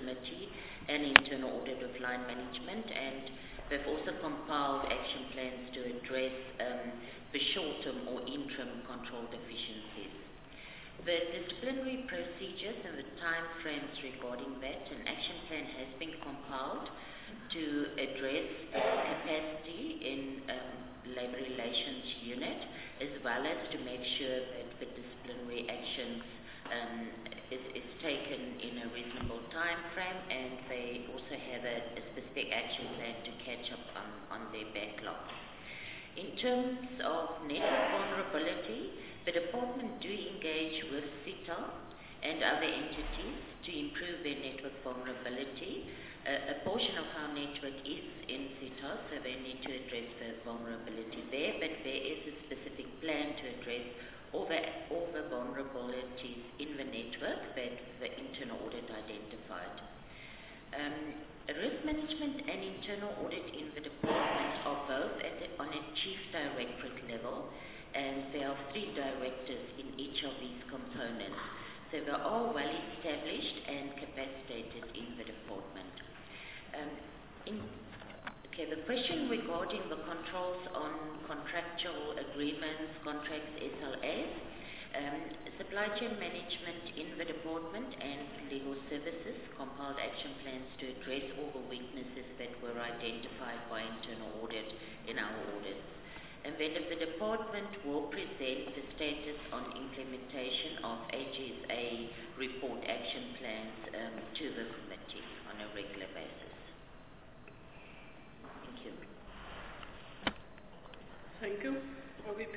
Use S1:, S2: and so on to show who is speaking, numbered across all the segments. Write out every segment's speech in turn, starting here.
S1: conformity and internal audit of line management, and they've also compiled action plans to address the short-term or interim control deficiencies. The disciplinary procedures and the time frames regarding that, an action plan has been compiled to address capacity in Labour Relations Unit, as well as to make sure that the disciplinary actions is taken in a reasonable time frame, and they also have a specific action plan to catch up on their backlog. In terms of network vulnerability, the department do engage with CITA and other entities to improve their network vulnerability. A portion of our network is in CITA, so they need to address the vulnerability there, but there is a specific plan to address all the vulnerabilities in the network that the internal audit identified. Risk management and internal audit in the department are both on a chief directorate level, and there are 3 directors in each of these components. So they are well established and capacitated in the department. The question regarding the controls on contractual agreements, contracts, SLAs, supply chain management in the department and legal services compiled action plans to address all the weaknesses that were identified by internal audit in our audits. And then the department will present the status on implementation of HSA report action plans to the committee on a regular basis. Thank you.
S2: Thank you. OVP.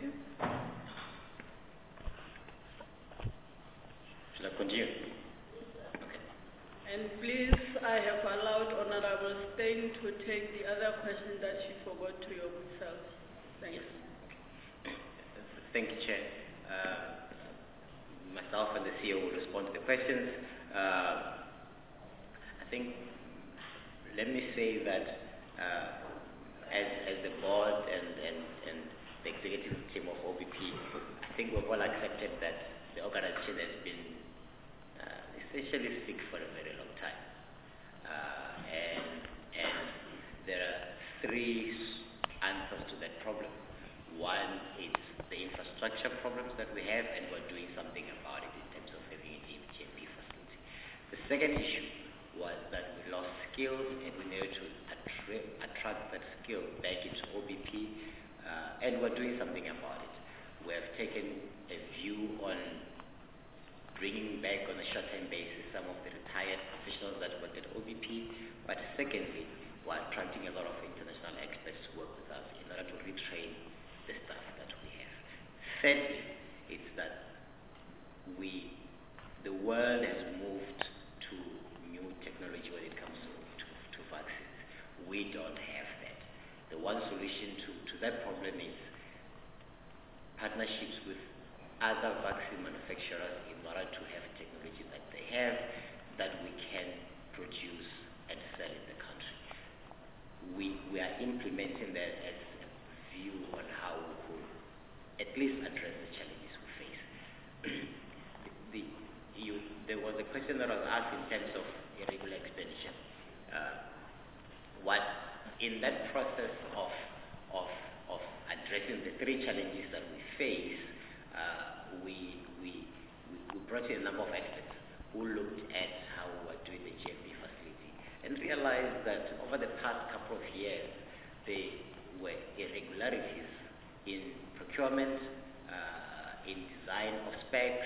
S3: Shall I continue? Okay.
S2: And please, I have allowed Honorable Steyn to take the other question that she forgot to yourself. Thanks.
S3: Thank you, Chair. Myself and the CEO will respond to the questions. I think, let me say that as the board and the executive team of OVP, I think we've all accepted that the organization has been essentially sick for a very long time. And there are 3 answers to that problem. One is the infrastructure problems that we have, and we're doing something about it in terms of having a GMP facility. The second issue was that we lost skills, and we needed to attract that skill back into OVP, and we're doing something about it. We have taken a view on bringing back on a short-term basis some of the retired professionals that worked at OVP, but secondly, we're attracting a lot of international experts to work with us in order to retrain the staff that we have. Thirdly, it's that the world has moved to new technology when it comes to vaccines. We don't have that. The one solution to that problem is partnerships with other vaccine manufacturers in order to have technology that they have that we can produce and sell in the country. We are implementing that as a view on how we could at least address the challenges we face. There was a question that was asked in terms of irregular expenditure. In that process of addressing the 3 challenges that we face, we brought in a number of experts who looked at how we were doing the GMP facility and realized that over the past couple of years there were irregularities in procurement, in design of specs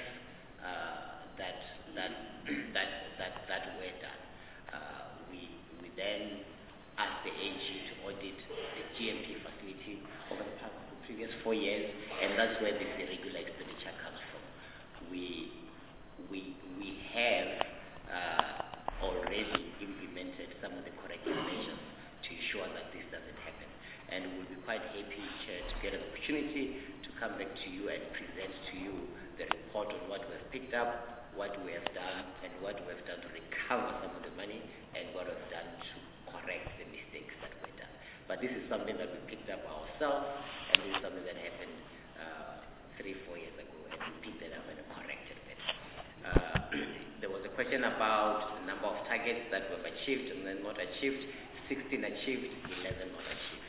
S3: that were done. We then asked the AG to audit the GMP facility over the previous 4 years, and that's where this irregular expenditure comes from. We have already implemented some of the corrective measures to ensure that this doesn't happen, and we'll be quite happy, Chair, to get an opportunity to come back to you and present to you the report on what we've picked up, what we have done, and what we have done to recover some of the money, and what we've done to correct the mistakes that were done. But this is something that we picked up ourselves, and this is something that happened 3-4 years ago, and we picked it up and corrected it. There was a question about the number of targets that were achieved and then not achieved, 16 achieved, 11 not achieved.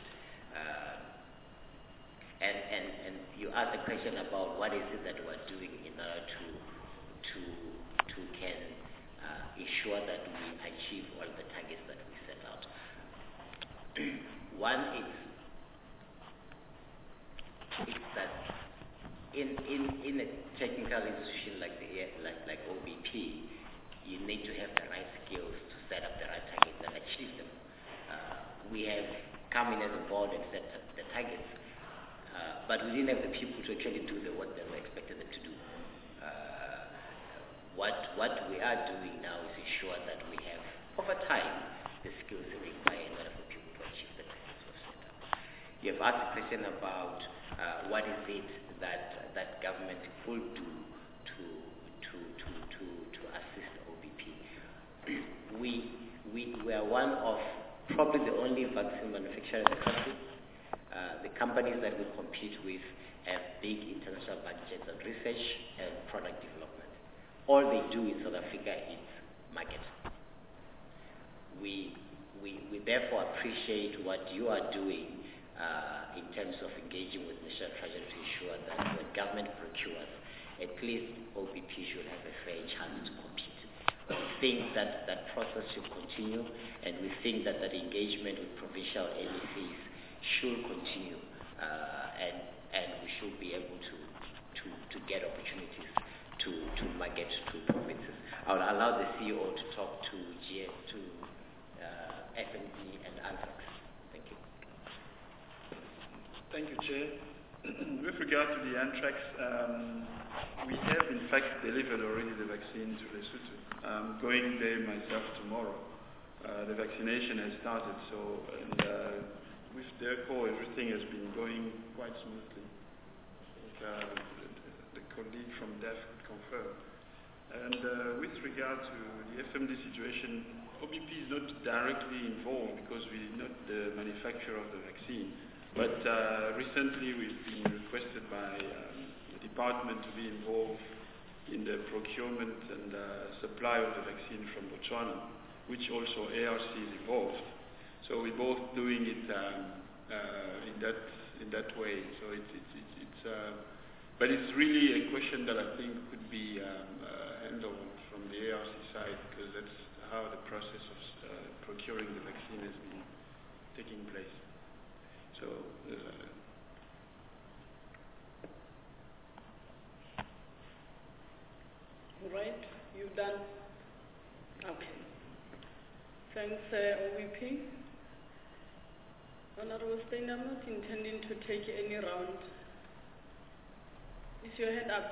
S3: And you asked a question about what is it that we're doing in order to ensure that we achieve all the targets that we set out. One is that in a technical institution like OBP, you need to have the right skills to set up the right targets and achieve them. We have come in as a board and set up the targets, but we didn't have the people to actually do the work that we expected them to do. What we are doing now is ensure that we have, over time, the skills required in order for people to achieve the targets we've set up. You have asked a question about what is it that government could do to assist OBP. We are one of probably the only vaccine manufacturer in the country. The companies that we compete with have big international budgets on research and product development. All they do in South Africa is market. We therefore appreciate what you are doing in terms of engaging with National Treasury to ensure that when government procures, at least OBP should have a fair chance to compete. We think that that process should continue, and we think that engagement with provincial MECs should continue, and we should be able to get opportunities to market to provinces. I will allow the CEO to talk to FMD and Anthrax. Thank you.
S4: Thank you, Chair. With regard to the anthrax, we have in fact delivered already the vaccine to Lesotho. I'm going there myself tomorrow. The vaccination has started, with therefore everything has been going quite smoothly. The colleague from DEF could confirm. And with regard to the FMD situation, OBP is not directly involved because we're not the manufacturer of the vaccine. But recently we've been requested by the department to be involved in the procurement and supply of the vaccine from Botswana, which also ARC is involved. So we're both doing it in that way. So but it's really a question that I think could be handled from the ARC side, because that's how the process of procuring the vaccine has been taking place. So
S2: all right, you done? Okay. Thanks, OBP. Honorable Steyn, I'm not intending to take any round. Is your head up?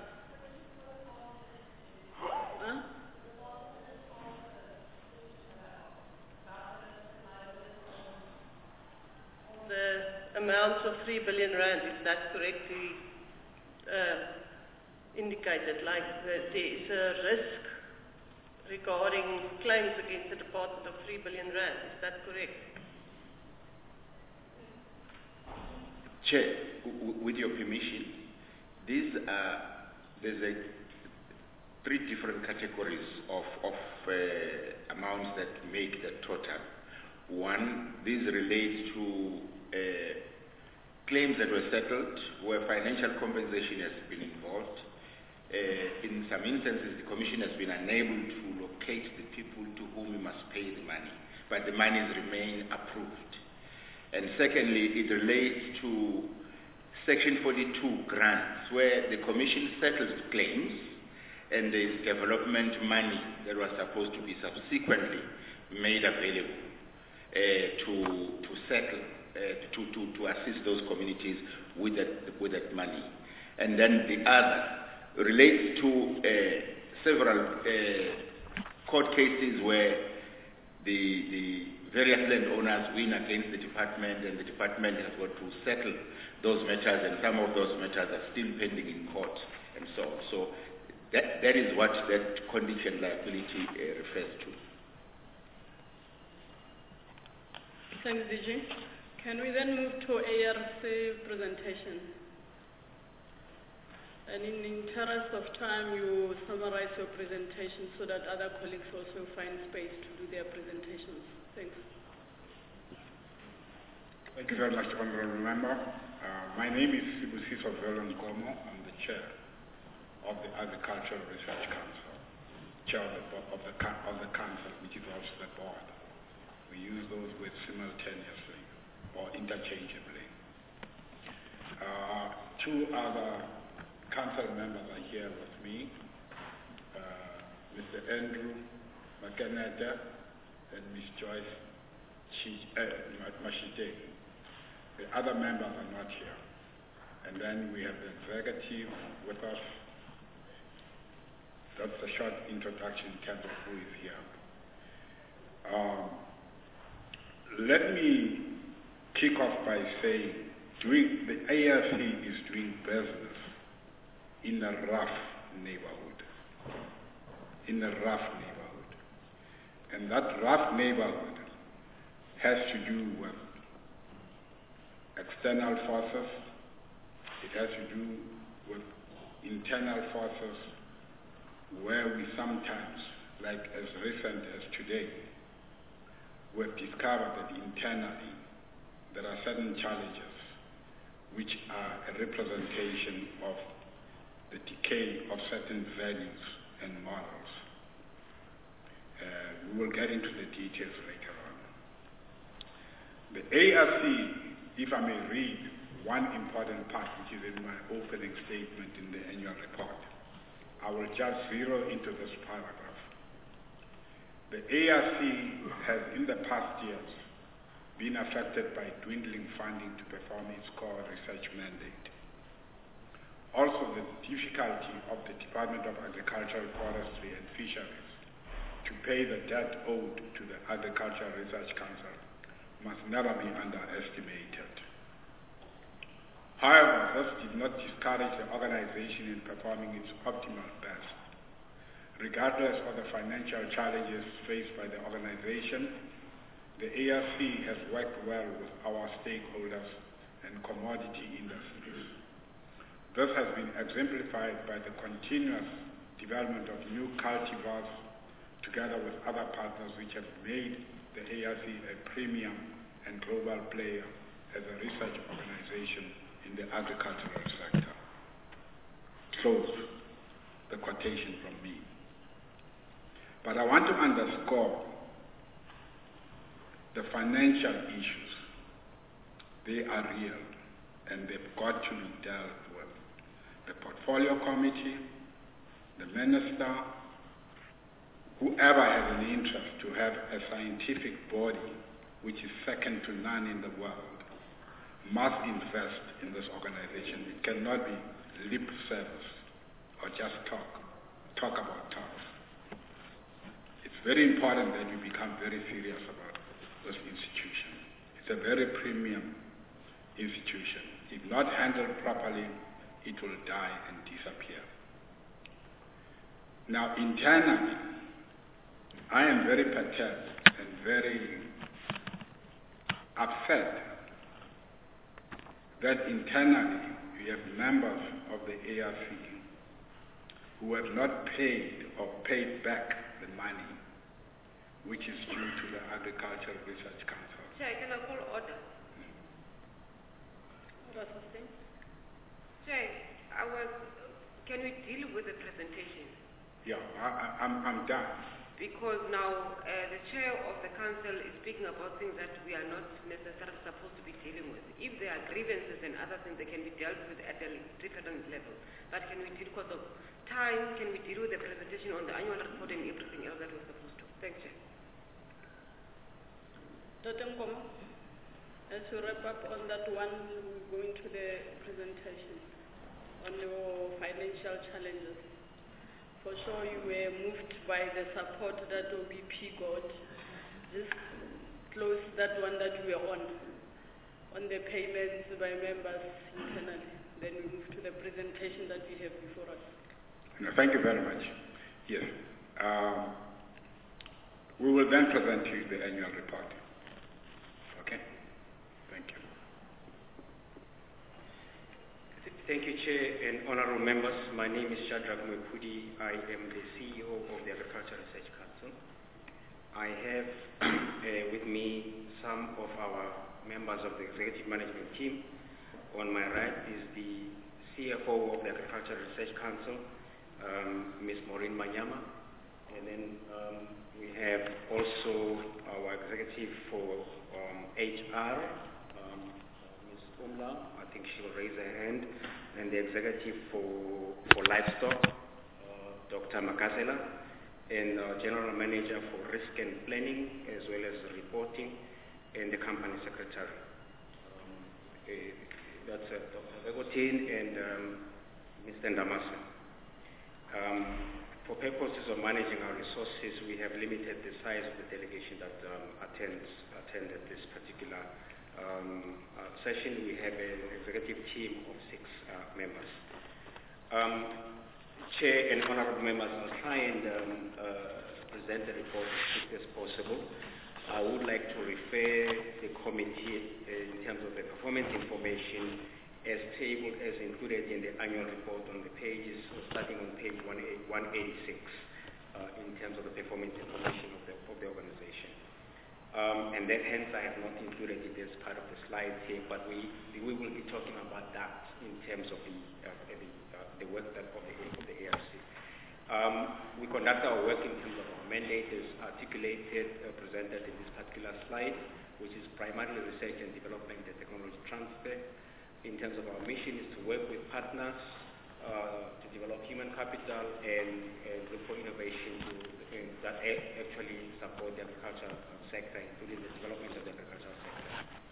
S2: Huh?
S5: The amount of 3 billion rand, is that correctly indicated? Like there is a risk regarding claims against the department of 3 billion rand, is that correct?
S6: Chair, with your permission, there's three different categories of amounts that make the total. One, these relate to claims that were settled where financial compensation has been involved. In some instances, the Commission has been unable to locate the people to whom we must pay the money, but the monies remain approved. And secondly, it relates to Section 42 grants, where the Commission settles claims and there is development money that was supposed to be subsequently made available to settle, to assist those communities with that money. And then the other relates to several court cases where the various landowners win against the department, and the department has got to settle those matters, and some of those matters are still pending in court, and so on. So that is what that contingent liability refers to.
S2: Thanks, DG. Can we then move to ARC presentation? And in the interest of time, you summarize your presentation so that other colleagues also find space to do their presentations. Thanks.
S7: Thank you very much, Honourable Member. My name is Sibusiso Velon Gomo. I'm the Chair of the Agricultural Research Council, Chair of the Council, which is also the board. We use those words simultaneously or interchangeably. Two other council members are here with me, Mr. Andrew Makeneta and Ms. Joyce Mashite. The other members are not here. And then we have the executive with us. That's a short introduction in terms of who is here. Let me kick off by saying the ARC is doing business in a rough neighborhood. And that rough neighborhood has to do with external forces. It has to do with internal forces where we sometimes, like as recent as today, we've discovered that internally there are certain challenges which are a representation of the decay of certain values and morals. We will get into the details later on. The ARC, if I may read one important part which is in my opening statement in the annual report, I will just zero into this paragraph. The ARC has in the past years been affected by dwindling funding to perform its core research mandate. Also, the difficulty of the Department of Agriculture, Forestry and Fisheries to pay the debt owed to the Agricultural Research Council must never be underestimated. However, this did not discourage the organization in performing its optimal best. Regardless of the financial challenges faced by the organization, the ARC has worked well with our stakeholders and commodity industries. This has been exemplified by the continuous development of new cultivars together with other partners which have made the ARC a premium and global player as a research organization in the agricultural sector. Close the quotation from me. But I want to underscore the financial issues. They are real and they've got to be dealt with. The portfolio committee, the minister, whoever has an interest to have a scientific body which is second to none in the world must invest in this organization. It cannot be lip service or just talk about talks. It's very important that you become very serious about this institution. It's a very premium institution. If not handled properly, it will die and disappear. Now, internally, I am very perturbed and very upset that internally we have members of the ARC who have not paid or paid back the money which is due to the Agricultural Research Council.
S5: Chair, can I call order? Chair, can we deal with the presentation?
S7: Yeah, I'm done.
S5: Because now the chair of the council is speaking about things that we are not necessarily supposed to be dealing with. If there are grievances and other things, they can be dealt with at a different level. But can we deal, because of time, can we deal with the presentation on the annual report and everything else that we're supposed to? Thank you.
S2: Dr. Nkomo, as we wrap up on that one, we're going to the presentation on your financial challenges. For sure, you were moved by the support that OBP got. Just close that one that we are on the payments by members internally. Then we move to the presentation that we have before us.
S7: No, thank you very much. Yes. We will then present you the annual report. Okay? Thank you.
S8: Thank you, Chair and honorable members. My name is Shadrach Mwepudi. I am the CEO of the Agriculture Research Council. I have with me some of our members of the executive management team. On my right is the CFO of the Agriculture Research Council, Ms. Maureen Manyama. And then we have also our executive for HR, Ms. Umla. I think she will raise her hand. And the executive for livestock, Dr. Makazela, and general manager for risk and planning, as well as reporting, and the company secretary. That's Dr. Begotin and Mr. Ndamasa. For purposes of managing our resources, we have limited the size of the delegation that attended this particular session. We have an executive team of 6 members. Chair and honorable members, I'll try and present the report as quick as possible. I would like to refer the committee in terms of the performance information as tabled as included in the annual report on the pages, starting on page 186, in terms of the performance information of the organization. And that hence I have not included it as part of the slide here, but we will be talking about that in terms of the work that of the ARC. We conduct our work in terms of our mandate as articulated, presented in this particular slide, which is primarily research and development and technology transfer. In terms of our mission is to work with partners to develop human capital and look for innovation that actually support the agricultural sector, including the development of the agricultural sector.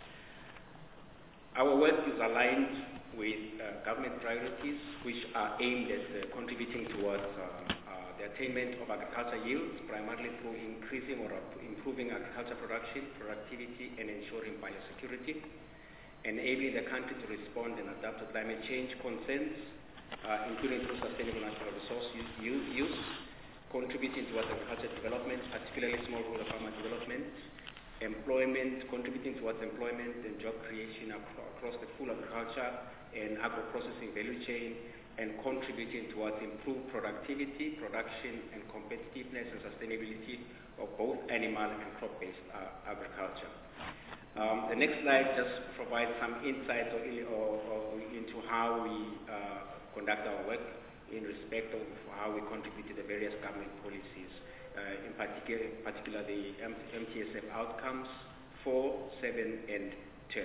S8: Our work is aligned with government priorities, which are aimed at contributing towards the attainment of agricultural yields, primarily through increasing or improving agricultural production, productivity, and ensuring biosecurity, enabling the country to respond and adapt to climate change concerns, including through sustainable natural resource use, contributing towards agricultural development, particularly smallholder farmer development, employment, contributing towards employment and job creation across the full agriculture and agro-processing value chain, and contributing towards improved productivity, production, and competitiveness and sustainability of both animal and crop-based agriculture. The next slide just provides some insight into how we conduct our work in respect of how we contribute to the various government policies, in particular the MTSF outcomes 4, 7, and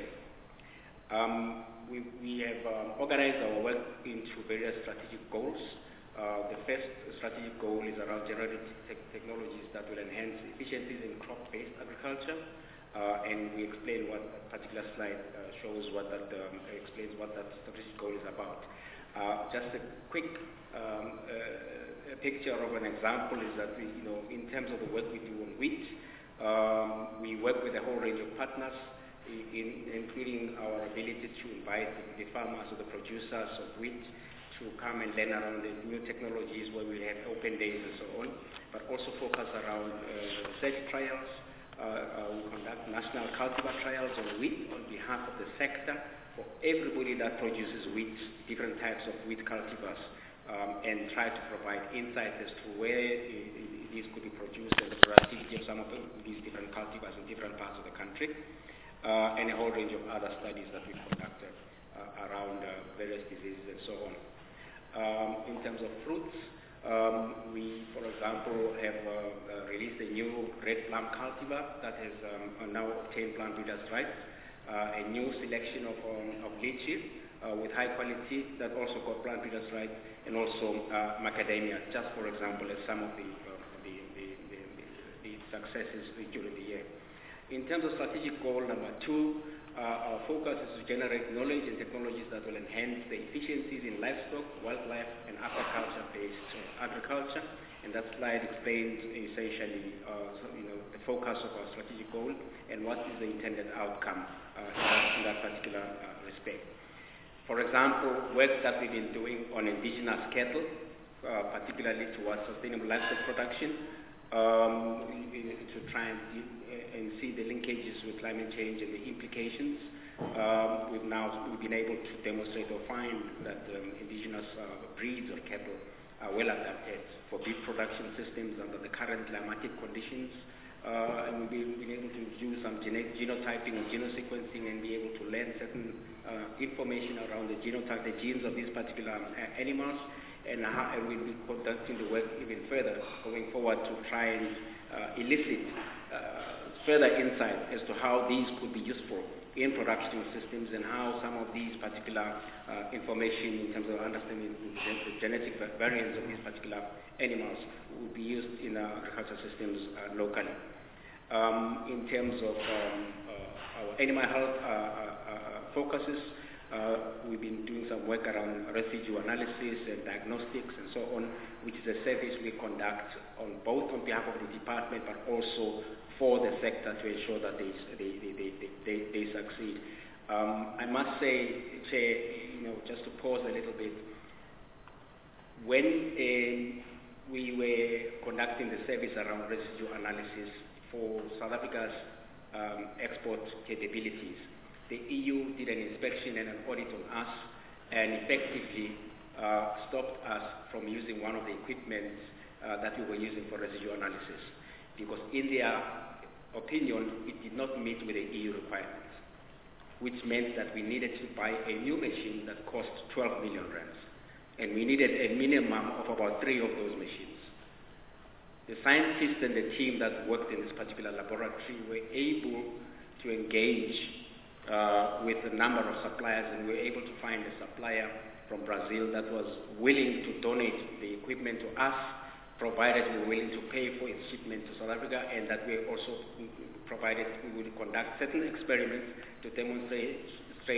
S8: 10. We have organized our work into various strategic goals. The first strategic goal is around generative technologies that will enhance efficiencies in crop-based agriculture. And we explain what a particular slide shows, explains what that strategic goal is about. Just a quick picture of an example is that in terms of the work we do on wheat, we work with a whole range of partners, including our ability to invite the farmers or the producers of wheat to come and learn around the new technologies where we have open days and so on, but also focus around research trials. We conduct national cultivar trials on wheat on behalf of the sector for everybody that produces wheat, different types of wheat cultivars, and try to provide insights as to where these could be produced and the productivity of some of these different cultivars in different parts of the country, and a whole range of other studies that we conducted around various diseases and so on. In terms of fruits, we, for example, have released a new red plum cultivar that has now obtained plant breeders' rights, a new selection of lychee with high quality that also got plant breeders' rights, and also macadamia, just for example, as some of the successes during the year. In terms of strategic goal number 2, our focus is to generate knowledge and technologies that will enhance the efficiencies in livestock, wildlife, and aquaculture-based agriculture. And that slide explains essentially the focus of our strategic goal and what is the intended outcome in that particular respect. For example, work that we've been doing on indigenous cattle, particularly towards sustainable livestock production, to try and see the linkages with climate change and the implications. We've been able to demonstrate or find that indigenous breeds of cattle are well adapted for beef production systems under the current climatic conditions. And we've been able to do some genotyping and genosequencing and be able to learn certain information around the genotype, the genes of these particular animals, and we'll be conducting the work even further going forward to try and elicit further insight as to how these could be useful in production systems and how some of these particular information in terms of understanding the genetic variants of these particular animals will be used in agricultural systems locally. In terms of our animal health focuses, we've been doing some work around residue analysis and diagnostics and so on, which is a service we conduct on both on behalf of the department but also for the sector to ensure that they succeed. I must say, Chair, just to pause a little bit, when we were conducting the service around residue analysis for South Africa's export capabilities, the EU did an inspection and an audit on us and effectively stopped us from using one of the equipment that we were using for residue analysis, because in their opinion, it did not meet with the EU requirements, which meant that we needed to buy a new machine that cost 12 million rands, and we needed a minimum of about 3 of those machines. The scientists and the team that worked in this particular laboratory were able to engage with a number of suppliers, and we were able to find a supplier from Brazil that was willing to donate the equipment to us, provided we were willing to pay for its shipment to South Africa, and that we also provided we would conduct certain experiments to demonstrate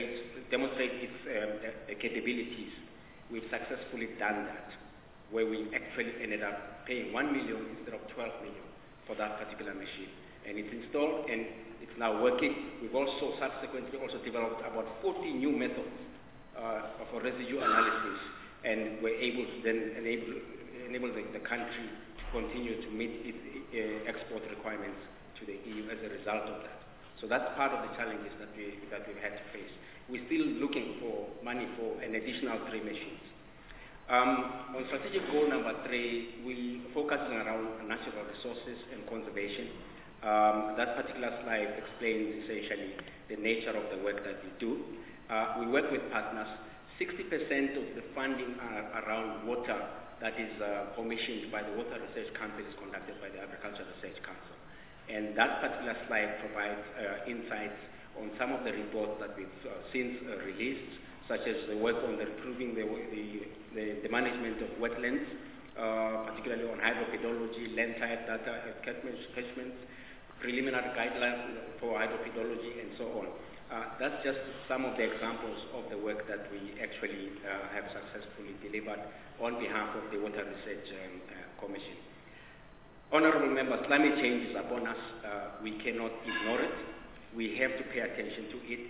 S8: its capabilities. We've successfully done that, where we actually ended up paying 1 million instead of 12 million for that particular machine. And it's installed and it's now working. We've also subsequently developed about 40 new methods of residue analysis, and we're able to then enable the country to continue to meet its export requirements to the EU as a result of that. So that's part of the challenges that we've had to face. We're still looking for money for an additional 3 machines. On strategic goal number 3, we focusing around natural resources and conservation. That particular slide explains essentially the nature of the work that we do. We work with partners. 60% of the funding around water that is commissioned by the Water Research Council is conducted by the Agricultural Research Council. And that particular slide provides insights on some of the reports that we've since released, such as the work on improving the management of wetlands, particularly on hydropedology, land type data, catchments, preliminary guidelines for hydropedology, and so on. That's just some of the examples of the work that we actually have successfully delivered on behalf of the Water Research Commission. Honorable members, climate change is upon us. We cannot ignore it. We have to pay attention to it.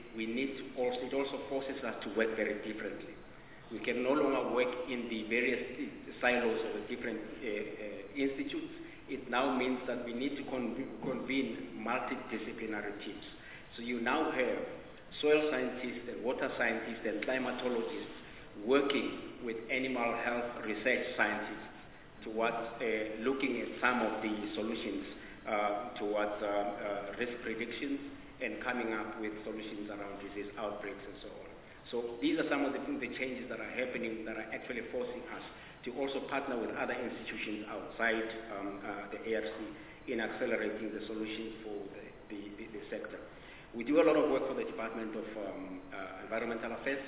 S8: It also forces us to work very differently. We can no longer work in the various silos of the different institutes. It now means that we need to convene multidisciplinary teams. So you now have soil scientists and water scientists and climatologists working with animal health research scientists towards looking at some of the solutions towards risk predictions and coming up with solutions around disease outbreaks and so on. So these are some of the changes that are happening that are actually forcing us to also partner with other institutions outside the ARC in accelerating the solutions for the sector. We do a lot of work for the Department of Environmental Affairs,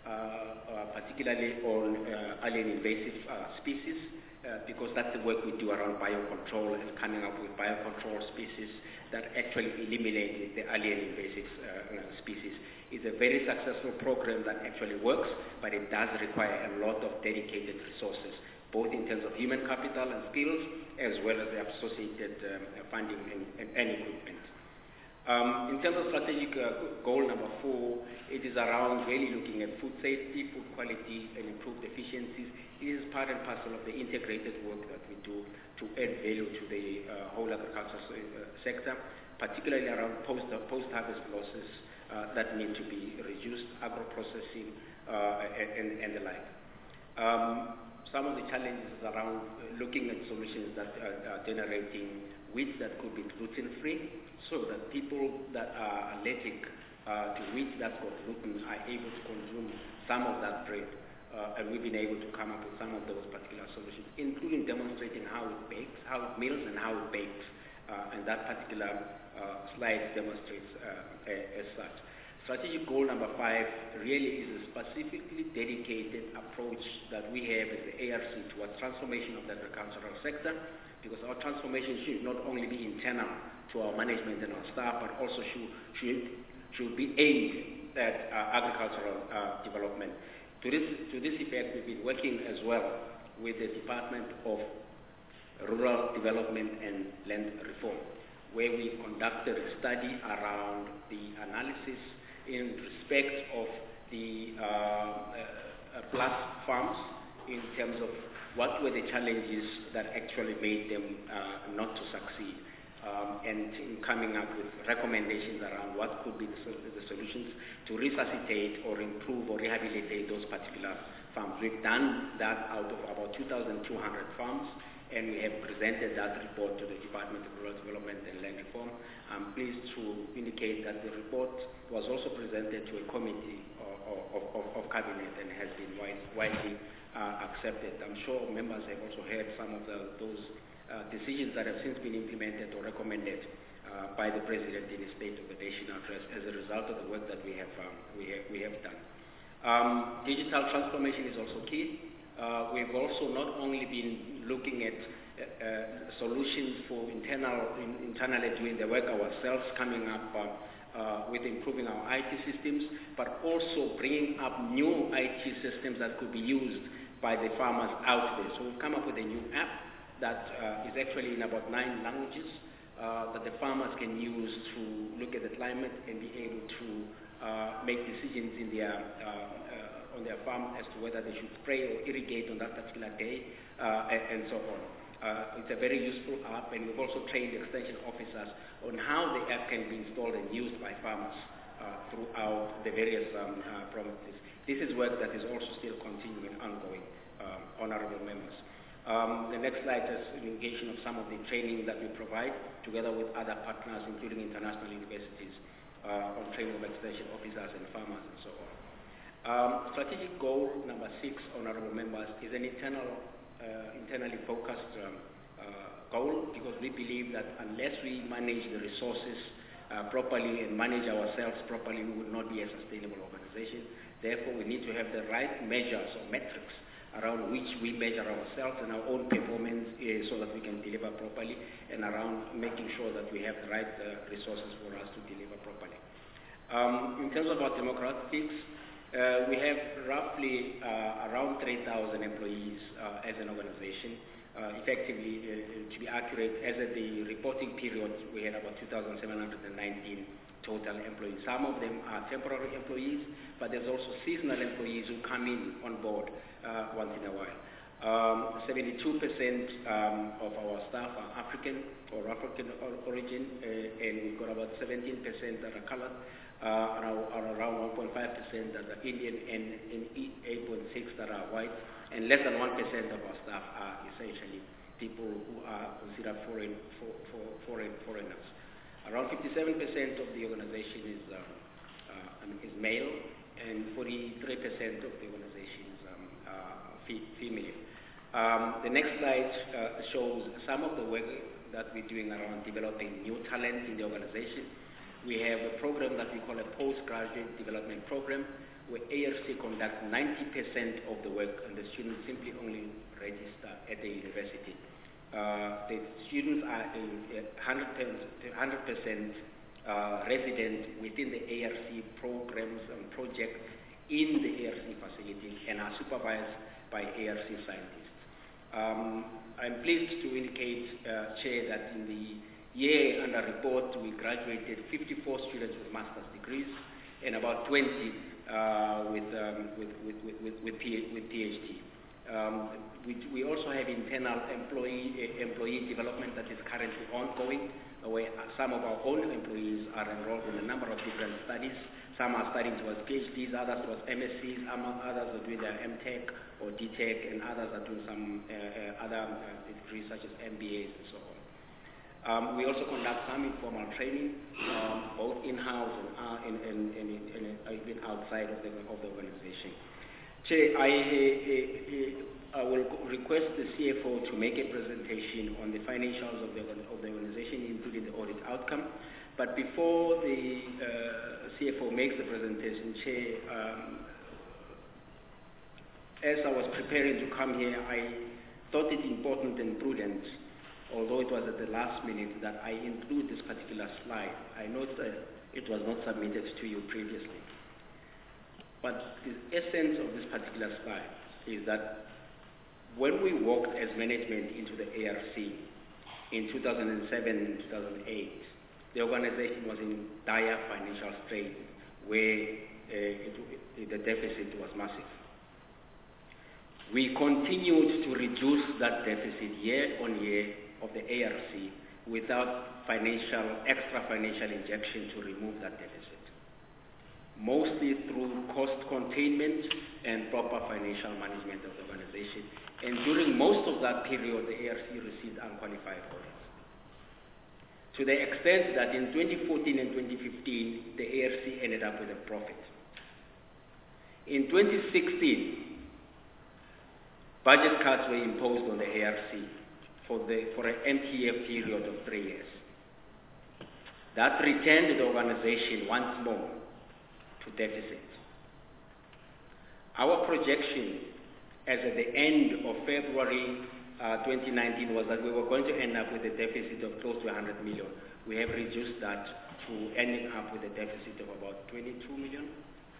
S8: particularly on alien invasive species, because that's the work we do around biocontrol and coming up with biocontrol species that actually eliminate the alien invasive species. It's a very successful program that actually works, but it does require a lot of dedicated resources, both in terms of human capital and skills, as well as the associated funding and equipment. In terms of strategic goal number 4, it is around really looking at food safety, food quality, and improved efficiencies. It is part and parcel of the integrated work that we do to add value to the whole agriculture sector, particularly around post-harvest losses, that need to be reduced, agro-processing, and the like. Some of the challenges around looking at solutions that are generating wheat that could be gluten-free, so that people that are allergic to wheat that's got gluten are able to consume some of that bread. And we've been able to come up with some of those particular solutions, including demonstrating how it bakes, how it mills, and how it bakes. And that particular slide demonstrates as such. Strategic goal number 5 really is a specifically dedicated approach that we have as the ARC towards transformation of the agricultural sector, because our transformation should not only be internal to our management and our staff, but also should be aimed at agricultural development. To this effect, we've been working as well with the Department of Rural Development and Land Reform, where we conducted a study around the analysis in respect of the plus farms in terms of what were the challenges that actually made them not to succeed. And in coming up with recommendations around what could be the solutions to resuscitate or improve or rehabilitate those particular farms. We've done that out of about 2,200 farms, and we have presented that report to the Department of Rural Development and Land Reform. I'm pleased to indicate that the report was also presented to a committee of cabinet and has been widely accepted. I'm sure members have also heard some of those decisions that have since been implemented or recommended by the President in his State of the Nation address as a result of the work that we have done. Digital transformation is also key. We've also not only been looking at solutions for internally doing the work ourselves, coming up with improving our IT systems, but also bringing up new IT systems that could be used by the farmers out there. So we've come up with a new app that is actually in about 9 languages that the farmers can use to look at the climate and be able to make decisions in on their farm as to whether they should spray or irrigate on that particular day, and so on. It's a very useful app, and we've also trained extension officers on how the app can be installed and used by farmers throughout the various provinces. This is work that is also still continuing and ongoing, honorable members. The next slide is an indication of some of the training that we provide together with other partners, including international universities, on training of extension officers and farmers and so on. Strategic goal number 6, honorable members, is an internally focused goal, because we believe that unless we manage the resources properly and manage ourselves properly, we will not be a sustainable organization. Therefore, we need to have the right measures or metrics around which we measure ourselves and our own performance so that we can deliver properly, and around making sure that we have the right resources for us to deliver properly. In terms of our demographics, we have roughly around 3,000 employees as an organization. Effectively, to be accurate, as of the reporting period, we had about 2,719 total employees. Some of them are temporary employees, but there's also seasonal employees who come in on board once in a while. 72% of our staff are African or African origin, and we've got about 17% that are colored, around 1.5% that are Indian, and 8.6% that are white, and less than 1% of our staff are essentially people who are considered foreigners. Around 57% of the organization is male, and 43% of the organization is female. The next slide shows some of the work that we're doing around developing new talent in the organization. We have a program that we call a postgraduate development program, where ARC conducts 90% of the work, and the students simply only register at the university. The students are 100% resident within the ARC programs and projects in the ARC facility and are supervised by ARC scientists. I'm pleased to indicate, Chair, that in the year under report, we graduated 54 students with master's degrees and about 20 with PhD. We also have internal employee development that is currently ongoing, where some of our own employees are enrolled in a number of different studies. Some are studying towards PhDs, others towards MSCs, others are doing their MTech or DTech, and others are doing some other degrees such as MBAs and so on. We also conduct some informal training, both in-house and even outside of the organization. Chair, I will request the CFO to make a presentation on the financials of the organization, including the audit outcome. But before the CFO makes the presentation, Chair, as I was preparing to come here, I thought it important and prudent, although it was at the last minute, that I include this particular slide. I note that it was not submitted to you previously. But the essence of this particular slide is that when we walked as management into the ARC in 2007 and 2008, the organization was in dire financial strain where the deficit was massive. We continued to reduce that deficit year on year of the ARC without extra financial injection to remove that deficit, mostly through cost containment and proper financial management of the organization. And during most of that period, the ARC received unqualified audits, to the extent that in 2014 and 2015, the ARC ended up with a profit. In 2016, budget cuts were imposed on the ARC for an MTF period of 3 years. That returned the organization once more to deficit. Our projection as at the end of February 2019 was that we were going to end up with a deficit of close to 100 million. We have reduced that to ending up with a deficit of about 22 million.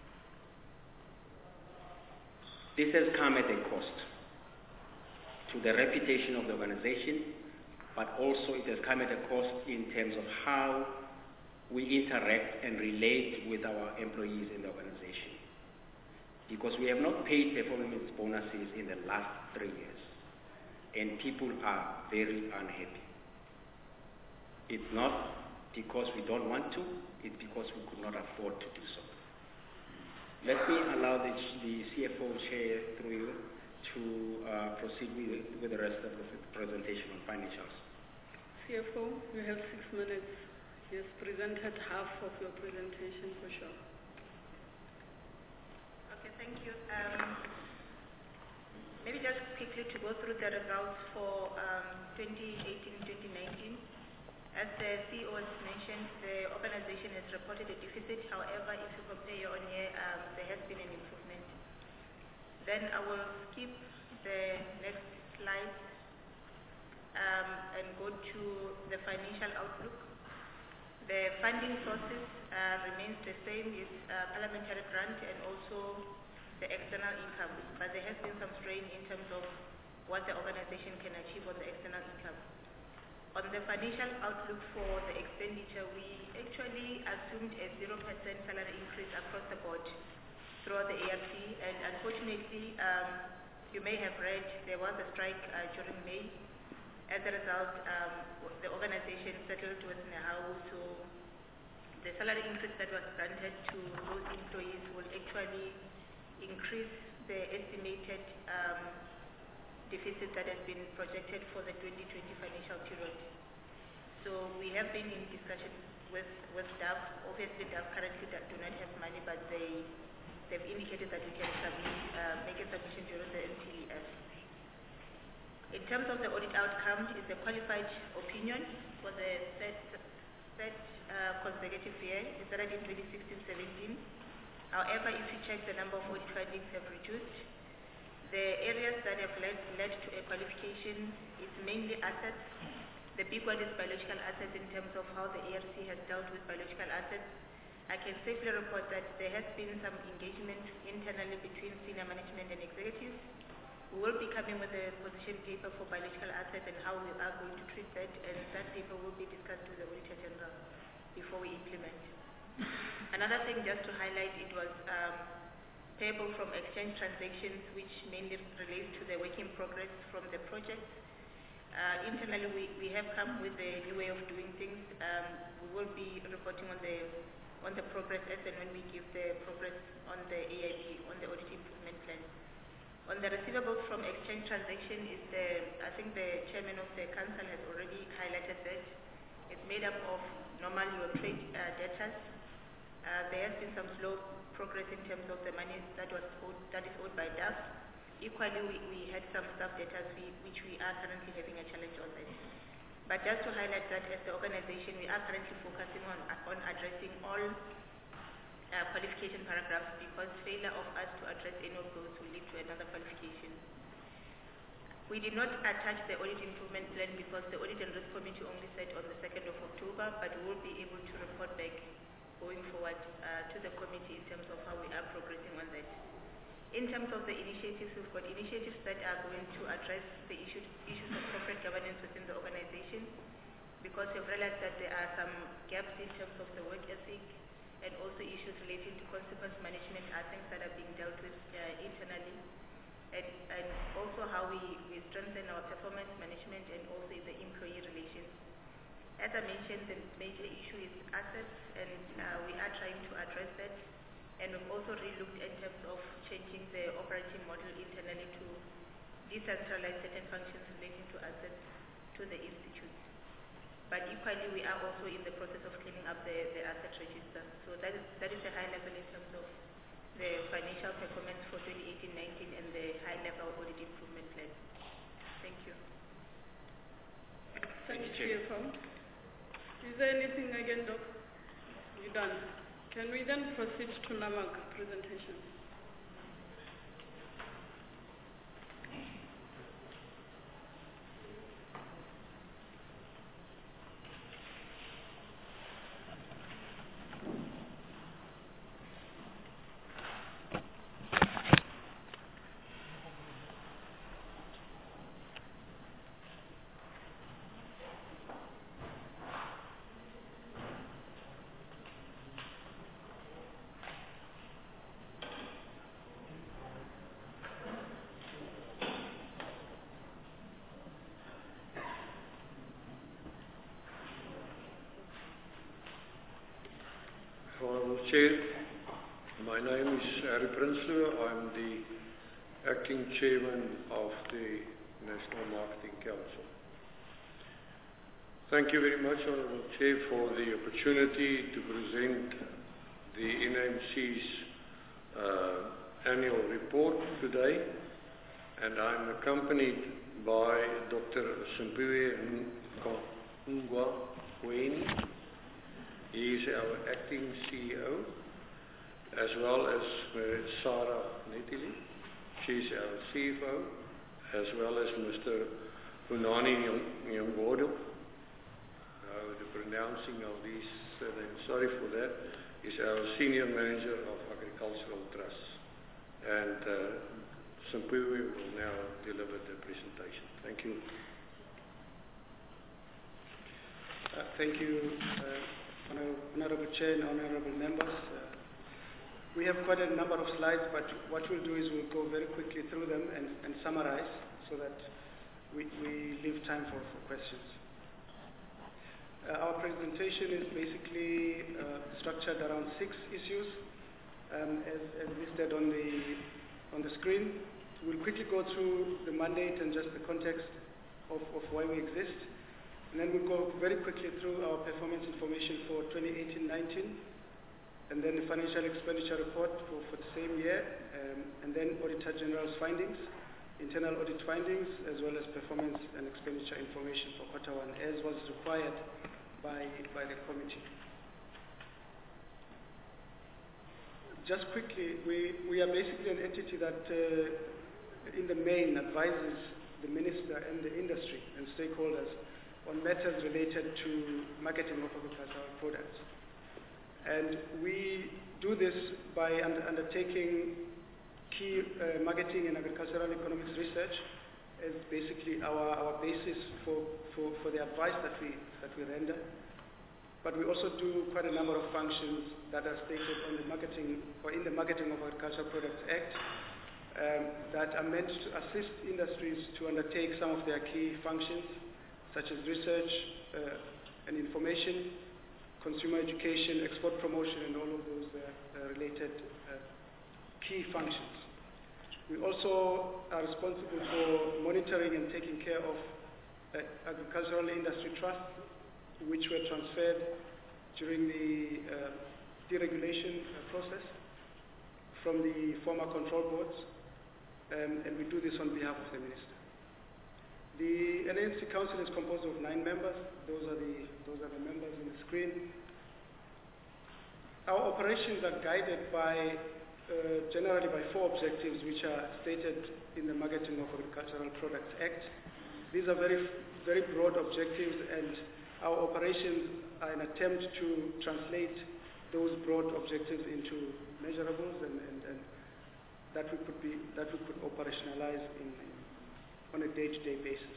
S8: This has come at a cost to the reputation of the organization, but also it has come at a cost in terms of how we interact and relate with our employees in the organization. Because we have not paid performance bonuses in the last 3 years, and people are very unhappy. It's not because we don't want to, it's because we could not afford to do so. Let me allow the CFO Chair through you to proceed with the rest of the presentation on financials.
S2: CFO, you have 6 minutes. He has presented half of your presentation for sure.
S9: Okay, thank you. Maybe just quickly to go through the results for 2018-2019. As the CEO has mentioned, the organization has reported a deficit. However, if you compare year on year, there has been an improvement. Then I will skip the next slide and go to the financial outlook. The funding sources remains the same, is parliamentary grant and also the external income, but there has been some strain in terms of what the organization can achieve on the external income. On the financial outlook for the expenditure, we actually assumed a 0% salary increase across the board throughout the ARC, and unfortunately, you may have read there was a strike during May. As a result, the organization settled with NEHAWU, so the salary increase that was granted to those employees will actually increase the estimated deficit that has been projected for the 2020 financial period. So we have been in discussion with DAF. Obviously, DAF currently do not have money, but they've indicated that we can make a submission during the MTF. In terms of the audit outcome, it's a qualified opinion for the third consecutive year. It started in 2016-17. However, if you check, the number of audit findings have reduced. The areas that have led to a qualification is mainly assets. The big one is biological assets in terms of how the ARC has dealt with biological assets. I can safely report that there has been some engagement internally between senior management and executives. We will be coming with a position paper for biological assets and how we are going to treat that, and that paper will be discussed with the Auditor General before we implement. Another thing just to highlight, it was payable from exchange transactions, which mainly relates to the work in progress from the project. Internally, we have come with a new way of doing things. We will be reporting on the progress as and when we give the progress on the AIP, on the audit improvement plan. On the receivables from exchange transaction, I think the chairman of the council has already highlighted that. It's made up of normal your trade debtors. There has been some slow progress in terms of the money that is owed by DAF. Equally, we had some staff debtors which we are currently having a challenge on that. But just to highlight that as the organization, we are currently focusing on addressing all qualification paragraphs, because failure of us to address any of those will lead to another qualification. We did not attach the audit improvement plan because the Audit and Risk Committee only said on the 2nd of October, but we will be able to report back going forward to the committee in terms of how we are progressing on that. In terms of the initiatives, we've got initiatives that are going to address the issues of corporate governance within the organization, because we've realized that there are some gaps in terms of the work ethic, and also issues relating to consequence management are things that are being dealt with internally, and also how we strengthen our performance management and also the employee relations. As I mentioned, the major issue is assets, and we are trying to address that. And we've also re-looked in terms of changing the operating model internally to decentralize certain functions relating to assets to the institutes. But equally, we are also in the process of cleaning up the asset register. So that is a high level in terms of the financial performance for 2018-19 and the high level audit improvement plan. Thank you.
S2: Thank you, CFO. Is there anything again, Doc? You're done. Can we then proceed to NAMAG presentation?
S10: Honourable Chair, my name is Harry Prinsloo. I'm the Acting Chairman of the National Marketing Council. Thank you very much, Honourable Chair, for the opportunity to present the NMC's annual report today. And I'm accompanied by Dr. Simphiwe Ngwa-Weni. He is our acting CEO, as well as Sarah Netili. She's our CFO, as well as Mr. Hunani Nyongbodo. The pronouncing of these names, sorry for that, is our Senior Manager of Agricultural Trusts. And Simphiwe will now deliver the presentation. Thank you.
S11: Thank you. Honourable Chair and honourable members, we have quite a number of slides, but what we'll do is we'll go very quickly through them and summarize so that we leave time for questions. Our presentation is basically structured around 6 issues, as listed on the screen. We'll quickly go through the mandate and just the context of why we exist. And then we'll go very quickly through our performance information for 2018-19, and then the financial expenditure report for the same year, and then Auditor General's findings, internal audit findings, as well as performance and expenditure information for Q1, as was required by the committee. Just quickly, we are basically an entity that in the main advises the minister and the industry and stakeholders on matters related to marketing of agricultural products. And we do this by undertaking key marketing and agricultural economics research as basically our basis for the advice that we render. But we also do quite a number of functions that are stated on the marketing or in the Marketing of Agricultural Products Act that are meant to assist industries to undertake some of their key functions, such as research and information, consumer education, export promotion, and all of those related key functions. We also are responsible for monitoring and taking care of agricultural industry trusts, which were transferred during the deregulation process from the former control boards, and we do this on behalf of the Minister. The NANC Council is composed of 9 members. Those are the members on the screen. Our operations are guided by generally by 4 objectives, which are stated in the Marketing of Agricultural Products Act. These are very, very broad objectives, and our operations are an attempt to translate those broad objectives into measurables and that we could operationalize on a day-to-day basis.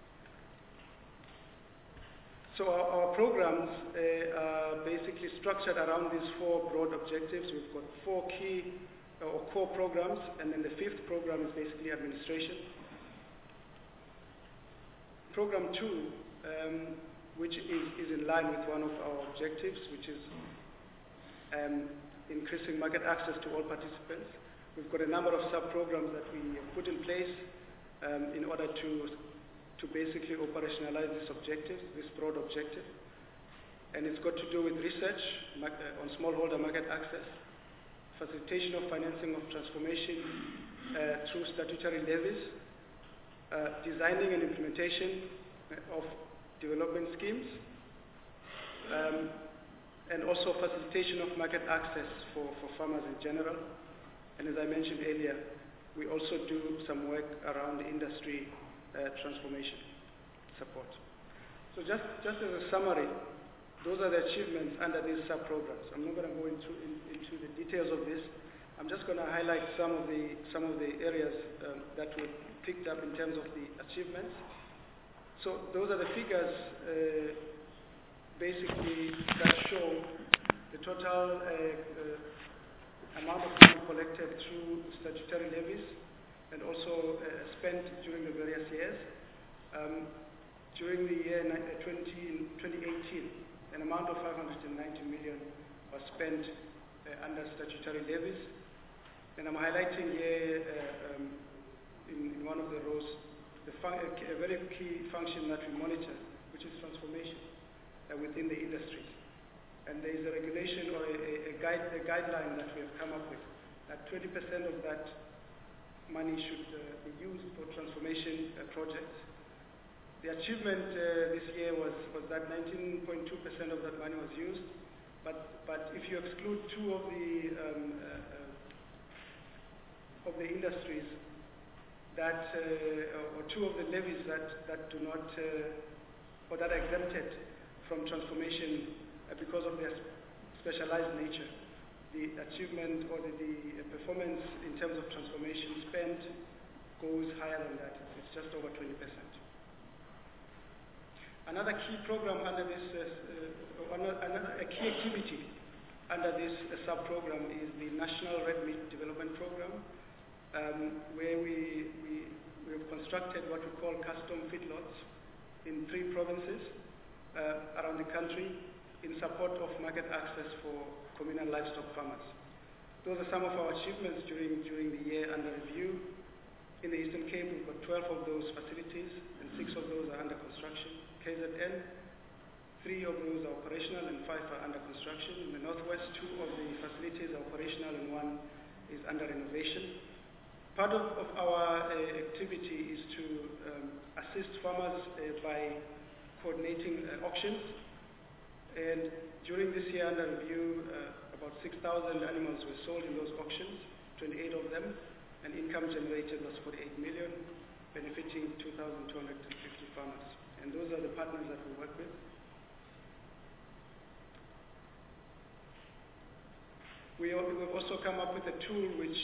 S11: So our programs are basically structured around these 4 broad objectives. We've got 4 key or core programs, and then the 5th program is basically administration. Program 2, which is in line with one of our objectives, which is increasing market access to all participants. We've got a number of sub-programs that we have put in place in order to basically operationalize this objective, this broad objective. And it's got to do with research on smallholder market access, facilitation of financing of transformation through statutory levies, designing and implementation of development schemes, and also facilitation of market access for farmers in general. And as I mentioned earlier, we also do some work around industry transformation support. So just as a summary, those are the achievements under these sub-programs. I'm not going to go into the details of this. I'm just going to highlight some of the areas that were picked up in terms of the achievements. So those are the figures basically that show the total amount of money collected through statutory levies and also spent during the various years. During the year 2018, an amount of 590 million was spent under statutory levies. And I'm highlighting here in one of the rows a very key function that we monitor, which is transformation within the industries. And there is a regulation or a guideline that we have come up with, that 20% of that money should be used for transformation projects. The achievement this year was that 19.2% of that money was used, but if you exclude 2 of the industries that, or 2 of the levies that do not, or that are exempted from transformation because of their specialized nature, the achievement or the performance in terms of transformation spent goes higher than that. It's just over 20%. Another key program under this, a key activity under this sub-program is the National Red Meat Development Program, where we have constructed what we call custom feedlots in 3 provinces around the country in support of market access for communal livestock farmers. Those are some of our achievements during the year under review. In the Eastern Cape, we've got 12 of those facilities, and 6 of those are under construction. KZN, 3 of those are operational, and 5 are under construction. In the Northwest, 2 of the facilities are operational, and 1 is under renovation. Part of our activity is to assist farmers by coordinating auctions. And during this year under review, about 6,000 animals were sold in those auctions, 28 of them, and income generated was 48 million, benefiting 2,250 farmers. And those are the partners that we work with. We've also come up with a tool which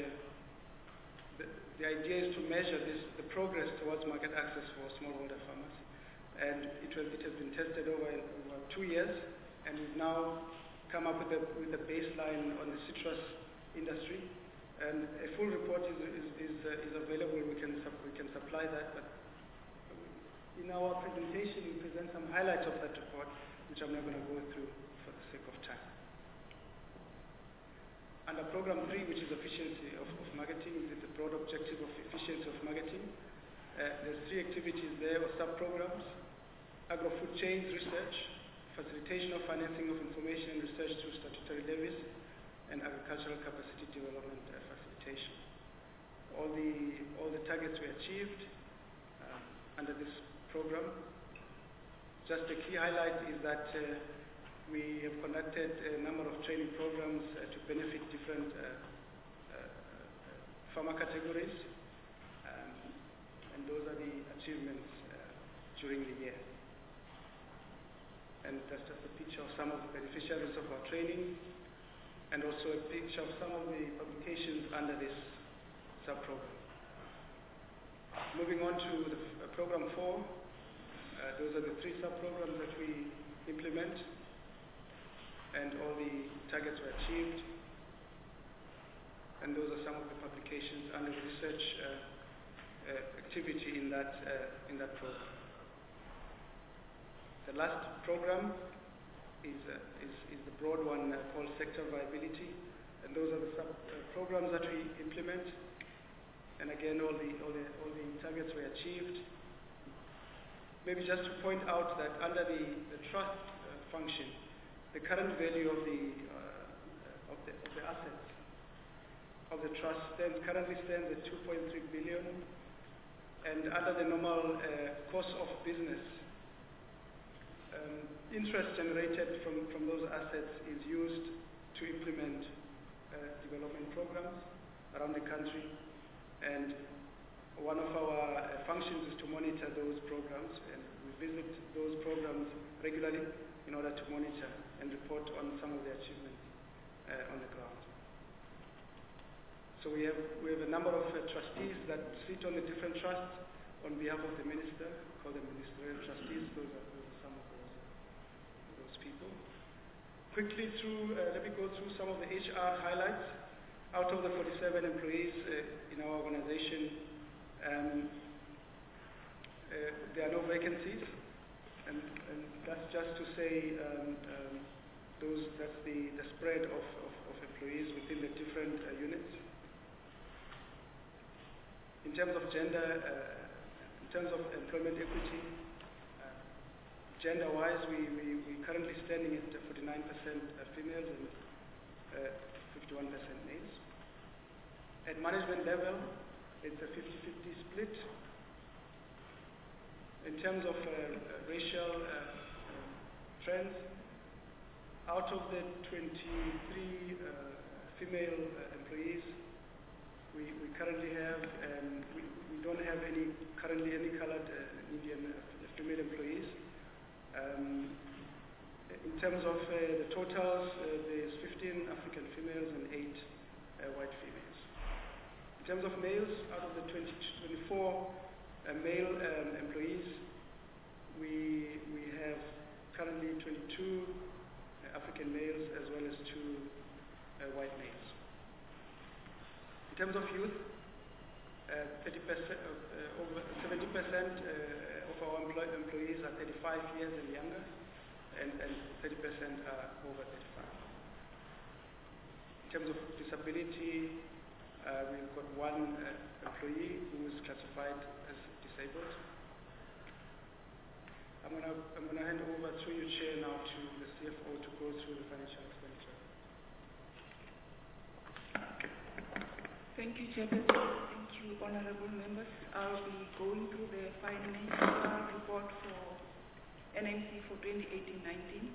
S11: the idea is to measure the progress towards market access for smallholder farmers. And it has been tested over 2 years, and we've now come up with a baseline on the citrus industry. And a full report is available. We can supply that, but In our presentation, we present some highlights of that report, which I'm not going to go through for the sake of time. Under Program 3, which is efficiency of marketing, is the broad objective of efficiency of marketing. There's 3 activities there or sub-programs: agro-food chains research, facilitation of financing of information and research through statutory levies, and agricultural capacity development facilitation. All the targets were achieved under this program. Just a key highlight is that we have conducted a number of training programs to benefit different farmer categories, and those are the achievements during the year. And that's just a picture of some of the beneficiaries of our training, and also a picture of some of the publications under this sub-program. Moving on to the Program 4, those are the 3 sub-programs that we implement, and all the targets were achieved, and those are some of the publications under the research activity in that program. The last program is the broad one called sector viability, and those are the sub-programs that we implement. And again, all the targets were achieved. Maybe just to point out that under the trust function, the current value of the assets of the trust currently stands at 2.3 billion, and under the normal course of business, interest generated from those assets is used to implement development programs around the country. And one of our functions is to monitor those programs, and we visit those programs regularly in order to monitor and report on some of the achievements on the ground. So we have a number of trustees that sit on the different trusts on behalf of the minister, called the ministerial trustees. Those are some of those people. Quickly let me go through some of the HR highlights. Out of the 47 employees in our organization, there are no vacancies, and that's just to say that's the spread of employees within the different units. In terms of gender, in terms of employment equity, gender-wise, we currently standing at 49% females and 51% males. At management level, it's a 50-50 split. In terms of racial trends, out of the 23 female employees, we currently have, we don't have currently any colored Indian female employees. In terms of the totals, there's 15 African females and 8 white females. In terms of males, out of the 24 male employees, we have currently 22 African males as well as 2 white males. In terms of youth, 30%, over 70% of our employees are 35 years and younger, and 30% are over 35. In terms of disability, we've got 1 employee who is classified as disabled. I'm gonna hand over through your chair now to the CFO to go through the financial expenditure.
S12: Thank you, Chairperson. Thank you, honorable members. I'll be going through the financial report for NMC for 2018-19.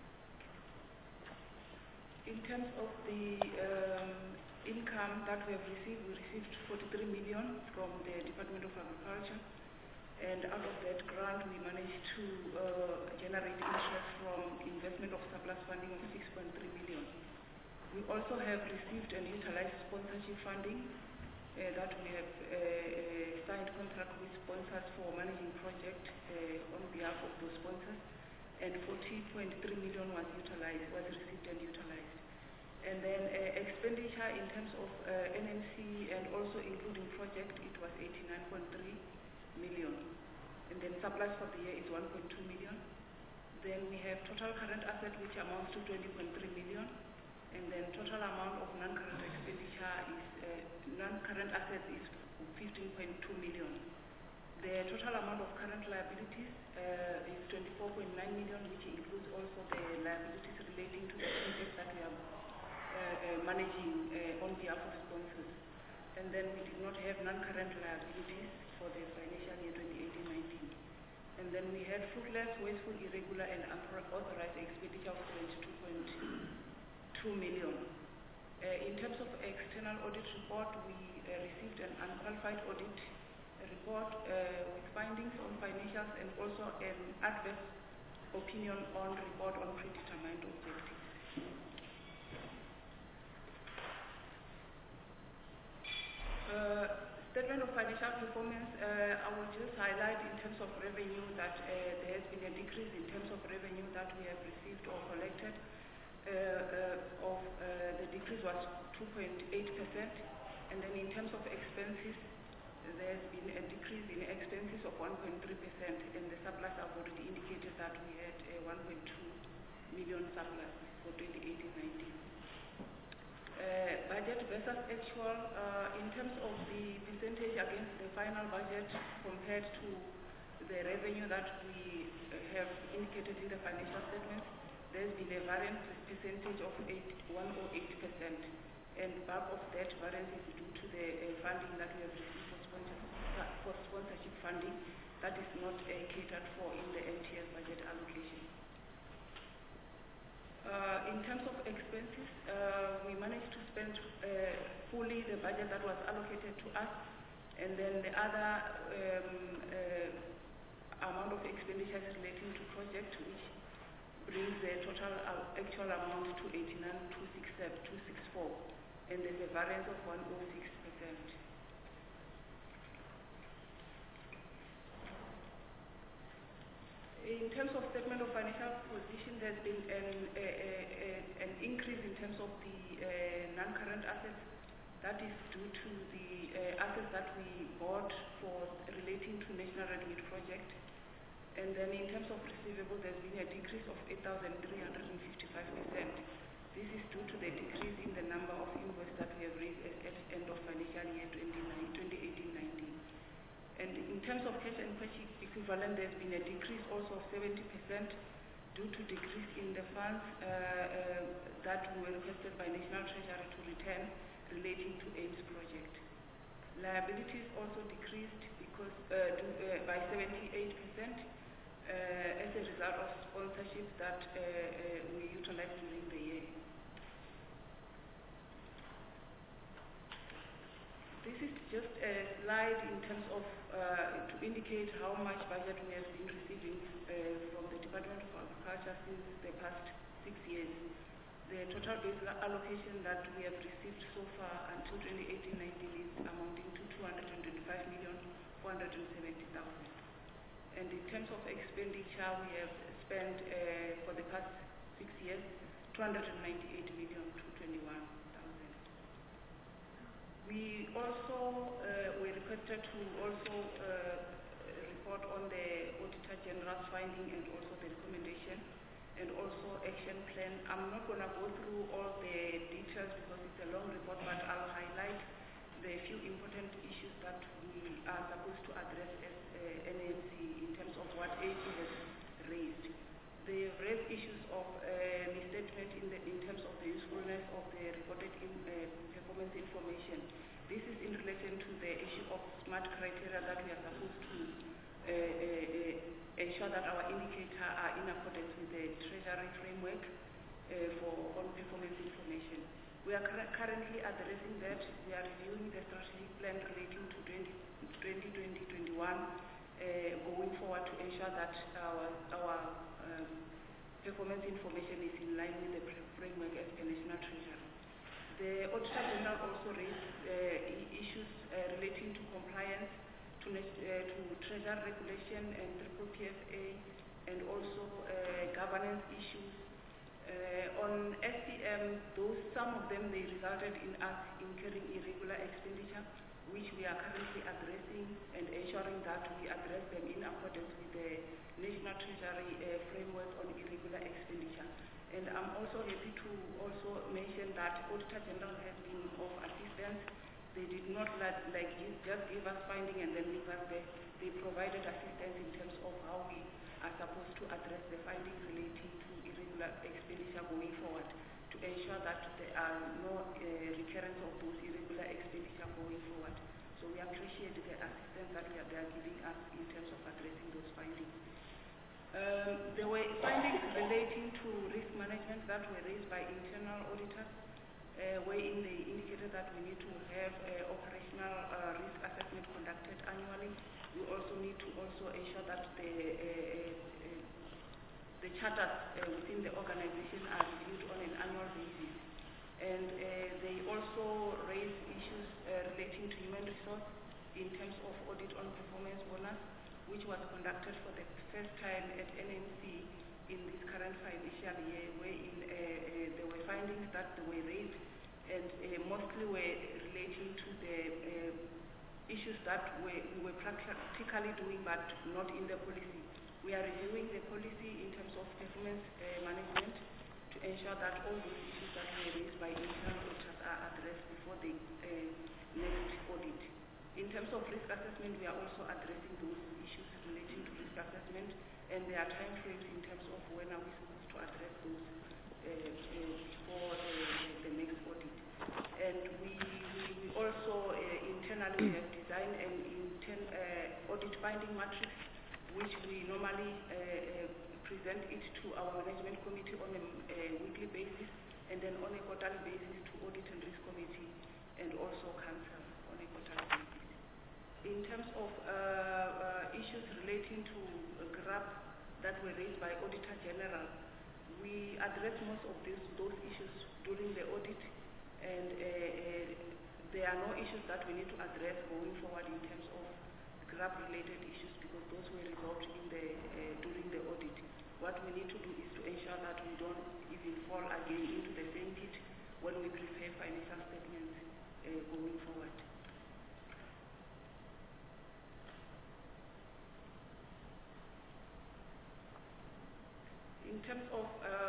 S12: In terms of the income that we have received, we received 43 million from the Department of Agriculture, and out of that grant we managed to generate interest from investment of surplus funding of 6.3 million. We also have received and utilized sponsorship funding that we have signed contract with sponsors for managing project on behalf of those sponsors, and 40.3 million was received and utilized. And then expenditure in terms of NMC and also including project, it was 89.3 million. and then surplus for the year is 1.2 million. Then we have total current asset, which amounts to 20.3 million, and then total amount of non-current expenditure is non-current assets is 15.2 million. The total amount of current liabilities is 24.9 million, which includes also the liabilities relating to the projects that we are managing on behalf of sponsors. And then we did not have non-current liabilities for the financial year 2018-19. And then we had fruitless, wasteful, irregular, and unauthorized expenditure of 22.2 million. In terms of external audit report, we received an unqualified audit report with findings on financials and also an adverse opinion on report on predetermined objectives. Statement of financial performance, I will just highlight in terms of revenue that there has been a decrease in terms of revenue that we have received or collected. The decrease was 2.8%, and then in terms of expenses, there has been a decrease in expenses of 1.3%, and the surplus I've already indicated that we had a 1.2 million surplus for 2018-19. Budget versus actual, in terms of the percentage against the final budget compared to the revenue that we have indicated in the financial statements, there's been a variance percentage of 108%, and bulk of that variance is due to the funding that we have received for sponsorship funding that is not catered for in the MTS budget allocation. In terms of expenses, we managed to spend fully the budget that was allocated to us, and then the other amount of expenditures relating to project, which brings the total actual amount to 89,264, and there's a variance of 106%. In terms of statement of financial position, there's been an increase in terms of the non-current assets. That is due to the assets that we bought for relating to National Red Meat project. And then in terms of receivables, there's been a decrease of 8,355%. This is due to the decrease in the number of invoices that we have raised at the end of financial year 2018-19. And in terms of cash and cash equivalent, there's been a decrease also of 70% due to decrease in the funds that were requested by National Treasury to return relating to AIDS project. Liabilities also decreased because by 78% as a result of sponsorship that we utilized during the year. This is just a slide in terms of to indicate how much budget we have been receiving from the Department of Agriculture since the past 6 years. The total base allocation that we have received so far until 2018-19 is amounting to 225,470,000. And in terms of expenditure, we have spent for the past 6 years 298,221,000. We also were requested to also report on the Auditor General's finding and also the recommendation and also action plan. I'm not going to go through all the details because it's a long report, but I'll highlight the few important issues that we are supposed to address as NAMC in terms of what AP has raised. They raised issues of misstatement in terms of the usefulness of the reported performance information. This is in relation to the issue of SMART criteria that we are supposed to ensure that our indicators are in accordance with the Treasury framework for on-performance information. We are currently addressing that. We are reviewing the strategic plan relating to 2020-21 going forward to ensure that our performance information is in line with the framework as per National Treasury. The Auditor General also raised issues relating to compliance to Treasury regulation and PPFA, and also governance issues. On SPM, some of them they resulted in us incurring irregular expenditure, which we are currently addressing and ensuring that we address them in accordance with the National Treasury framework on irregular expenditure. And I'm also happy to also mention that Auditor General has been of assistance. They did not just give us finding and then leave us there. They provided assistance in terms of how we are supposed to address the findings relating to irregular expenditure going forward, to ensure that there are no recurrence of those irregular expenditure going forward. So we appreciate the assistance that they are giving us in terms of addressing those findings. There were findings relating to risk management that were raised by internal auditors, wherein they indicated that we need to have operational risk assessment conducted annually. We also need to also ensure that the charters within the organization are reviewed on an annual basis. And they also raised issues relating to human resource in terms of audit on performance bonus, which was conducted for the first time at NMC in this current financial year, wherein there were findings that were raised and mostly were relating to the issues that we were practically doing but not in the policy. We are reviewing the policy in terms of performance management to ensure that all those issues that were raised by internal auditors are addressed before the next audit. In terms of risk assessment, we are also addressing those issues relating to risk assessment, and there are time frames in terms of when are we supposed to address those before the next audit. And we also internally have designed an audit finding matrix, which we normally present it to our management committee on a weekly basis, and then on a quarterly basis to audit and risk committee, and also council on a quarterly basis. In terms of issues relating to GRAP that were raised by Auditor General, we addressed most of those issues during the audit, and there are no issues that we need to address going forward in terms of GRAP-related issues, because those were resolved during the audit. What we need to do is to ensure that we don't even fall again into the same pit when we prepare financial statements going forward. In terms of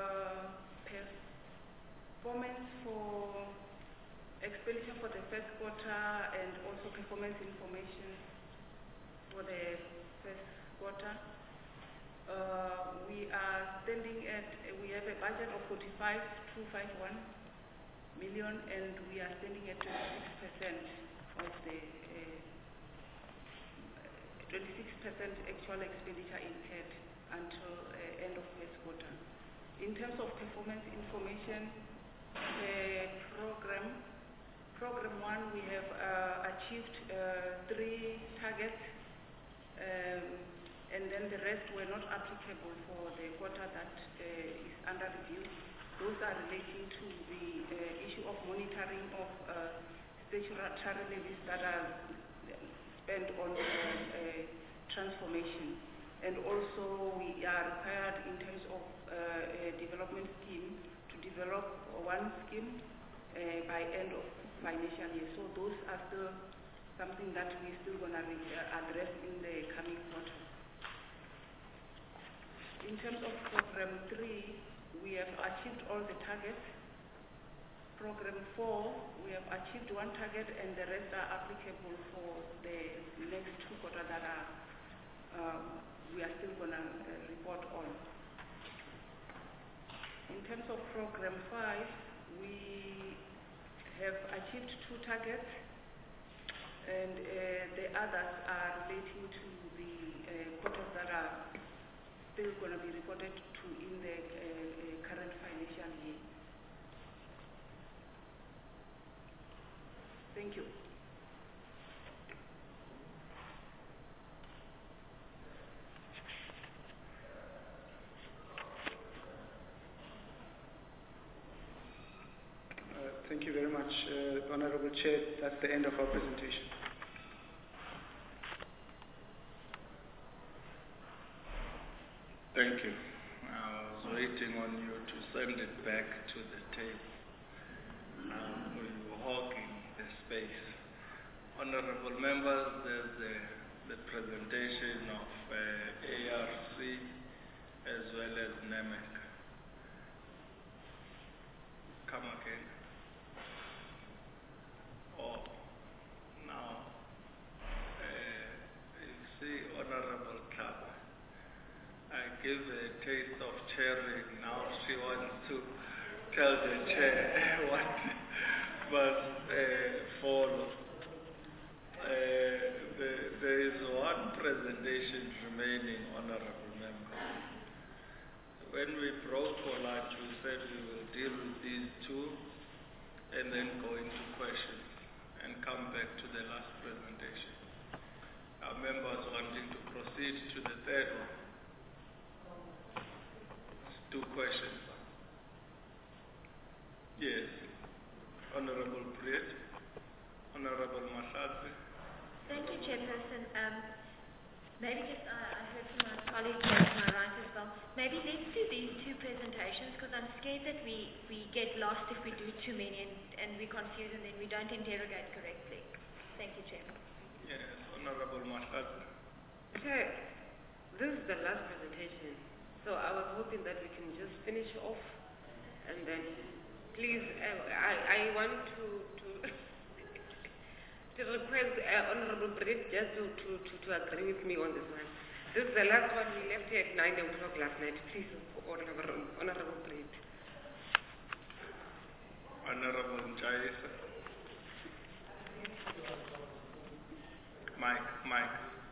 S12: performance for expenditure for the first quarter and also performance information for the first quarter, we are standing at, we have a budget of 45,251 million, and we are standing at 26% of the 26% actual expenditure incurred until end of first quarter. In terms of performance information, program 1, we have achieved 3 targets, and then the rest were not applicable for the quarter that is under review. Those are relating to the issue of monitoring of statutory levies that are spent on transformation. And also we are required in terms of a development scheme to develop one scheme by end of financial year. So those are still something that we're still going to address in the coming quarter. In terms of program 3, we have achieved all the targets. Program 4, we have achieved 1 target, and the rest are applicable for the next 2 quarters that are we are still going to report on. In terms of program 5, we have achieved 2 targets, and the others are relating to the quarters that are still going to be reported to in the current financial year. Thank you.
S11: Thank you very much, Honorable Chair. That's the end of our presentation.
S13: Thank you. I was waiting on you to send it back to the table. We were hogging the space. Honorable members, there's the presentation of ARC as well as NEMEC. Come again. Oh, now, you see, Honorable Club, I give a taste of chairing. Now she wants to tell the chair what must follow. There is one presentation remaining, Honorable Members. When we broke for lunch, we said we will deal with these two and then go into questions and come back to the last presentation. Our members wanting to proceed to the third one. Two questions. Yes. Honorable Priet, Honorable Mahlatse.
S14: Thank you, Chairperson. Maybe just, I heard from my colleague to my right as well. Maybe let's do these two presentations because I'm scared that we get lost if we do too many and we confuse and then we don't interrogate correctly. Thank you, Chairman.
S13: Yes, Honorable Mahlatse.
S5: Chair, this is the last presentation, so I was hoping that we can just finish off and then please, I want to request Honorable Britt just to agree with me on this one. This is the last one. We left here at 9 o'clock last night. Please, Honorable Britt.
S13: Honorable Njaisa. Mike.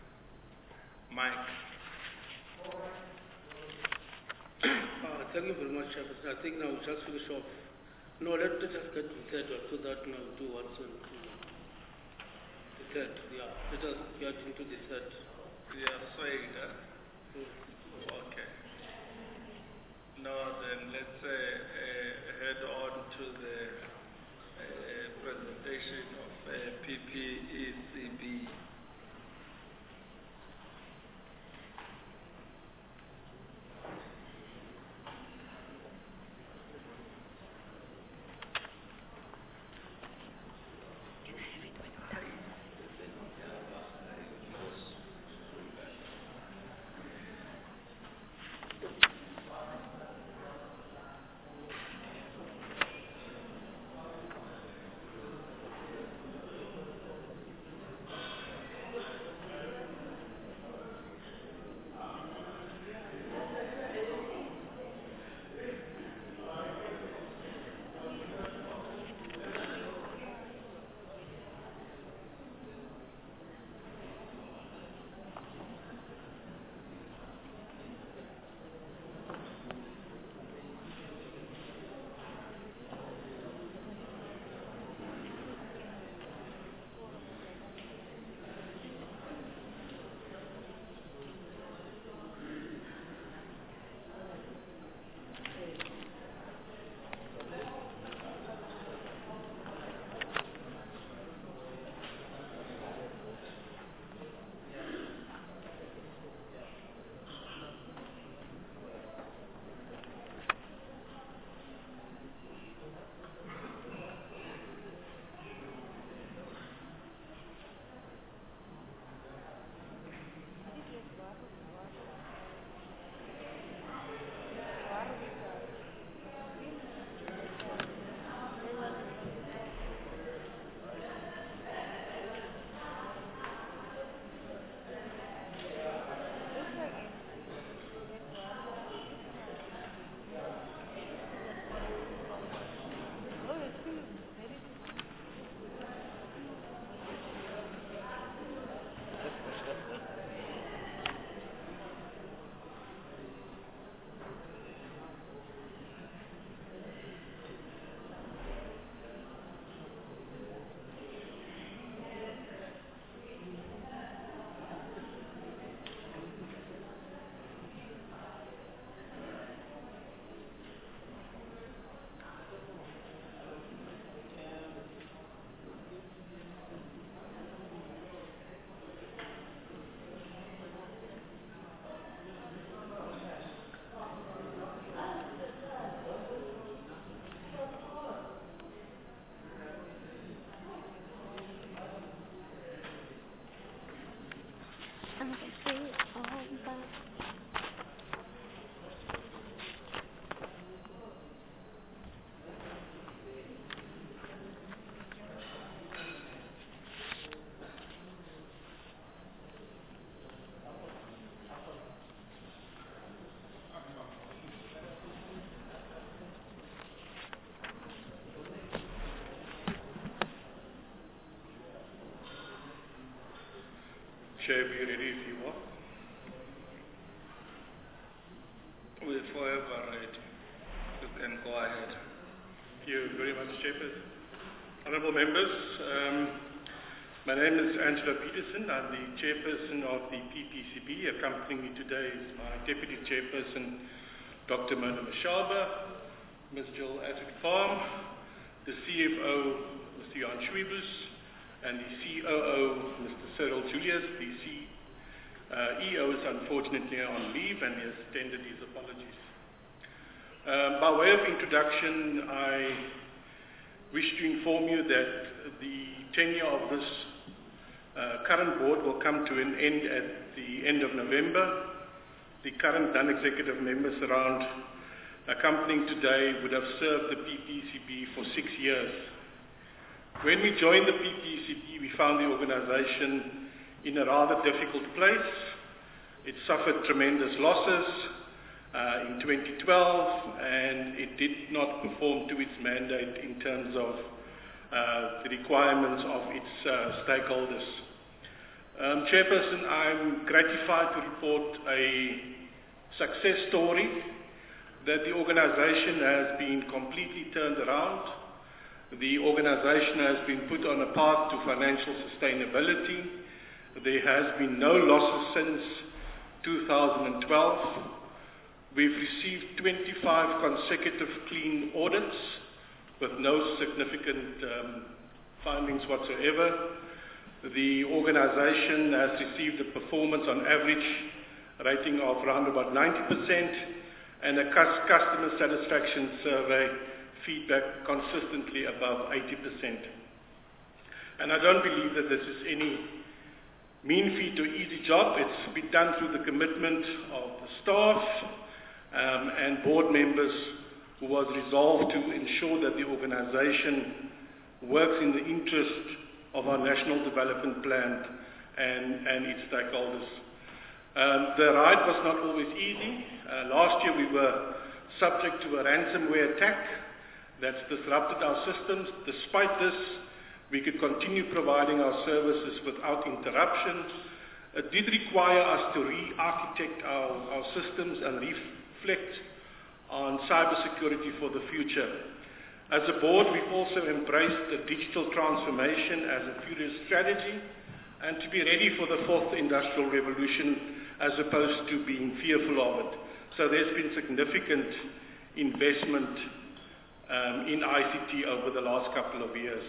S15: Thank you very much, Chairperson. I think now we'll just finish off. No, let us just get to the third one so that now we'll do what's on the third. Yeah, let us get into the third.
S13: Yeah, saying that. Okay. No, then let's head on to the presentation of PPECB.
S16: Chair be ready if you are? We're forever ready. You can go ahead.
S17: Thank you very much, Chairperson. Honourable members, my name is Angela Peterson. I'm the Chairperson of the PPCB. Accompanying me today is my Deputy Chairperson, Dr. Mona Mashalba, Ms. Jill Atwood-Farm, the CFO, Mr. Jan Schwiebus, and the COO, Mr. Cyril Julius. The CEO is unfortunately on leave and he has tendered his apologies. By way of introduction, I wish to inform you that the tenure of this current board will come to an end at the end of November. The current non-executive members around accompanying today would have served the PPCB for 6 years. When we joined the PPCB, we found the organization in a rather difficult place. It suffered tremendous losses in 2012, and it did not perform to its mandate in terms of the requirements of its stakeholders. Chairperson, I'm gratified to report a success story that the organization has been completely turned around. The organization has been put on a path to financial sustainability. There has been no losses since 2012. We've received 25 consecutive clean audits with no significant findings whatsoever. The organization has received a performance on average rating of around about 90% and a customer satisfaction survey feedback consistently above 80%. And I don't believe that this is any mean feat or easy job. It's been done through the commitment of the staff and board members who was resolved to ensure that the organization works in the interest of our National Development Plan and its stakeholders. The ride was not always easy. Last year we were subject to a ransomware attack that's disrupted our systems. Despite this, we could continue providing our services without interruption. It did require us to re-architect our systems and reflect on cybersecurity for the future. As a board, we've also embraced the digital transformation as a furious strategy and to be ready for the fourth industrial revolution as opposed to being fearful of it. So there's been significant investment in ICT over the last couple of years.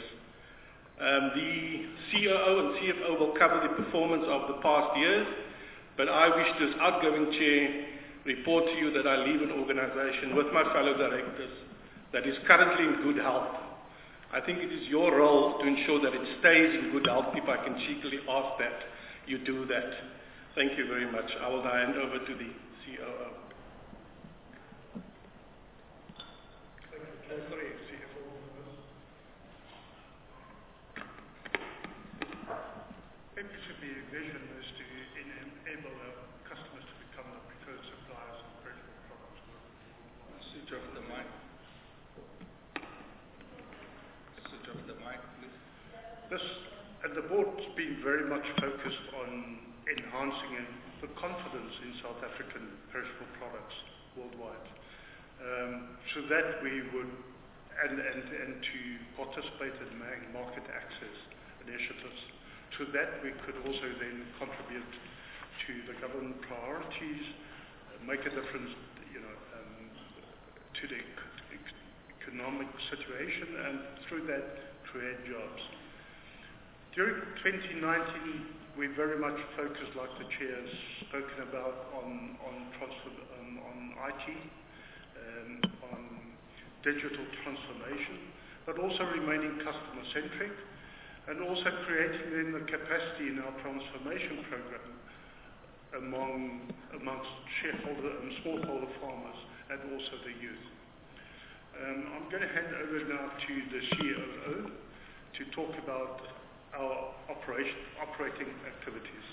S17: The COO and CFO will cover the performance of the past years, but I wish to, as outgoing chair, report to you that I leave an organization with my fellow directors that is currently in good health. I think it is your role to ensure that it stays in good health. If I can cheekily ask that, you do that. Thank you very much. I will now hand over to the COO.
S18: Sorry, CFO. PPCB vision is to enable our customers to become the preferred suppliers of critical products.
S16: Switch off the mic. Switch off the mic, please.
S18: This, and the board's been very much focused on enhancing the confidence in South African perishable products worldwide. So that we would, and to participate in market access initiatives, so that we could also then contribute to the government priorities, make a difference, to the economic situation, and through that create jobs. During 2019, we very much focused, like the chair has spoken about, on IT, on digital transformation, but also remaining customer-centric, and also creating then the capacity in our transformation program amongst shareholder and smallholder farmers and also the youth. I'm going to hand over now to the COO to talk about our operating activities.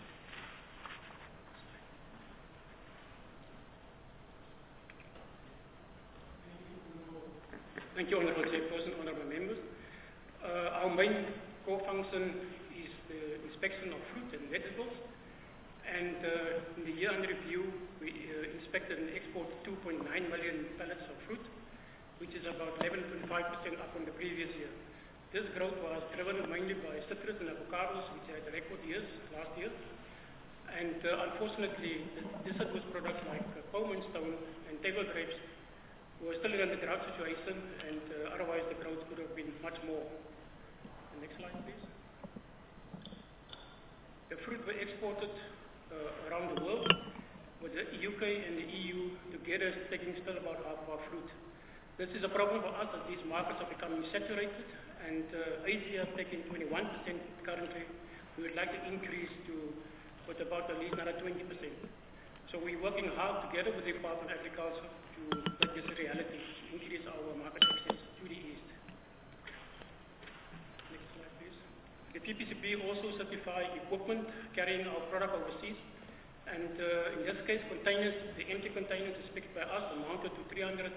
S8: Thank you, Honourable Chairperson, Honourable Members. Our main core function is
S19: inspection of fruit and vegetables. And in the year under review, we inspected and exported 2.9 million pallets of fruit, which is about 11.5% up from the previous year. This growth was driven mainly by citrus and avocados, which had record years last year. And unfortunately, deciduous products like pome and stone and table grapes were still in a drought situation, and otherwise the growth could have been much more. The next slide, please. The fruit were exported around the world, with the UK and the EU together taking still about half of our fruit. This is a problem for us as these markets are becoming saturated, and Asia taking 21% currently. We would like to increase to with about at least another 20%. So we're working hard together with the Department of Agriculture to make this a reality, to increase our market access to the East. Next slide, please. The PPCB also certify equipment carrying our product overseas. And in this case, containers, the empty containers inspected by us amounted to 303,000,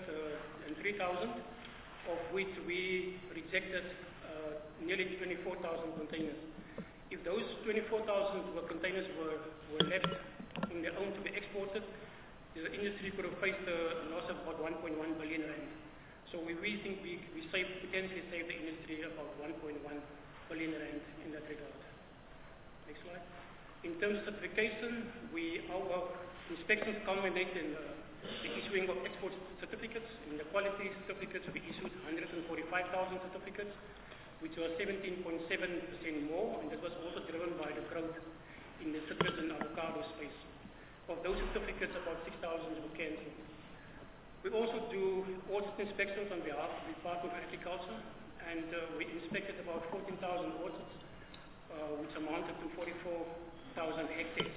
S19: of which we rejected nearly 24,000 containers. If those 24,000 containers were left on their own to be exported, the industry could have faced a loss of about 1.1 billion rand. So we think we potentially saved the industry about 1.1 billion rand in that regard. Next slide. In terms of certification, our inspections culminate in the issuing of export certificates. In the quality certificates, we issued 145,000 certificates, which was 17.7% more, and that was also driven by the growth in the citrus and avocado space. Of those certificates, about 6,000 were cancelled. We also do audit inspections on behalf of the Department of Agriculture, and we inspected about 14,000 audits, which amounted to 44,000 hectares.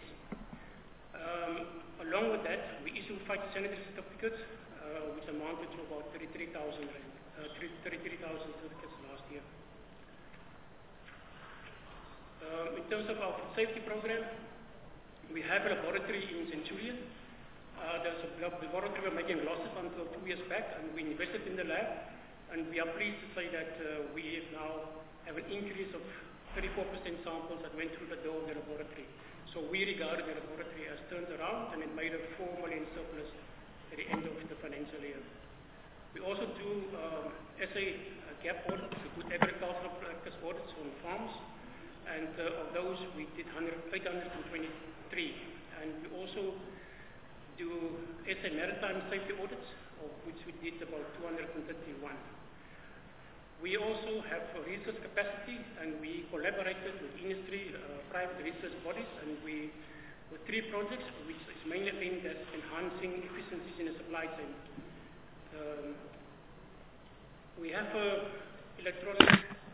S19: Along with that, we issued phytosanitary certificates, which amounted to about 33,000 certificates last year. In terms of our safety program, we have a laboratory in Centurion. There's a laboratory we're making losses until 2 years back, and we invested in the lab, and we are pleased to say that we now have an increase of 34% samples that went through the door of the laboratory. So we regarded the laboratory as turned around, and it made a 4 million surplus at the end of the financial year. We also do SA gap audits, good agricultural practice audits on farms, and of those we did 823, and we also do SA maritime safety audits, of which we did about 231. We also have research capacity, and we collaborated with industry, private research bodies, and with 3 projects, which is mainly aimed at enhancing efficiencies in the supply chain. We have an electronic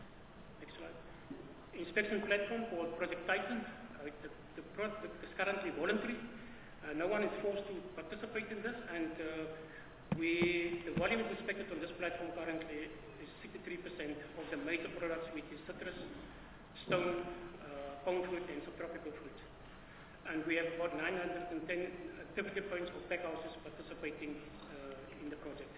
S19: inspection platform called Project Titan. The project is currently voluntary. No one is forced to participate in this, and the volume inspected on this platform currently is 63% of the major products, which is citrus, stone, pome fruit, and subtropical fruit. And we have about 910 activity points of packhouses participating in the project.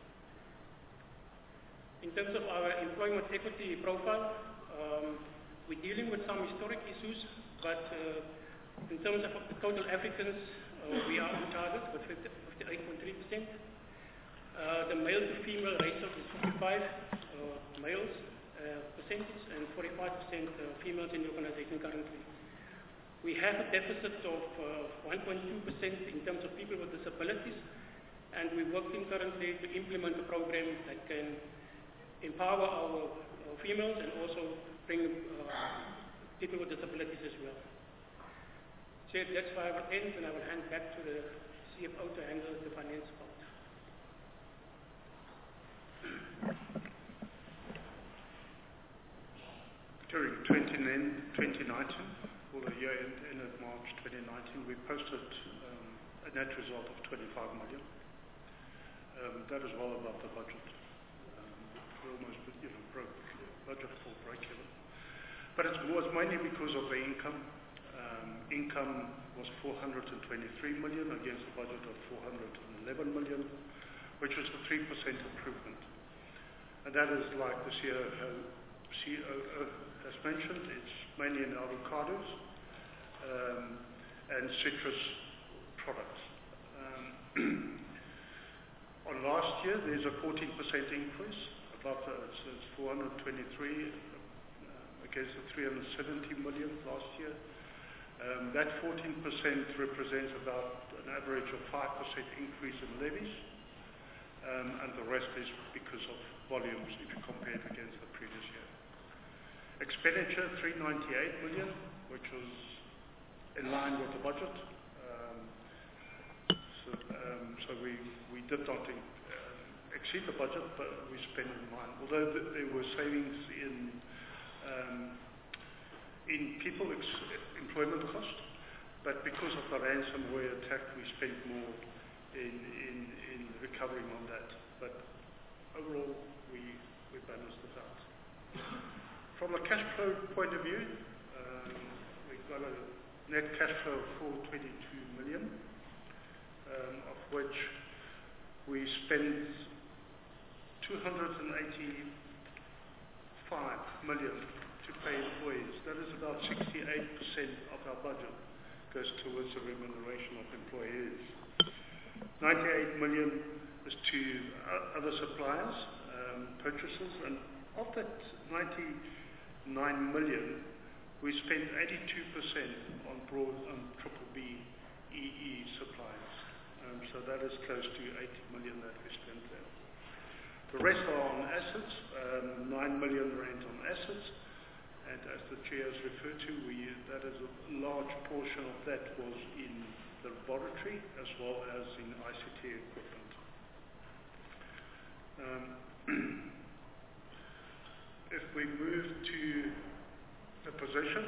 S19: In terms of our employment equity profile, we're dealing with some historic issues, but in terms of the total Africans, we are on target with 58.3%. The male to female ratio is 55 males percentage and 45% females in the organization currently. We have a deficit of 1.2% in terms of people with disabilities, and we're working currently to implement a program that can empower our females and also bring people with disabilities as well. So that's why I will end, and I will hand back to the CFO to handle the finance part.
S18: During 2019, for the year ended March 2019, we posted a net result of 25 million. That is well above the budget. We almost broke budget for break-even. But it was mainly because of the income. Income was 423 million against a budget of 411 million, which was a 3% improvement. And that is like this year COO has mentioned, it's mainly in avocados and citrus products. On last year, there's a 14% increase. It's 423 against the 370 million last year. That 14% represents about an average of 5% increase in levies, and the rest is because of volumes if you compare it against the previous year. Expenditure 398 million, which was in line with the budget. So we did not exceed the budget, but we spent in line. Although there were savings in people employment cost, but because of the ransomware attack, we spent more in recovering on that. But overall, we balanced it out. From a cash flow point of view, we've got a net cash flow of 422 million, of which we spent 285 million to pay employees. That is about 68% of our budget goes towards the remuneration of employees. 98 million is to other suppliers, purchases, and of that 99 million, we spent 82% on triple B EE suppliers. So that is close to 80 million that we spent there. The rest are on assets, 9 million rand on assets, and as the chair has referred to, that is a large portion of that was in the laboratory as well as in ICT equipment. If we move to the position,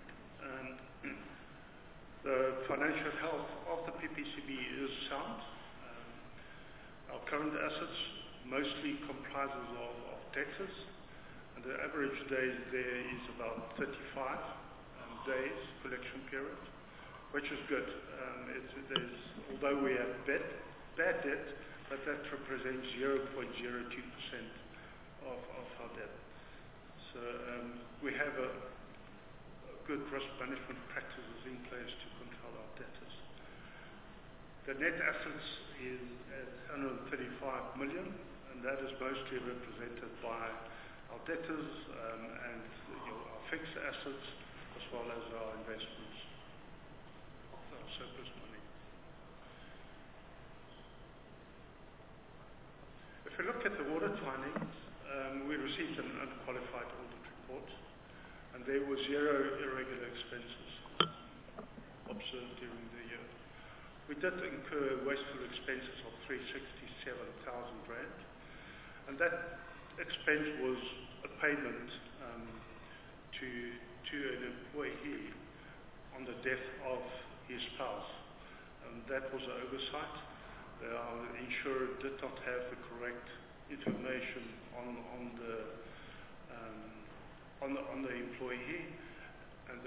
S18: the financial health of the PPCB is sound. Our current assets mostly comprises of debtors, and the average days there is about 35 days collection period, which is good. Although we have bad debt, but that represents 0.02% of our debt. So we have a good risk management practices in place to control our debtors. The net assets is at 135 million, and that is mostly represented by our debtors and our fixed assets as well as our investments, our surplus money. If we look at the audit findings, we received an unqualified audit report, and there were 0 irregular expenses observed during the year. We did incur wasteful expenses of 367,000 rand, and that expense was a payment to an employee on the death of his spouse, and that was an oversight. Our insurer did not have the correct information on the employee, and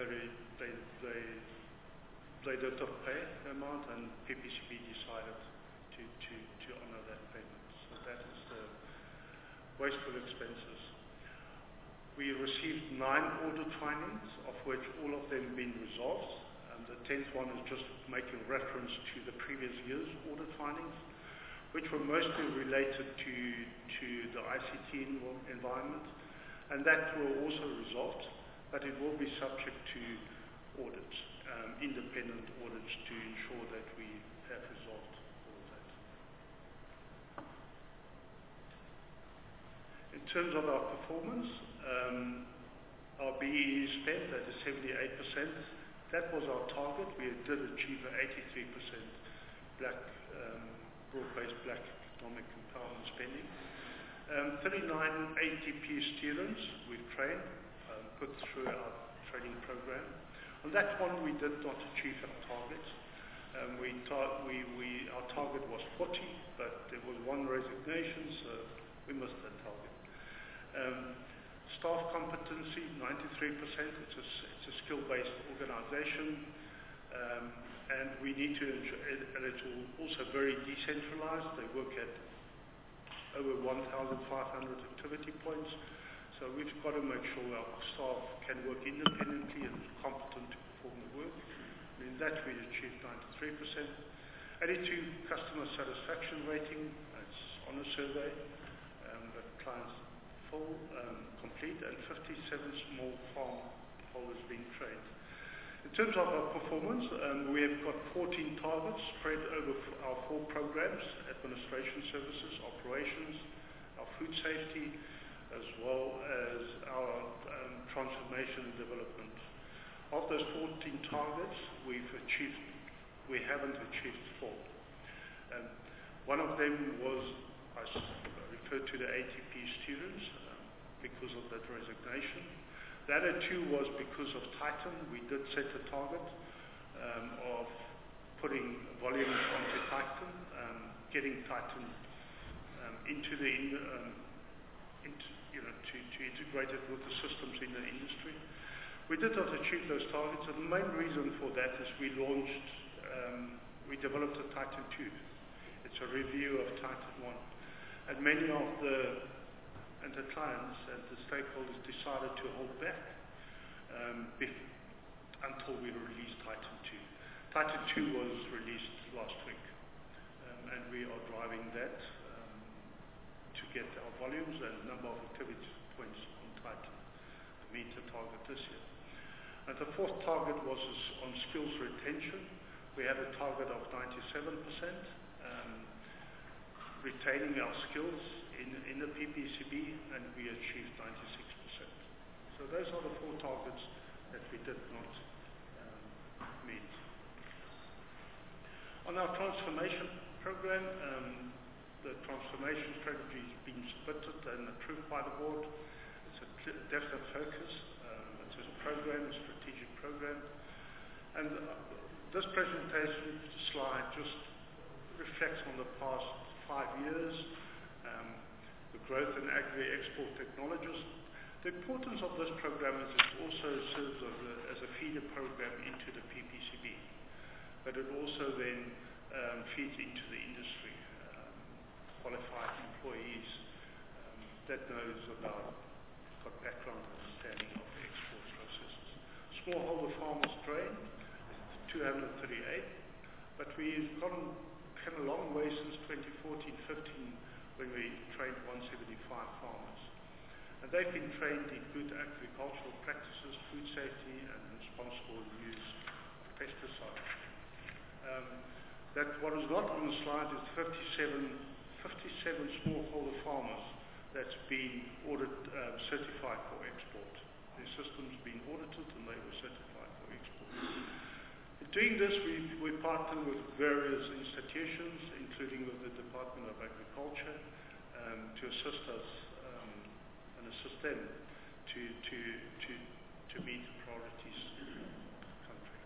S18: they did not pay the amount, and PPCB decided to honor that payment. So that is the wasteful expenses. We received 9 audit findings, of which all of them been resolved, and the 10th one is just making reference to the previous year's audit findings, which were mostly related to the ICT environment, and that will also resolve, but it will be subject to audits, independent audits, to ensure that we have resolved all of that. In terms of our performance, our BEE spend, that is 78%, that was our target. We did achieve an 83% broad-based black economic empowerment spending. 39 ATP students we've trained, put through our training program. On that one, we did not achieve our targets. Our target was 40, but there was 1 resignation, so we missed that target. Staff competency, 93%. It's a skill-based organization, and we need to ensure, and it's also very decentralized. They work at over 1,500 activity points, So we've got to make sure our staff can work independently and competent to perform the work. And in that we achieved 93%. 82 customer satisfaction rating, that's on a survey that clients complete, and 57 small farm holders being trained. In terms of our performance, we have got 14 targets spread over our 4 programs: administration services, operations, our food safety, as well as our transformation and development. Of those 14 targets, we haven't achieved 4. One of them was, I referred to the ATP students because of that resignation. The other 2 was because of Titan. We did set a target of putting volumes onto Titan, getting Titan into the to integrate it with the systems in the industry. We did not achieve those targets, and the main reason for that is we developed a Titan 2. It's a review of Titan 1. And many of the clients and the stakeholders decided to hold back until we released Titan 2. Titan 2 was released last week, and we are driving that to get our volumes and number of activity points on Titan to meet the target this year. And the 4th target was on skills retention. We had a target of 97%, retaining our skills in the PPCB, and we achieved 96%. So those are the 4 targets that we did not meet. On our transformation program, the transformation strategy has been submitted and approved by the board. It's a definite focus. It's a program, a strategic program. And this presentation slide just reflects on the past 5 years, the growth in agri-export technologies. The importance of this program is it also serves as a feeder program into the PPCB, but it also then feeds into the industry, qualified employees that knows about, got background understanding of the export processes. Smallholder farmers trained, 238, but we've come a long way since 2014-15 when we trained 175 farmers. And they've been trained in good agricultural practices, food safety, and responsible use of pesticides. That what is not on the slide is 57 smallholder farmers that's been certified for export. Their systems been audited and they were certified for export. In doing this, we partner with various institutions, including with the Department of Agriculture, to assist us and assist them to meet the priorities of the country.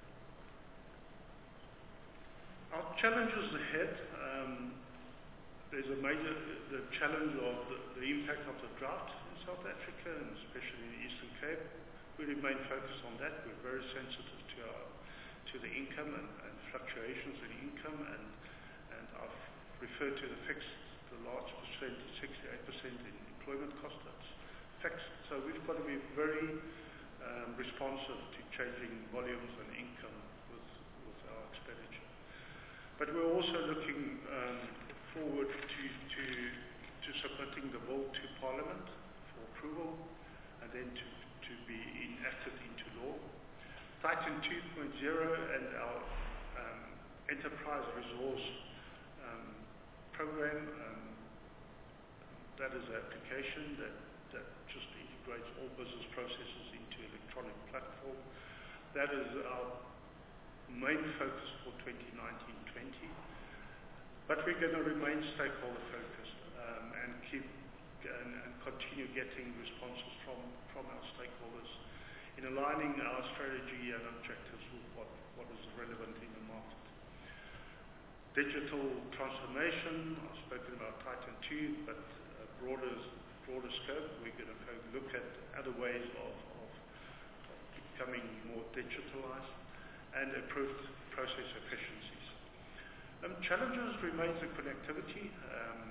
S18: Our challenges ahead, there's the challenge of the impact of the drought in South Africa, and especially in the Eastern Cape. We remain focused on that. We're very sensitive to the income and fluctuations in income, and I've referred to the large percentage, 68% in employment cost. That's fixed. So we've got to be very responsive to changing volumes and income with our expenditure. But we're also looking forward to submitting the bill to Parliament for approval and then to be enacted into law. Titan 2.0 and our enterprise resource program, that is an application that just integrates all business processes into electronic platform. That is our main focus for 2019-20. But we're going to remain stakeholder focused and continue getting responses from our stakeholders in aligning our strategy and objectives with what is relevant in the market. Digital transformation, I've spoken about Titan 2, but broader scope, we're going to look at other ways of becoming more digitalized and improved process efficiencies. Challenges remains the connectivity.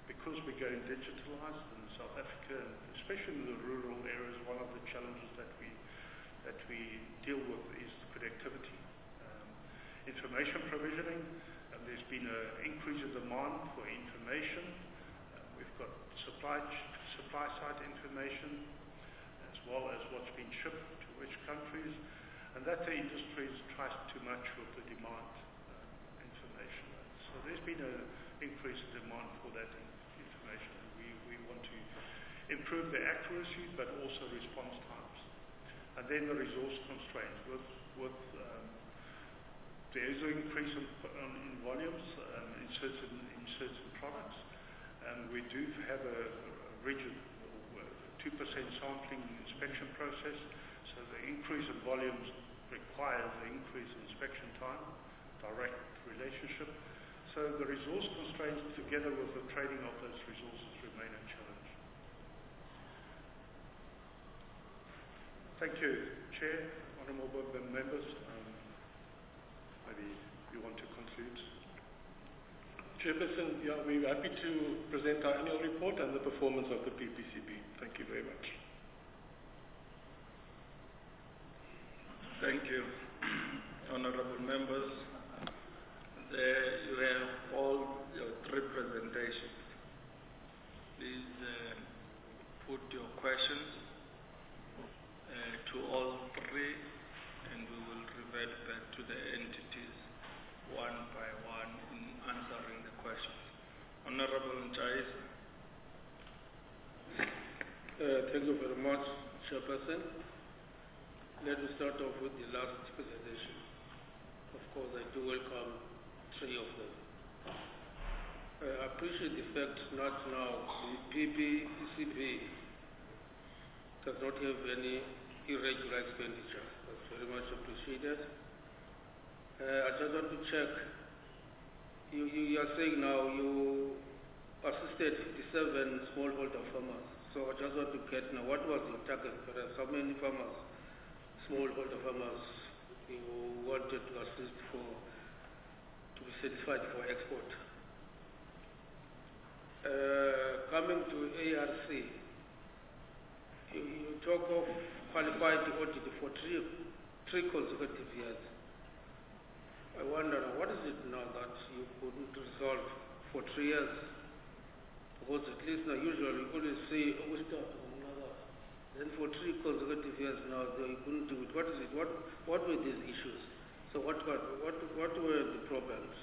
S18: because we're going digitalized in South Africa, and especially in the rural areas, one of the challenges that we deal with is connectivity. Information provisioning, and there's been an increase in demand for information. We've got supply side information, as well as what's been shipped to which countries, and that the industry tries too much with the demand information. So there's been an increase in demand for that information, and we want to improve the accuracy, but also response times. And then the resource constraints. There is an increase in volumes in certain products, and we do have a rigid 2% sampling inspection process. So the increase in volumes requires an increase in inspection time, direct relationship. So the resource constraints, together with the trading of those resources, remain a challenge. Thank you, Chair, honourable board members. Maybe you want to conclude.
S17: Chairperson, yeah, we're happy to present our annual report and the performance of the PPCB. Thank you very much.
S13: Thank you, honourable members. There you have all your 3 presentations. Please put your questions to all 3, and we will revert back to the entities one by one in answering the questions. Honourable Nchaisa.
S15: Thank you very much, Chairperson. Let me start off with the last presentation. Of course, I do welcome 3 of them. I appreciate the fact that now the PPCB does not have any irregular expenditure. That's very much appreciated. I just want to check. You are saying now you assisted 57 smallholder farmers. So I just want to get now, what was your target? Perhaps how many farmers, smallholder farmers, you wanted to assist to be certified for export? Coming to ARC, you talk of qualified audit for three consecutive years. I wonder, what is it now that you couldn't resolve for 3 years? Because at least now usually you always say, oh, we start on another. Then for 3 consecutive years now, you couldn't do it. What is it? What were these issues? So what were the problems?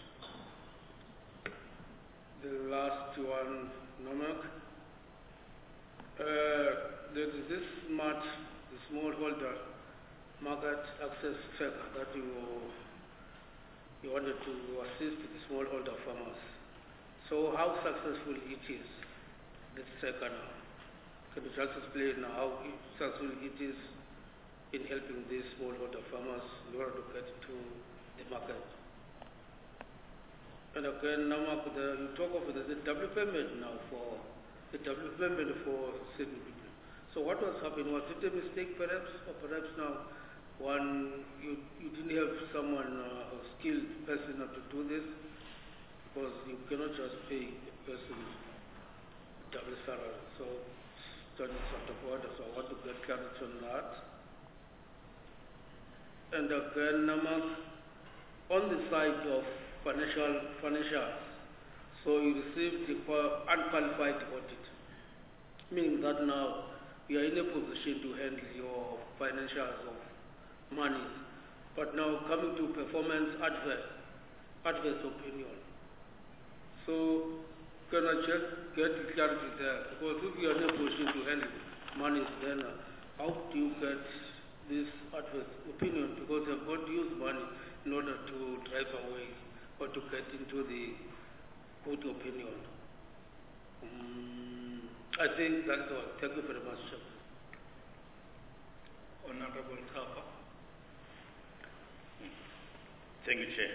S15: The last one, Namak. There is this much, the smallholder market access tracker that you wanted to assist the smallholder farmers. So how successful it is, this tracker now? Can you just explain now how successful it is in helping these smallholder farmers in order to get to the market? And again, Namak, you talk of the development now for the development for certain people. So what was happening? Was it a mistake perhaps? Or perhaps now you didn't have someone, a skilled person to do this? Because you cannot just pay a person double salary. So that is sort of order. So I want to get clarity on that. And again, Namak, on the side of financials, so you received the unqualified audit, meaning that now you are in a position to handle your financials of money. But now coming to performance adverse opinion. So can I just get clarity there? Because if you are in a position to handle money, then how do you get this adverse opinion? Because you have got to use money in order to drive away or to get into the good opinion. I think that's all. Thank you very much, Chair.
S13: Honorable Kapa.
S20: Thank you, Chair.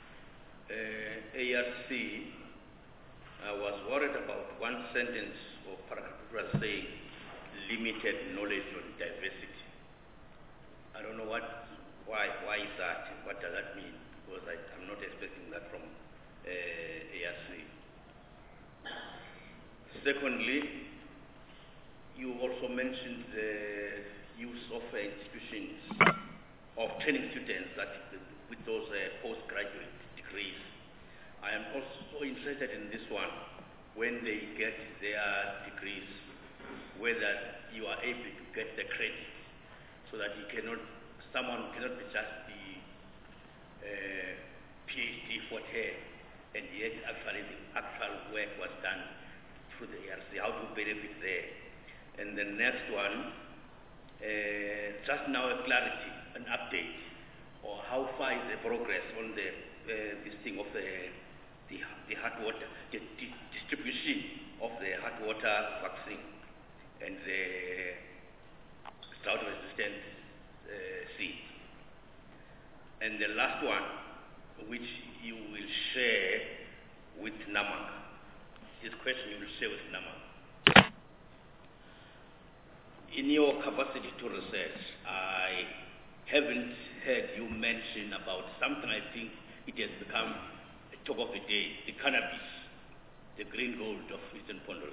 S20: ARC, I was worried about one sentence of paragraph saying limited knowledge on diversity. I don't know why is that? What does that mean? Because I'm not expecting that from ARC. Secondly, you also mentioned the use of institutions of training students with those postgraduate degrees. I am also interested in this one. When they get their degrees, whether you are able to get the credit, so that someone cannot be just the PhD for 10, and yet actually the actual work was done through the ARC. How to benefit there? And the next one, just now a clarity, an update, or how far is the progress on this thing of the hot water, the distribution of the hot water vaccine and the drought-resistant seed. And the last one, which you will share with NAMAC, this question you will share with NAMAC. In your capacity to research, I haven't heard you mention about something I think it has become a talk of the day, the cannabis, the green gold of Eastern Pondola.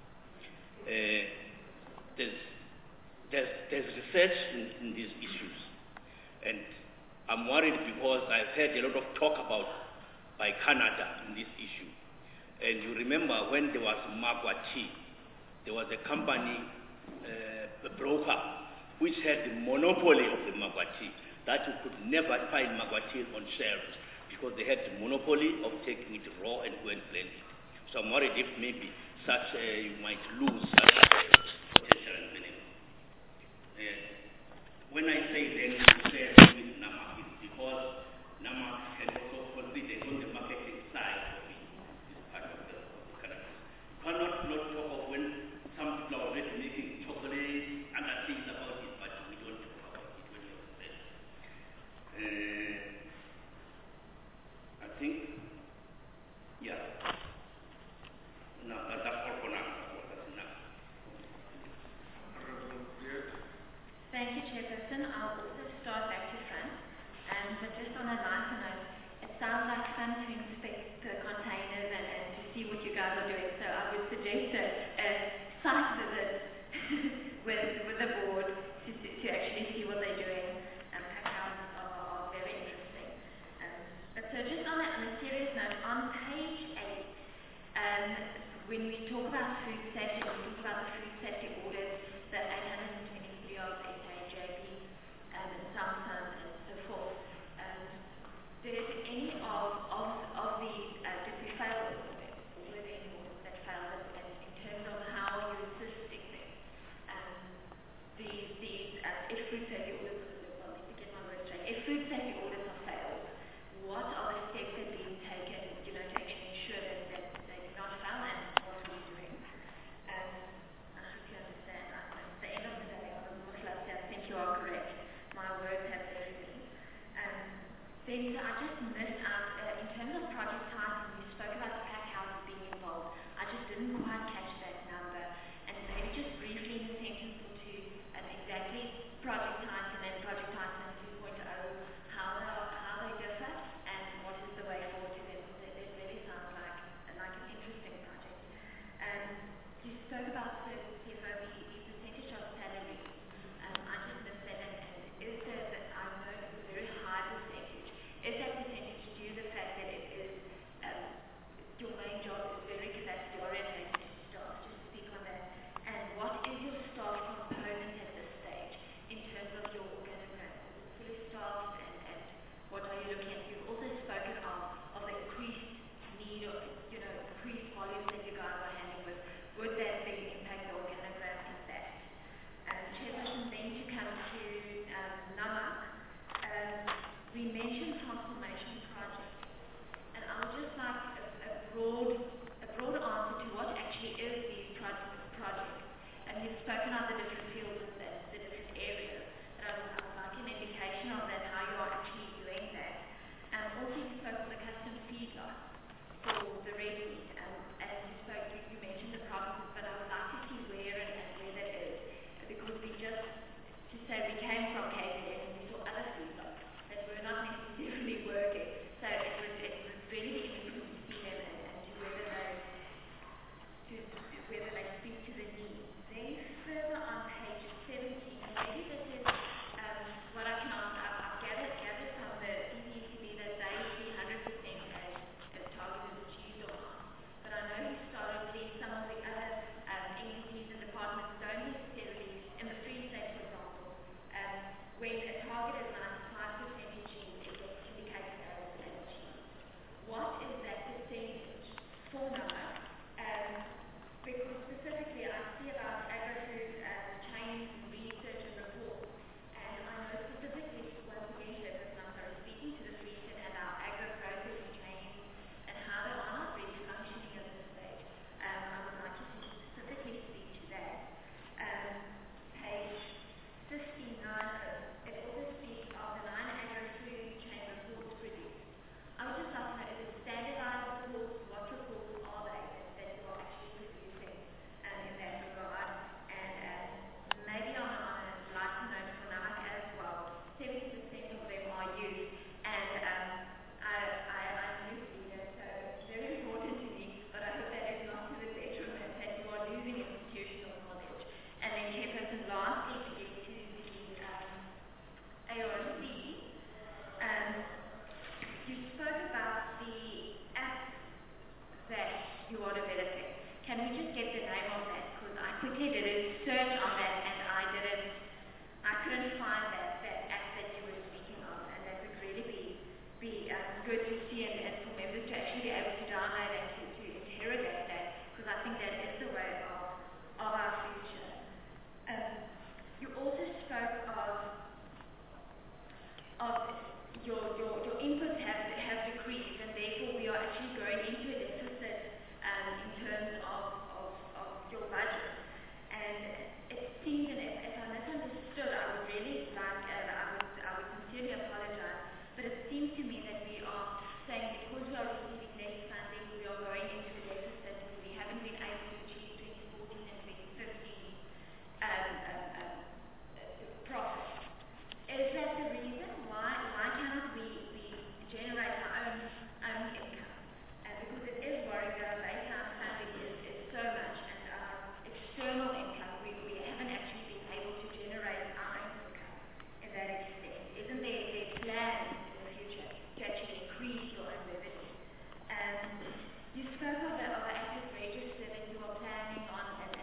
S20: There's research in these issues, and I'm worried because I've heard a lot of talk by Canada in this issue. And you remember when there was Magua Tea, there was a company, a broker, which had the monopoly of the Magua Tea, that you could never find Magua Tea on shelves because they had the monopoly of taking it raw and go and blend it. So I'm worried if maybe you might lose such potential and benefit. When I say then share with NAMAC, it's because NAMAC can also consider on the marketing side of it, this part of the cannabis. You cannot not talk of when some people are already making chocolate and other things about it, but we don't talk about it when you're there. I think, yeah. No, that's all for now. That's enough.
S14: Thank you, Chairperson. I'll also start back to front. But just on a lighter note, it sounds like fun to inspect the containers and to see what you guys are doing. So I would suggest a site visit with the board to actually see what they're doing. Packhouses are very interesting. But so just on a serious note, on page 8, when we talk about food safety, we talk about the food safety audit, the 823 of SAJB and Samsung and so forth. Did any of the did we fail or were there any audits that failed in terms of how you're assisting them? If food safety audits, well, let me get my words straight. If food safety audits are failed, what are the steps that are being taken, to actually ensure that they do not fail, and what are we doing? I hope you understand. At the end of the day, I would most love to think you are correct. My words have everything. Then I just missed out, in terms of Project Titan, you spoke about the pack houses being involved. I just didn't quite catch that number. And maybe just briefly in a sentence or two, exactly Project Titan and Project Titan 2.0, how they differ and what is the way forward to them. It really sounds like an interesting project. You spoke about the CFO, the percentage of salary. I just missed that. And is that, I know it's a very high percentage. Is that percentage lastly, to get to the ARC, you spoke about the app that you are developing. Can we just get the name of that? Because I quickly did a search on that and I couldn't find that app that you were speaking of, and that would really be good to see and for members to actually be able to download and to interrogate that, because I think that is the way of our future. You also spoke of your inputs have decreased, and therefore we are actually going into a deficit in terms of your budget. And it seems, and if I misunderstood, I would really like, I would sincerely apologize, but it seems to me that we are saying because we are receiving less funding, we are going into a deficit, and we haven't been able to achieve 2014 and 2015 profit. Is that the reason? Why cannot we generate our own income? Because it is worrying that our baseline funding is so much, and our external income, we haven't actually been able to generate our own income in that extent. Isn't there plans in the future to actually increase your own revenue? You spoke of the active register that you are planning on,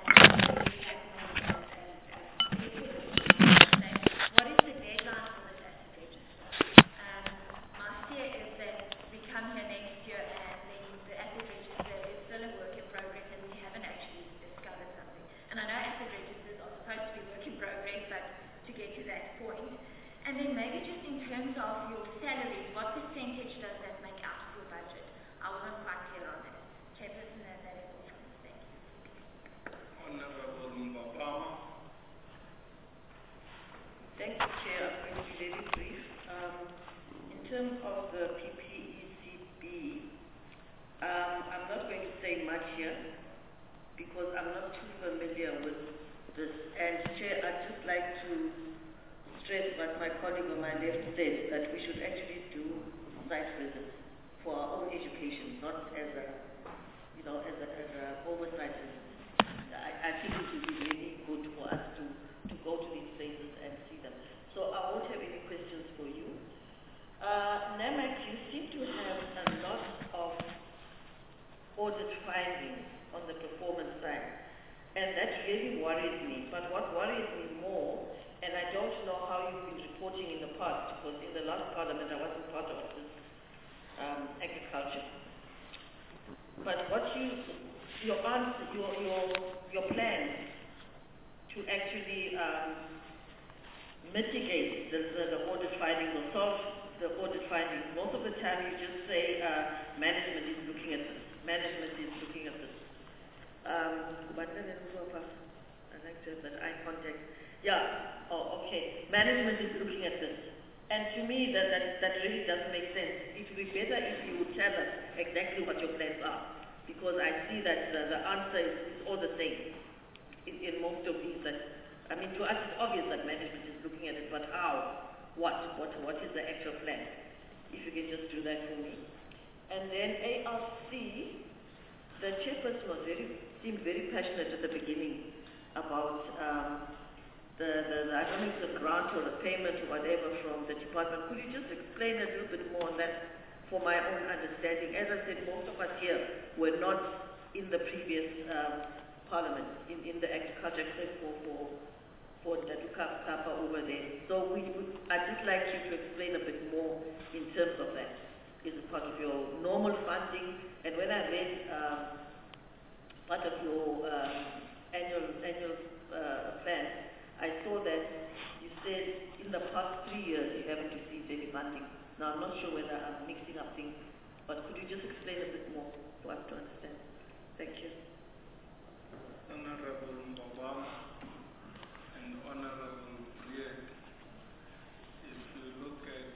S14: what is the deadline for this active register? My fear is that we come here next year and then the active register is still a work in progress and we haven't actually discovered something. And I know active registers are supposed to be work in progress, but to get to that point. And then maybe just in terms of your salaries, what percentage does that make out of your budget? I wasn't quite clear on that. Chairperson, that is all from me. Thank you.
S13: Honorable Mbabama.
S21: Thank you, Chair. I'm going to be very brief. In terms of the PPECB, I'm not going to say much here because I'm not too familiar with this. And Chair, I'd just like to stress what my colleague on my left said, that we should actually do site visits for our own education, not as a oversight visit. I think it would be really good for us to go to these places and see them. So I won't have any questions for you. NAMAC, you seem to have a lot of audit findings on the performance side, and that really worries me. But what worries me more, and I don't know how you've been reporting in the past, because in the last parliament I wasn't part of this agriculture. But what your plan to actually mitigate the audit findings or solve the audit findings. Most of the time you just say management is looking at this. Management is looking at this. But then I like to have that eye contact. Yeah, oh, okay. Management is looking at this. And to me, that really doesn't make sense. It would be better if you would tell us exactly what your plans are. Because I see that the answer is all the same in most of these. I mean, to us it's obvious that management is looking at it, but how? What is the actual plan? If you can just do that for me. And then ARC, the chairperson seemed very passionate at the beginning about I don't know if it's a grant or a payment or whatever from the department. Could you just explain a little bit more on that for my own understanding? As I said, most of us here were not in the previous parliament, in the agriculture except for the Kapa over there. So I'd just like you to explain a bit more in terms of that. Is it part of your normal funding? And when I read part of your annual plan, I saw that you said in the past 3 years you haven't received any funding. Now I'm not sure whether I'm mixing up things, but could you just explain a bit more for us to understand? Thank you.
S13: Honorable Mbabama and Honorable Briet, if you look at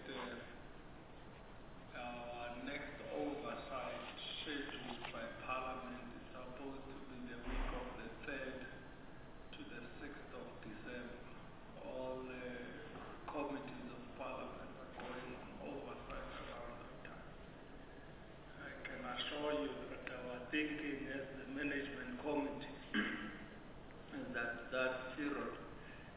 S13: our next oversight scheduled by Parliament, it's supposed to be the week of the 3rd to the 6th of December. All committees of Parliament are going on oversight around that time. I can assure you that our thinking as the management committee is that period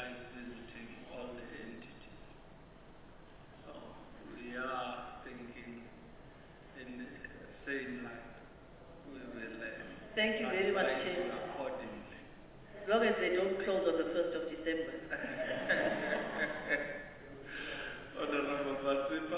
S13: is visiting all the entities. So we are thinking in the same line. We will
S21: Thank you very much,
S13: advise
S21: Chair.
S13: accordingly.
S21: As long as they don't close on the 1st of December.
S13: Honorable Masipa.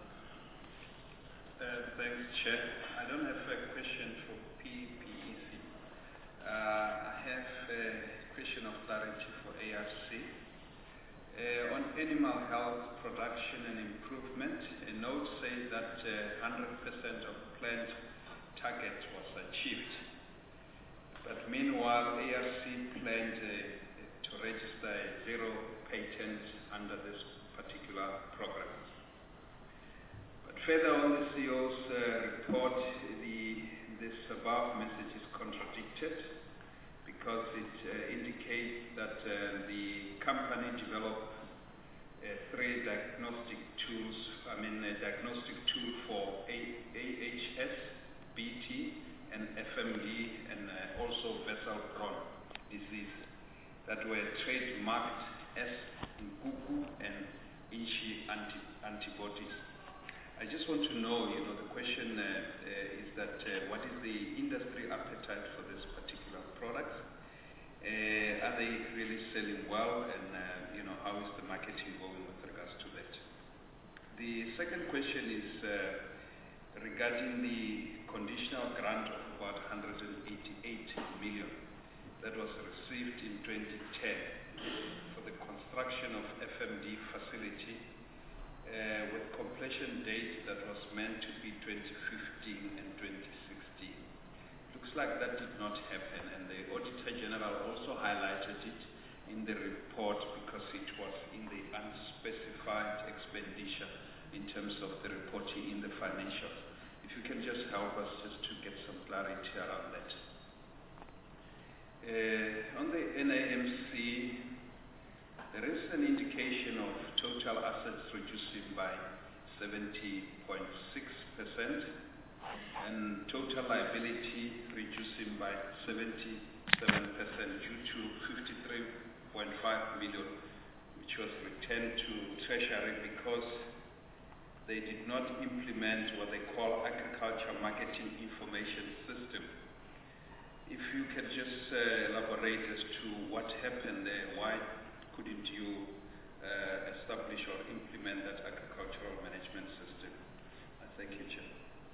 S4: Thanks, Chair. I don't have a question for PPEC. I have a question of clarity for ARC. On animal health production and improvement, a note says that 100% of planned target was achieved. But meanwhile, ARC planned to register zero patents under this particular program. But further on the CEO's report, this above message is contradicted because it indicates that the company developed three diagnostic tools, a diagnostic tool for AHS, BT, and FMD, and also vessel-borne disease that were trademarked as Ngugu and Inshi antibodies. I just want to know, the question is that what is the industry appetite for this particular product? Are they really selling well, and how is the marketing going with regards to that? The second question is regarding the conditional grant of about 188 million that was received in 2010 for the construction of FMD facility with completion date that was meant to be 2015 and 2016. Looks like that did not happen, and the Auditor General also highlighted it in the report because it was in the unspecified expenditure in terms of the reporting in the financials. If you can just help us just to get some clarity around that. On the NAMC, there is an indication of total assets reducing by 70.6% and total liability reducing by 77% due to 53.5 million, which was returned to Treasury because they did not implement what they call agriculture marketing information system. If you can just elaborate as to what happened there, why couldn't you establish or implement that agricultural management system? Thank you, Chair.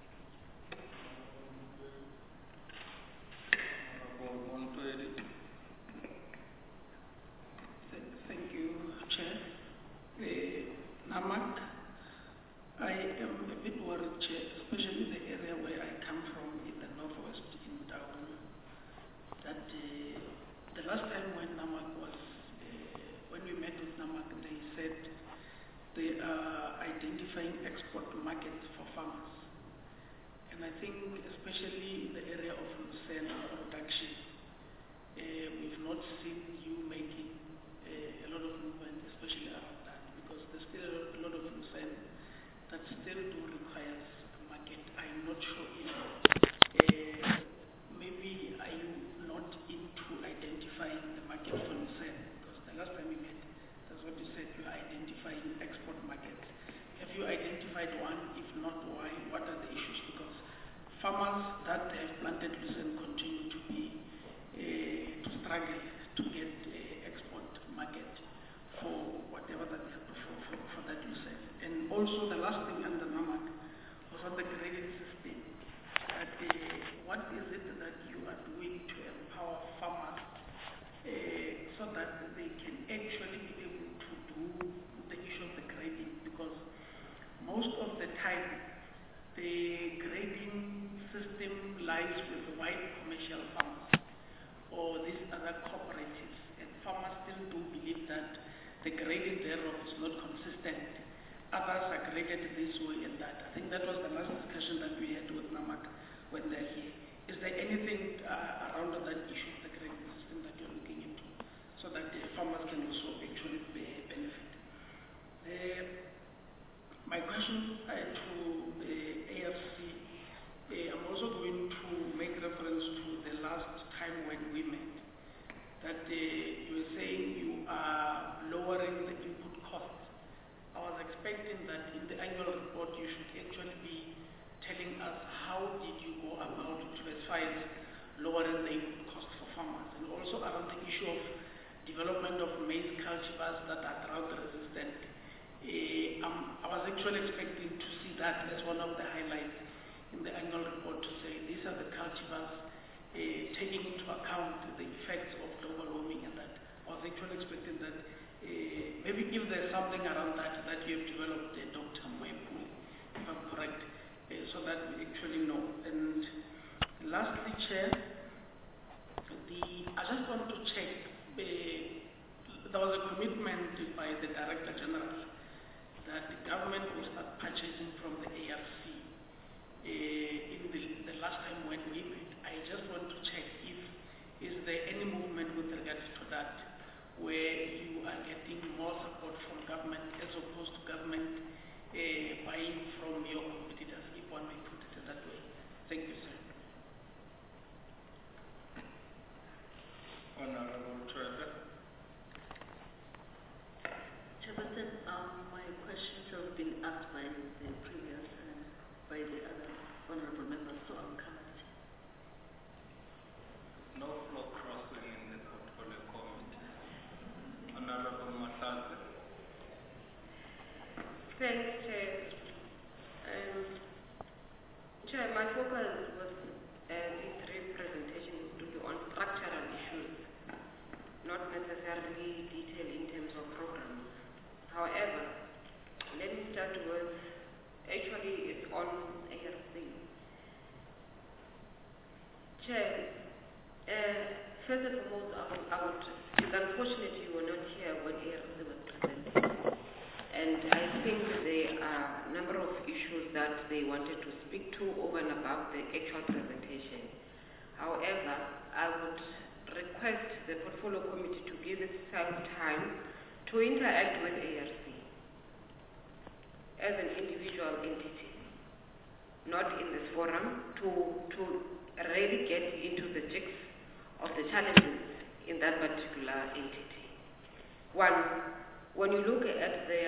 S1: Thank you, Chair. NAMAC, I am a bit worried, Chair, especially in the area where I come from in the northwest in Durban, that the last time when NAMAC was, when we met with NAMAC, they said they are identifying export markets for farmers. And I think especially in the area of Lucerne production, we've not seen you making a lot of movement, especially around that, because there's still a lot of Lucerne that still do requires a market. I'm not sure if maybe are you not into identifying the market for Lucerne, because the last time we met, that's what you said, you're identifying export markets. Have you identified one? If not, why? What are the issues? Because farmers that have planted Lucerne continue to be to struggle to get export market for whatever that for that Lucerne. And also the last thing under NAMAC was on the grading system. That what is it that you are doing to empower farmers so that they can actually be able to do the issue of the grading? Because most of the time the grading system lies with white commercial farmers or these other cooperatives, and farmers still do believe that the grading thereof is not consistent. Others are graded this way and that. I think that was the last discussion that we had with NAMAC when they're here. Is there anything around that issue of the grading system that you're looking into so that the farmers can also actually benefit? My question to the AFC, I'm also going to make reference to the last time when we met, that you were saying you are I was actually expecting to see that as one of the highlights in the annual report to say these are the cultivars taking into account the effects of global warming, and that I was actually expecting that maybe if there's something around that you have developed, Dr. Mwepu, if I'm correct, so that we actually know. And lastly, Chair, I just want to check, there was a commitment by the Director General that the government will start purchasing from the ARC. In the last time when we met, I just want to check if is there any movement with regards to that, where you are getting more support from government as opposed to government buying from your competitors, if one may put it that way. Thank you, sir.
S16: Honorable Treasurer.
S21: Chairperson, my questions have been asked by the previous by the other honorable members, so I'm covered.
S16: No floor crossing in the portfolio committee. Honorable Matata.
S5: Thanks, Chair. Chair, my focus was these three presentations to be on structural issues, not necessarily detail in terms of programs. However, let me start with, actually it's on ARC. Chair, first and foremost, it's unfortunate you were not here when ARC was presenting. And I think there are a number of issues that they wanted to speak to over and above the actual presentation. However, I would request the portfolio committee to give itself time to interact with ARC as an individual entity, not in this forum, to really get into the jigs of the challenges in that particular entity. One, when you look at the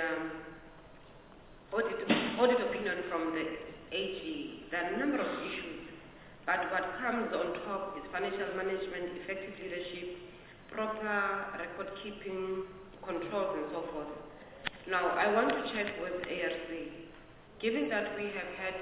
S5: audit opinion from the AG, there are a number of issues, but what comes on top is financial management, effective leadership, proper record keeping, controls and so forth. Now, I want to check with ARC, given that we have had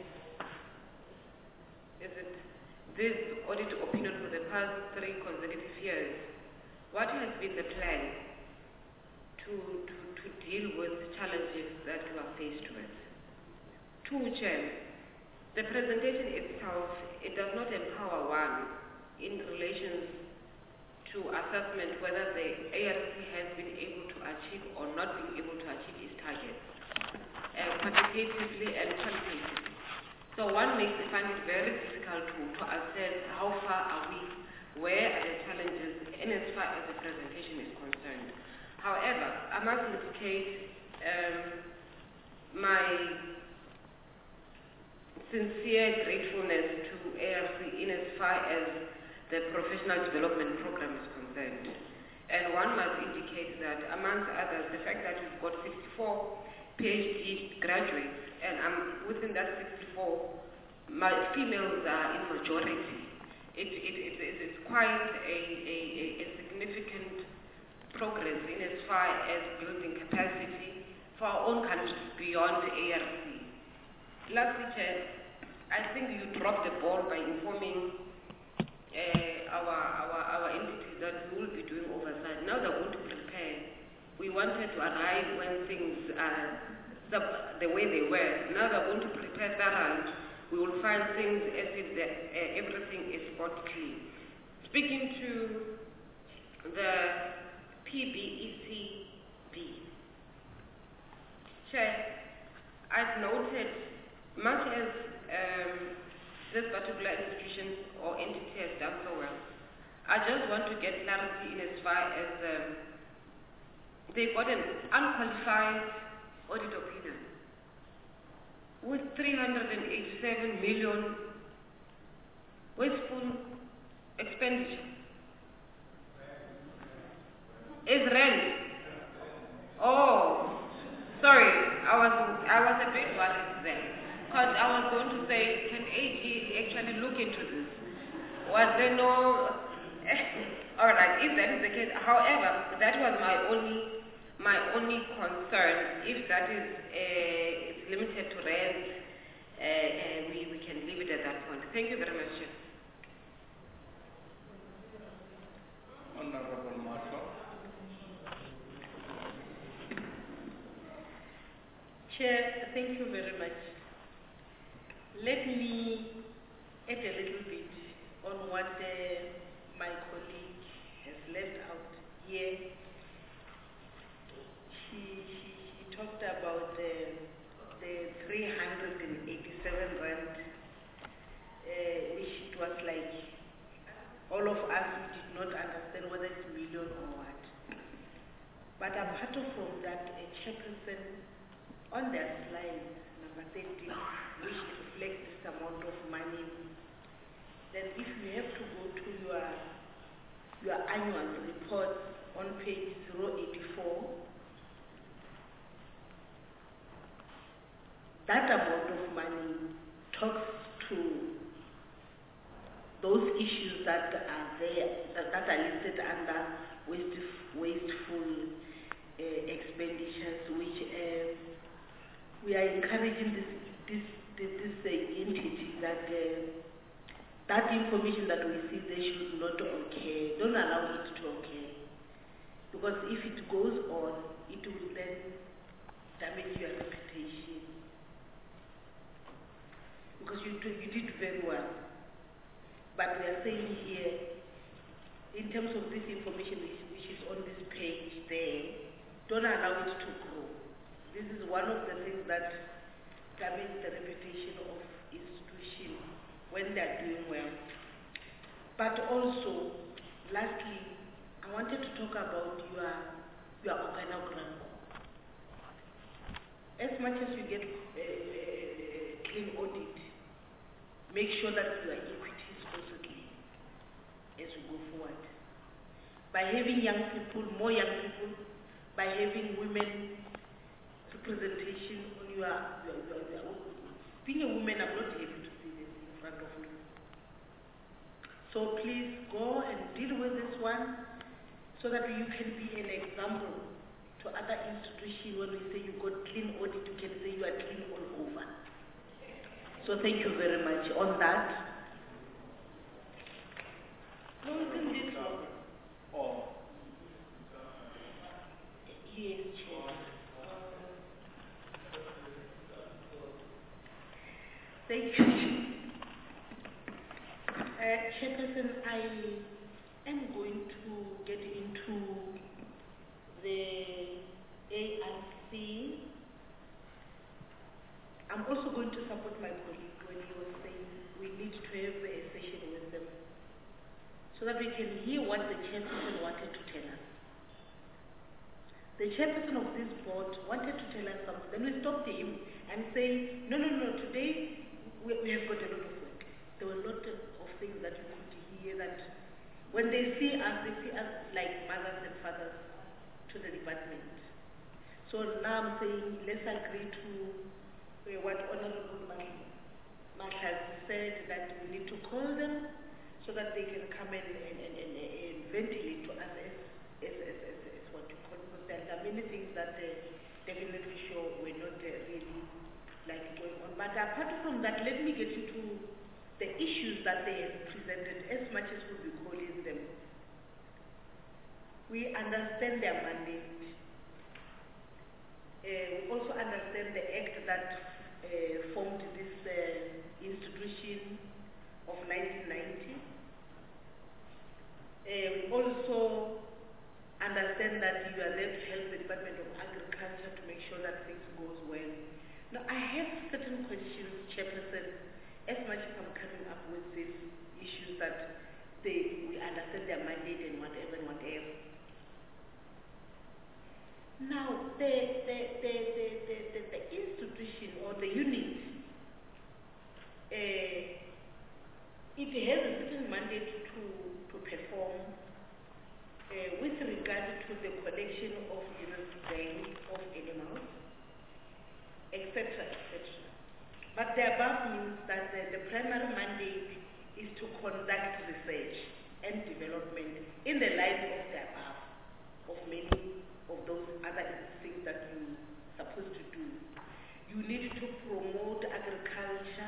S5: this audit opinion for the past 3 consecutive years, what has been the plan to deal with the challenges that we are faced with? 2, Chair, the presentation itself, it does not empower one in relation to assessment whether the ARC has been able to achieve or not been able to achieve its targets, quantitatively and qualitatively. So one may find it very difficult to assess how far are we, where are the challenges, and as far as the presentation is concerned. However, I must indicate my sincere gratefulness to ARC in as far as the professional development program is concerned. And one must indicate that, amongst others, the fact that we've got 64 PhD graduates, and within that 64, my females are in majority. It's quite a significant progress in as far as building capacity for our own countries beyond the ARC. Lastly, Chair, I think you dropped the ball by informing our entities that we will be doing oversight. Now they're going to prepare. We wanted to arrive when things are the way they were. Now they're going to prepare thoroughly. We will find things as if everything is spot clean. Speaking to the PBECB, Chair, I've noted much as this particular institution or entity has done so well, I just want to get clarity in as far as they've got an unqualified audit opinion with 387 million wasteful expenditure. Is rent. Oh, sorry, I was a bit worried then. Because I was going to say, can AG actually look into this? Was there no... Alright, if that is the case. However, that was my only My only concern, if that is it's limited to rent, we can leave it at that point. Thank you very much, Chair.
S16: Honorable Marshall.
S3: Chair, thank you very much. Let me add a little bit on what my colleague has left out here. She talked about the 387 rand, which it was like all of us did not understand whether it's million or what. But apart from that, a chairperson on their slide number 13, which reflects this amount of money, then if you have to go to your annual report on page 084, that amount of money talks to those issues that are there, that are listed under wasteful expenditures, which we are encouraging this entity that that information that we see there should not occur. Don't allow it to occur, because if it goes on, it will then damage your reputation. Because you did very well, but we are saying here, in terms of this information which is on this page there, don't allow it to grow. This is one of the things that damage the reputation of institutions when they are doing well. But also, lastly, I wanted to talk about your organogram. As much as you get a clean audit, make sure that your equity is also clean as we go forward. By having young people, more young people, by having women representation on your being a woman, I'm not able to see this in front of me. So please go and deal with this one so that you can be an example to other institutions. When we say you got clean audit, you can say you are clean all over. So thank you very much on that. No, isn't this one?
S16: Oh.
S3: Yes, Chair. Thank you. Chairperson, I am going to get into the ARC. I'm also going to support my colleague when he was saying we need to have a session with them so that we can hear what the chairperson wanted to tell us. The chairperson of this board wanted to tell us something. Then we stopped him and say, no, today we have got a lot of work. There were a lot of things that you could hear that when they see us like mothers and fathers to the department. So now I'm saying, let's agree to what Honorable Mark has said, that we need to call them so that they can come and ventilate to us as what you call, because there are many things that definitely show we're not really like going on. But apart from that, let me get into the issues that they have presented, as much as we'll be calling them. We understand their mandate. We also understand the act that formed this institution of 1990. We also understand that you are there to help the Department of Agriculture to make sure that things goes well. Now, I have certain questions, Chairperson, as much as I'm coming up with these issues that we understand their mandate and whatever. Now, the institution or the unit, it has a certain mandate to perform with regard to the collection of brains of animals, etc., etc. But the above means that the primary mandate is to conduct research and development in the light of the above, of many of those other things that you're supposed to do. You need to promote agriculture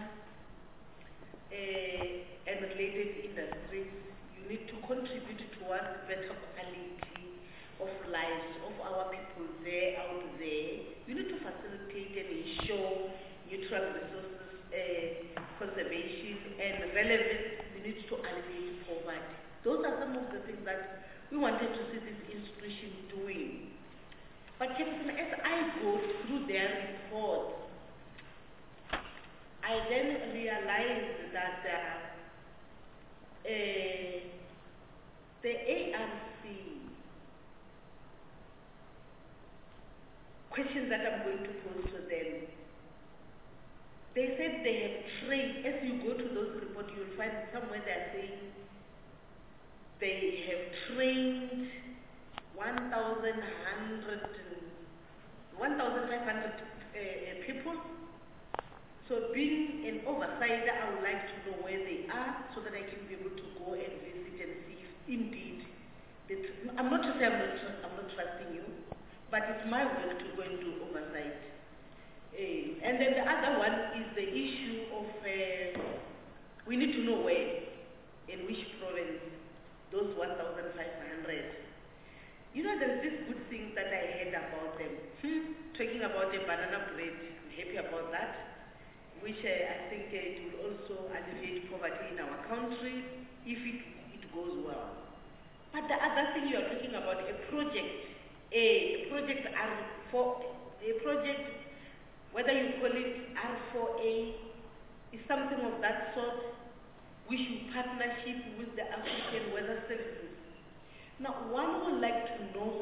S3: and related industries. You need to contribute towards better quality of lives of our people there, out there. You need to facilitate and ensure neutral resources conservation and relevance. You need to alleviate poverty. Those are some of the things that we wanted to see this institution doing. But as I go through their report, I then realized that the ARC questions that I'm going to pose to them, they said they have trained. As you go to those reports, you will find somewhere they are saying they have trained 1,500 people. So being an oversight, I would like to know where they are so that I can be able to go and visit and see if indeed, I'm not to say I'm not trusting you, but it's my work to go and do oversight. And then the other one is the issue of, we need to know where, in which province, those 1,500. You know, there's this good thing that I heard about them. Talking about the banana bread, I'm happy about that, which I think it will also alleviate poverty in our country if it goes well. But the other thing you are talking about, a project whether you call it R4A, is something of that sort, which in partnership with the African Weather Services. Now, one would like to know,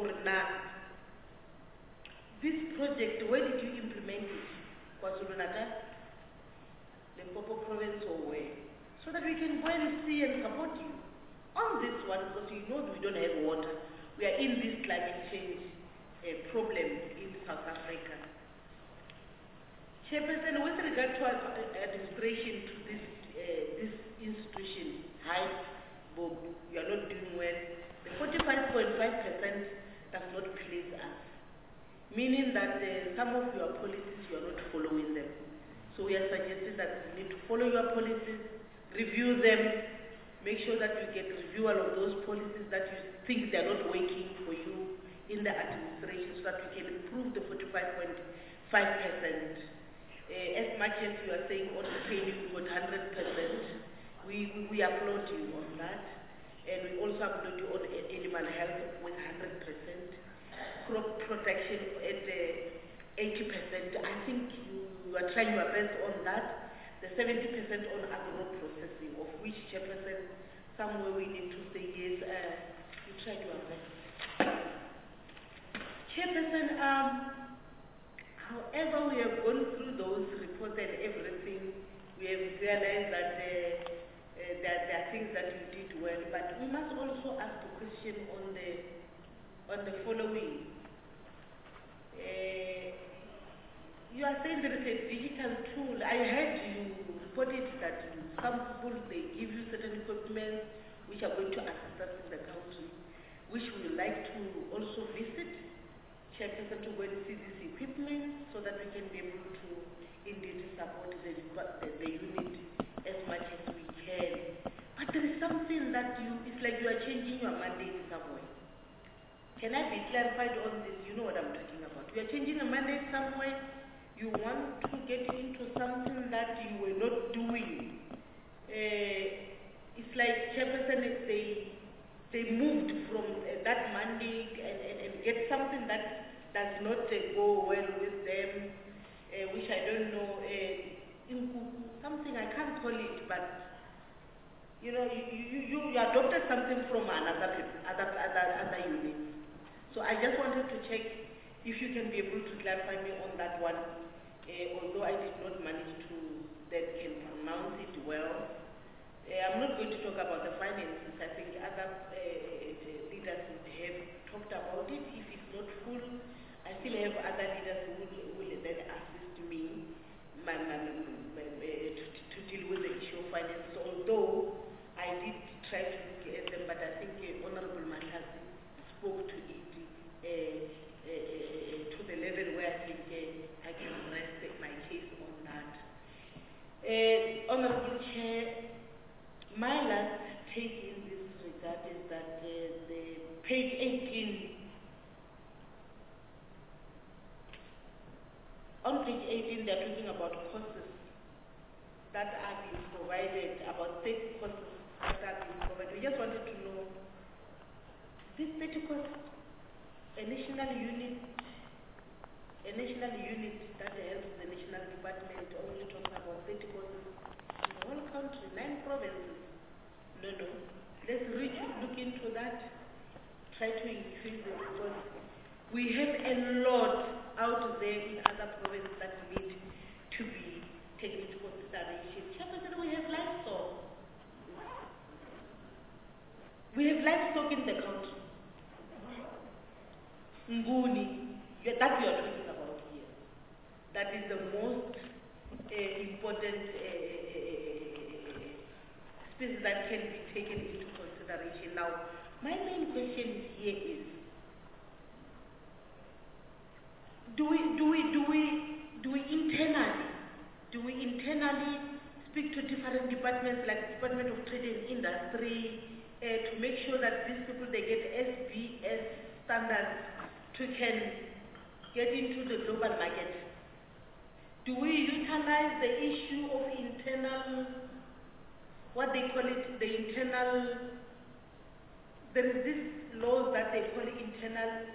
S3: this project, where did you implement it? KwaZulu-Natal, Limpopo province, or where? So that we can go and see and support you on this one, because you know we don't have water. We are in this climate change problem in South Africa. Chairperson, with regard to our administration to this institution, Bob, you are not doing well. The 45.5% does not please us, meaning that some of your policies you are not following them. So we are suggesting that you need to follow your policies, review them, make sure that you get reviewal of those policies that you think they are not working for you in the administration, so that we can improve the 45.5%. As much as you are saying on the training, we got 100%. We applaud you on that. And we also applaud you on animal health with 100%. Crop protection at 80%. I think you are trying your best on that. The 70% on agro-processing, of which, Chairperson, somewhere we need to say yes, you try your best. Chairperson, however, we have gone through those reports and everything, we have realized that there are things that you did well, but we must also ask the question on the following. You are saying there is a digital tool. I heard you reported that some people, they give you certain equipment which are going to assist us in the country, which we would like to also visit, Chairperson, to go and see this equipment so that we can be able to indeed support the unit as much as we can. But there is something that it's like you are changing your mandate somewhere. Can I be clarified on this? You know what I'm talking about. You are changing a mandate somewhere. You want to get into something that you were not doing. It's like Chairperson, they moved from that mandate and get something that does not go well with them, which I don't know, something I can't call it, but you know, you adopted something from other units. So I just wanted to check if you can be able to clarify me on that one. Although I did not manage to can pronounce it well. I'm not going to talk about the finances. I think other leaders have talked about it. If it's not full, I still have other leaders who will then assist me to deal with the issue of finances. Although I did try to look at them, but I think Honorable Matlasi spoke to it page 18, they're talking about courses that are being provided, about 30 courses that are being provided. We just wanted to know, this 30 courses, a national unit that helps the national department only talks about 30 courses in the whole country, 9 provinces. No. Let's look into that, try to increase it, because we have a lot out there in other provinces that need to be taken into consideration. Chairperson, we have livestock. We have livestock in the country. Nguni, that we are talking about here. That is the most important species that can be taken into consideration. Now, my main question here is, do we internally speak to different departments like Department of Trade and Industry to make sure that these people, they get SBS standards to can get into the global market? Do we utilize the issue of internal, what they call it, the internal, there is this laws that they call it internal,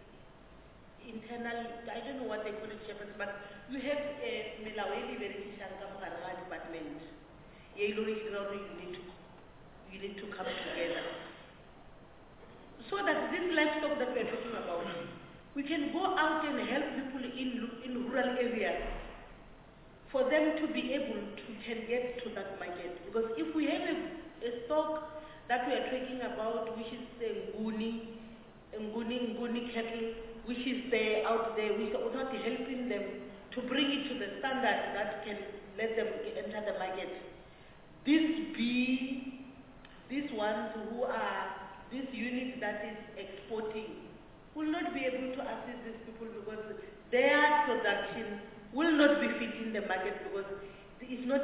S3: I don't know what they call it, but you have Milaweli Verification department. You need to come together. So that this livestock that we're talking about, we can go out and help people in rural areas for them to be able to can get to that market. Because if we have a stock that we are talking about, which is Nguni cattle, which is there out there, we are not helping them to bring it to the standard that can let them enter the market. These ones who are, this unit that is exporting will not be able to assist these people because their production will not be fit in the market because it's not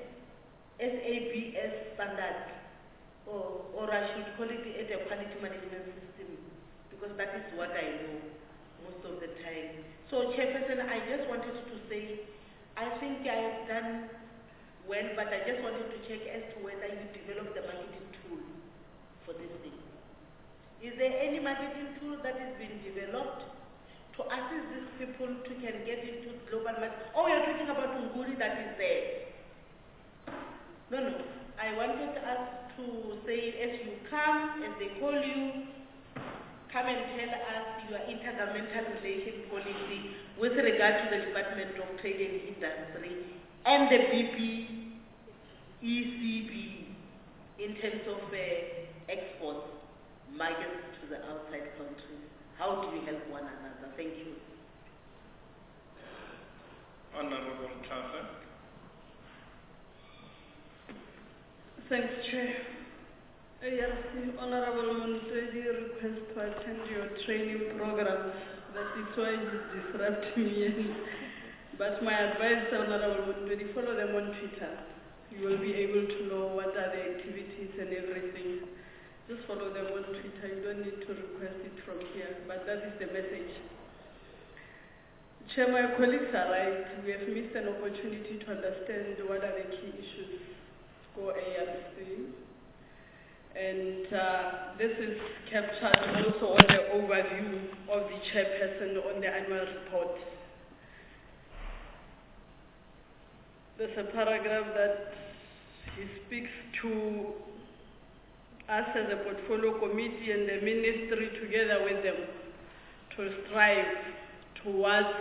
S3: SABS standard, or I should call it a quality management system, because that is what I know most of the time. So, Chairperson, I just wanted to say, I think I have done well, but I just wanted to check as to whether you developed the marketing tool for this thing. Is there any marketing tool that has been developed to assist these people to can get into global market? Oh, you're talking about Nguni that is there. No. I wanted us to say, as you come, as they call you, come and tell us your intergovernmental relation policy with regard to the Department of Trade and Industry and the BPECB in terms of exports, markets to the outside countries. How do we help one another? Thank you.
S13: Honorable Chancellor.
S2: Thanks, Chair. Yes, Honorable Montedi request to attend your training programs. That is why you disrupt me. But my advice, Honorable Montedi, follow them on Twitter. You will be able to know what are the activities and everything. Just follow them on Twitter. You don't need to request it from here. But that is the message. Chair, my colleagues are right. We have missed an opportunity to understand what are the key issues for ARC. And this is captured also on the overview of the chairperson on the annual report. There's a paragraph that he speaks to us as a portfolio committee and the ministry together with them to strive towards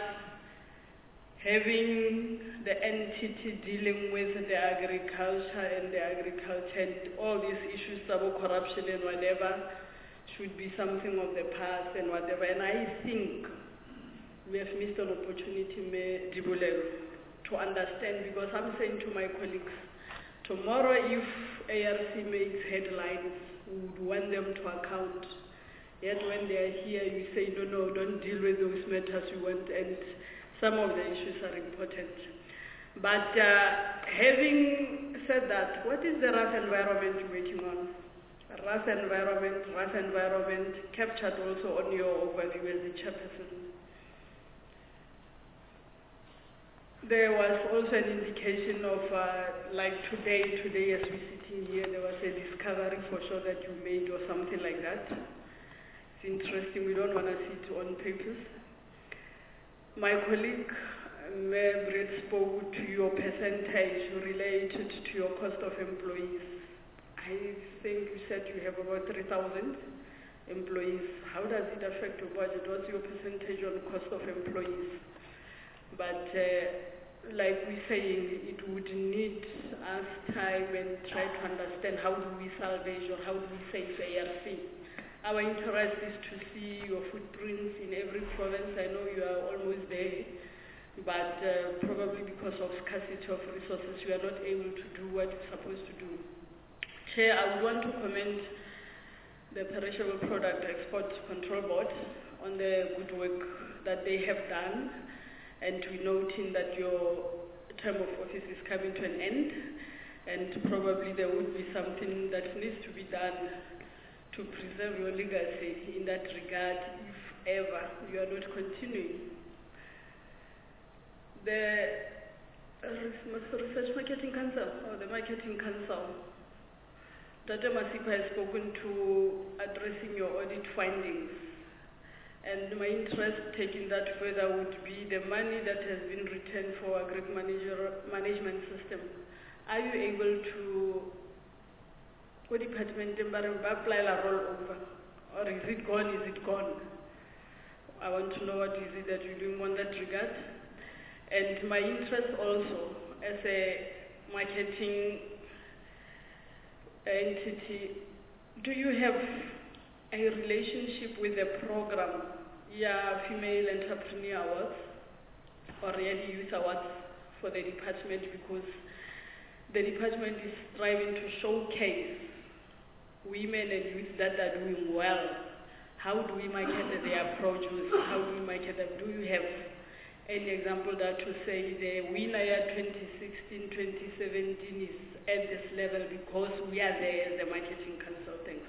S2: having the entity dealing with the agriculture and all these issues about corruption and whatever should be something of the past and whatever. And I think we have missed an opportunity, to understand, because I'm saying to my colleagues, tomorrow if ARC makes headlines, we would want them to account. Yet when they are here, you say, no, don't deal with those matters you want, and some of the issues are important. But having said that, what is the rough environment you're working on? Rough environment, captured also on your overview as the chairperson. There was also an indication of, like today as we're sitting here, there was a discovery for sure that you made or something like that. It's interesting, we don't want to sit on papers. My colleague, Mayor Brett, spoke to your percentage related to your cost of employees. I think you said you have about 3,000 employees. How does it affect your budget? What's your percentage on cost of employees? But like we're saying, it would need us time and try to understand how do we salvage or how do we save ARC. Our interest is to see your footprints in every province. I know you are almost there, but probably because of scarcity of resources, you are not able to do what you're supposed to do. Chair, I would want to commend the Perishable Product Export Control Board on the good work that they have done, and we're noting that your term of office is coming to an end, and probably there would be something that needs to be done to preserve your legacy in that regard if ever you are not continuing. The Research Marketing Council, or the Marketing Council, Dr. Masipa has spoken to addressing your audit findings. And my interest taking that further would be the money that has been returned for agri management system. Are you able to, what department apply a rollover? Or is it gone? Is it gone? I want to know what is it that you're doing on that regard. And my interest also as a marketing entity, do you have a relationship with the program, Female Entrepreneur Awards or Really Youth Awards for the department, because the department is striving to showcase women and youth that are doing well. How do we market their produce? How do we market them? Do you have any example that to say the winner year 2016, 2017 is at this level because we are there as the marketing consultants?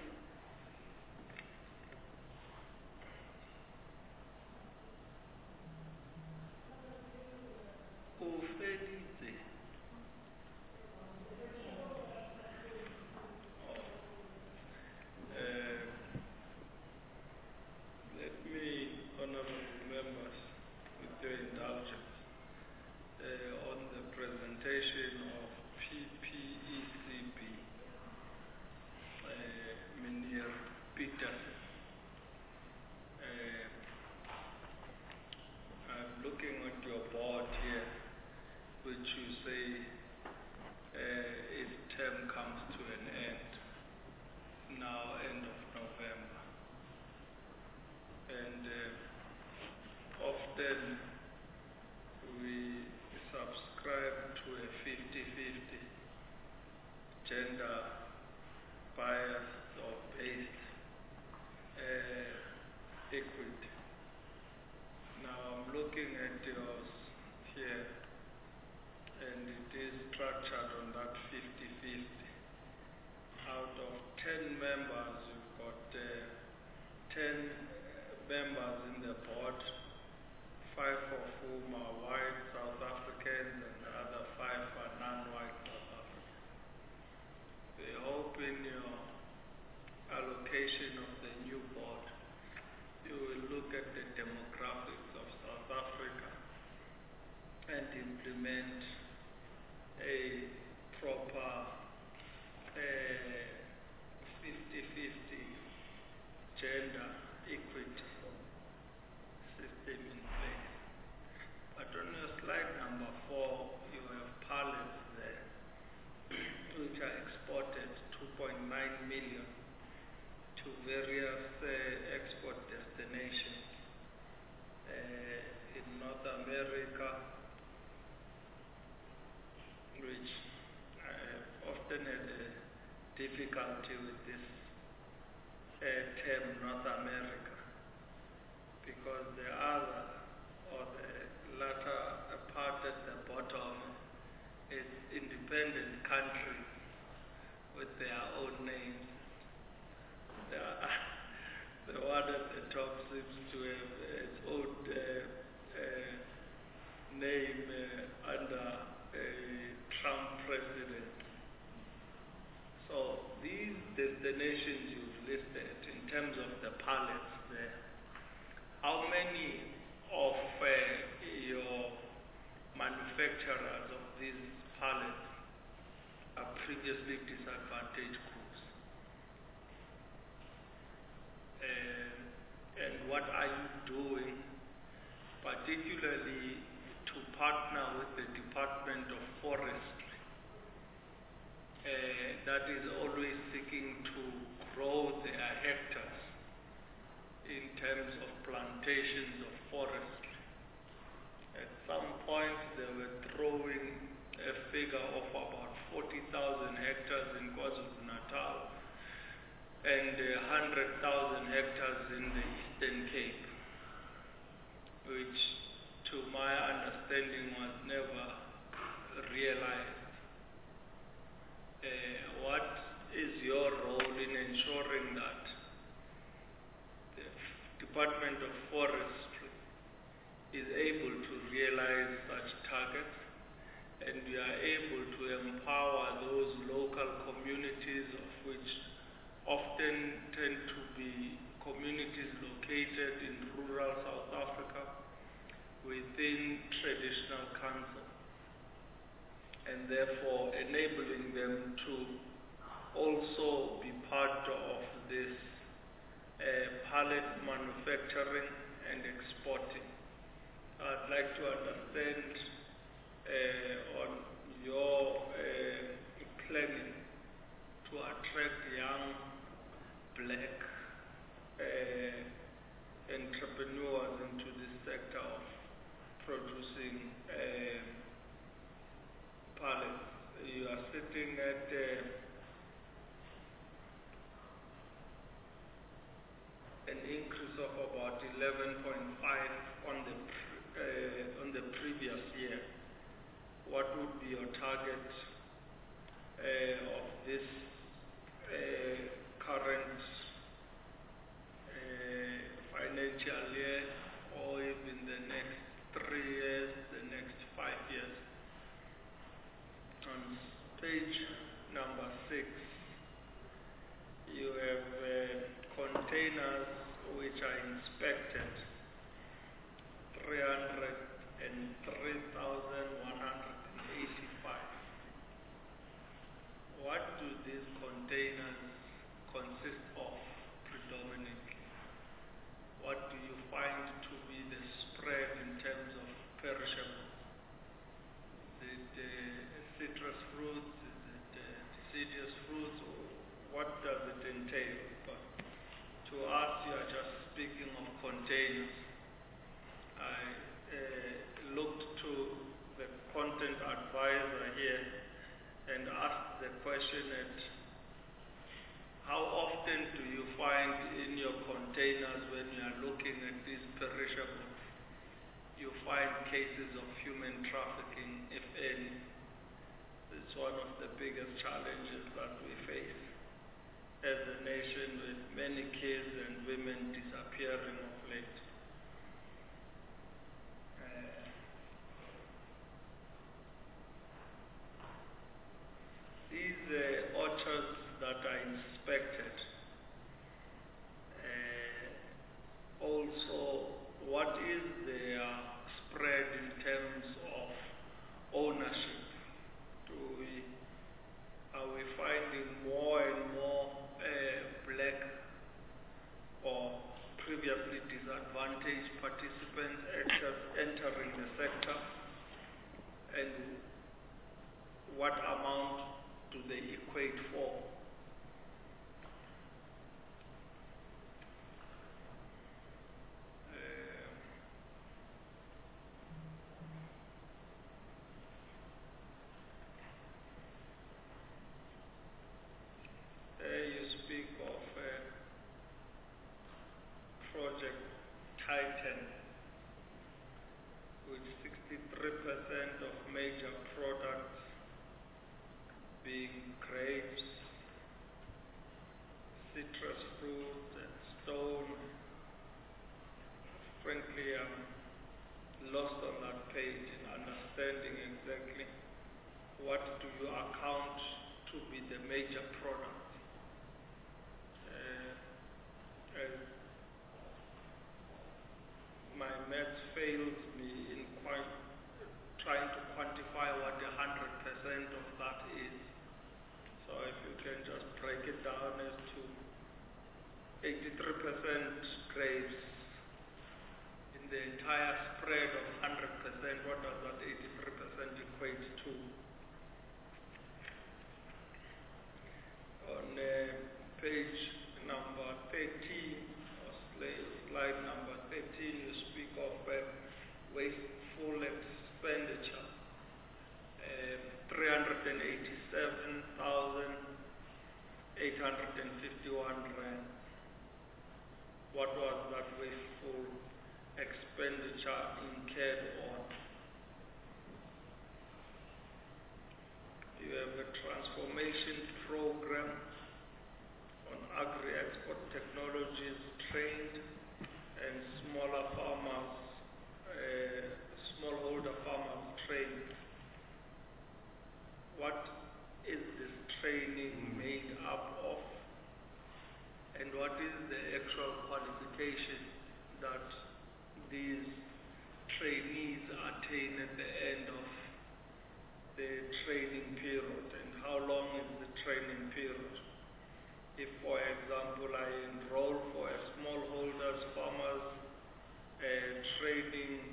S13: Let me, honorable members, with your indulgence, on the presentation of PPECB, Mynheer Petersen. I'm looking at your board here, which you say its term comes to an end, now end of November. And often we subscribe to a 50-50 gender biased or based equity. Now I'm looking at yours here, and it is structured on that 50-50. Out of 10 members, you've got 10 members in the board, 5 of whom are white South Africans and the other 5 are non-white South Africans. We hope in your allocation of the new board, you will look at the demographics of South Africa and implement a proper 50-50 gender equity system in place. But on your slide number 4, you have pallets there, which are exported 2.9 million to various export destinations in North America, which I have often had a difficulty with this term North America, because the other, or the latter part at the bottom, is independent countries with their own names. The one at the top seems to have its own name manufacturers of these pallets are previously disadvantaged groups. And what are you doing, particularly to partner with the Department of Forestry, that is always seeking to grow their hectares in terms of plantations of forestry? At some point, they were throwing a figure of about 40,000 hectares in KwaZulu-Natal and 100,000 hectares in the Eastern Cape, which to my understanding was never realized. What is your role in ensuring that the Department of Forestry is able to realize such targets, and we are able to empower those local communities, of which often tend to be communities located in rural South Africa within traditional council, and therefore enabling them to also be part of this pallet manufacturing and exporting. I'd like to understand on your planning to attract young black entrepreneurs into this sector of producing pallets. You are sitting at an increase of about 11.5 on the previous year. What would be your target of this current financial year, or even the next 3 years, the next 5 years? On page number 6, you have containers which are inspected, 303,185. What do these containers consist of predominantly? What do you find to be the spread in terms of perishables? Is it citrus fruits? Is it deciduous fruits? Or what does it entail? But to us, you are just speaking of containers. I looked to the content advisor here and asked the question at how often do you find in your containers, when you are looking at these perishables, you find cases of human trafficking, if any? It's one of the biggest challenges that we face as a nation, with many kids and women disappearing of late. These orchards that are inspected, also, what is their spread in terms of ownership? Are we finding more and more black or previously disadvantaged participants entering the sector? And what amount do they equate for? You speak of Project Titan, with 63% of major products being grapes, citrus fruit, and stone. Frankly, I'm lost on that page in understanding exactly what do you account to be the major product. My maths fails me in trying to quantify clarify what the 100% of that is. So if you can just break it down as to 83% grapes in the entire spread of 100%, what does that 83% equate to? On page number 13, or slide number 13, you speak of wasteful expenditure, 387,851 rand. What was that wasteful expenditure incurred on? You have a transformation program on agri-export technologies trained and smaller farmers, smallholder farmers trained. What is this training made up of? And what is the actual qualification that these trainees attain at the end of the training period? And how long is the training period? If, for example, I enroll for a smallholders farmers training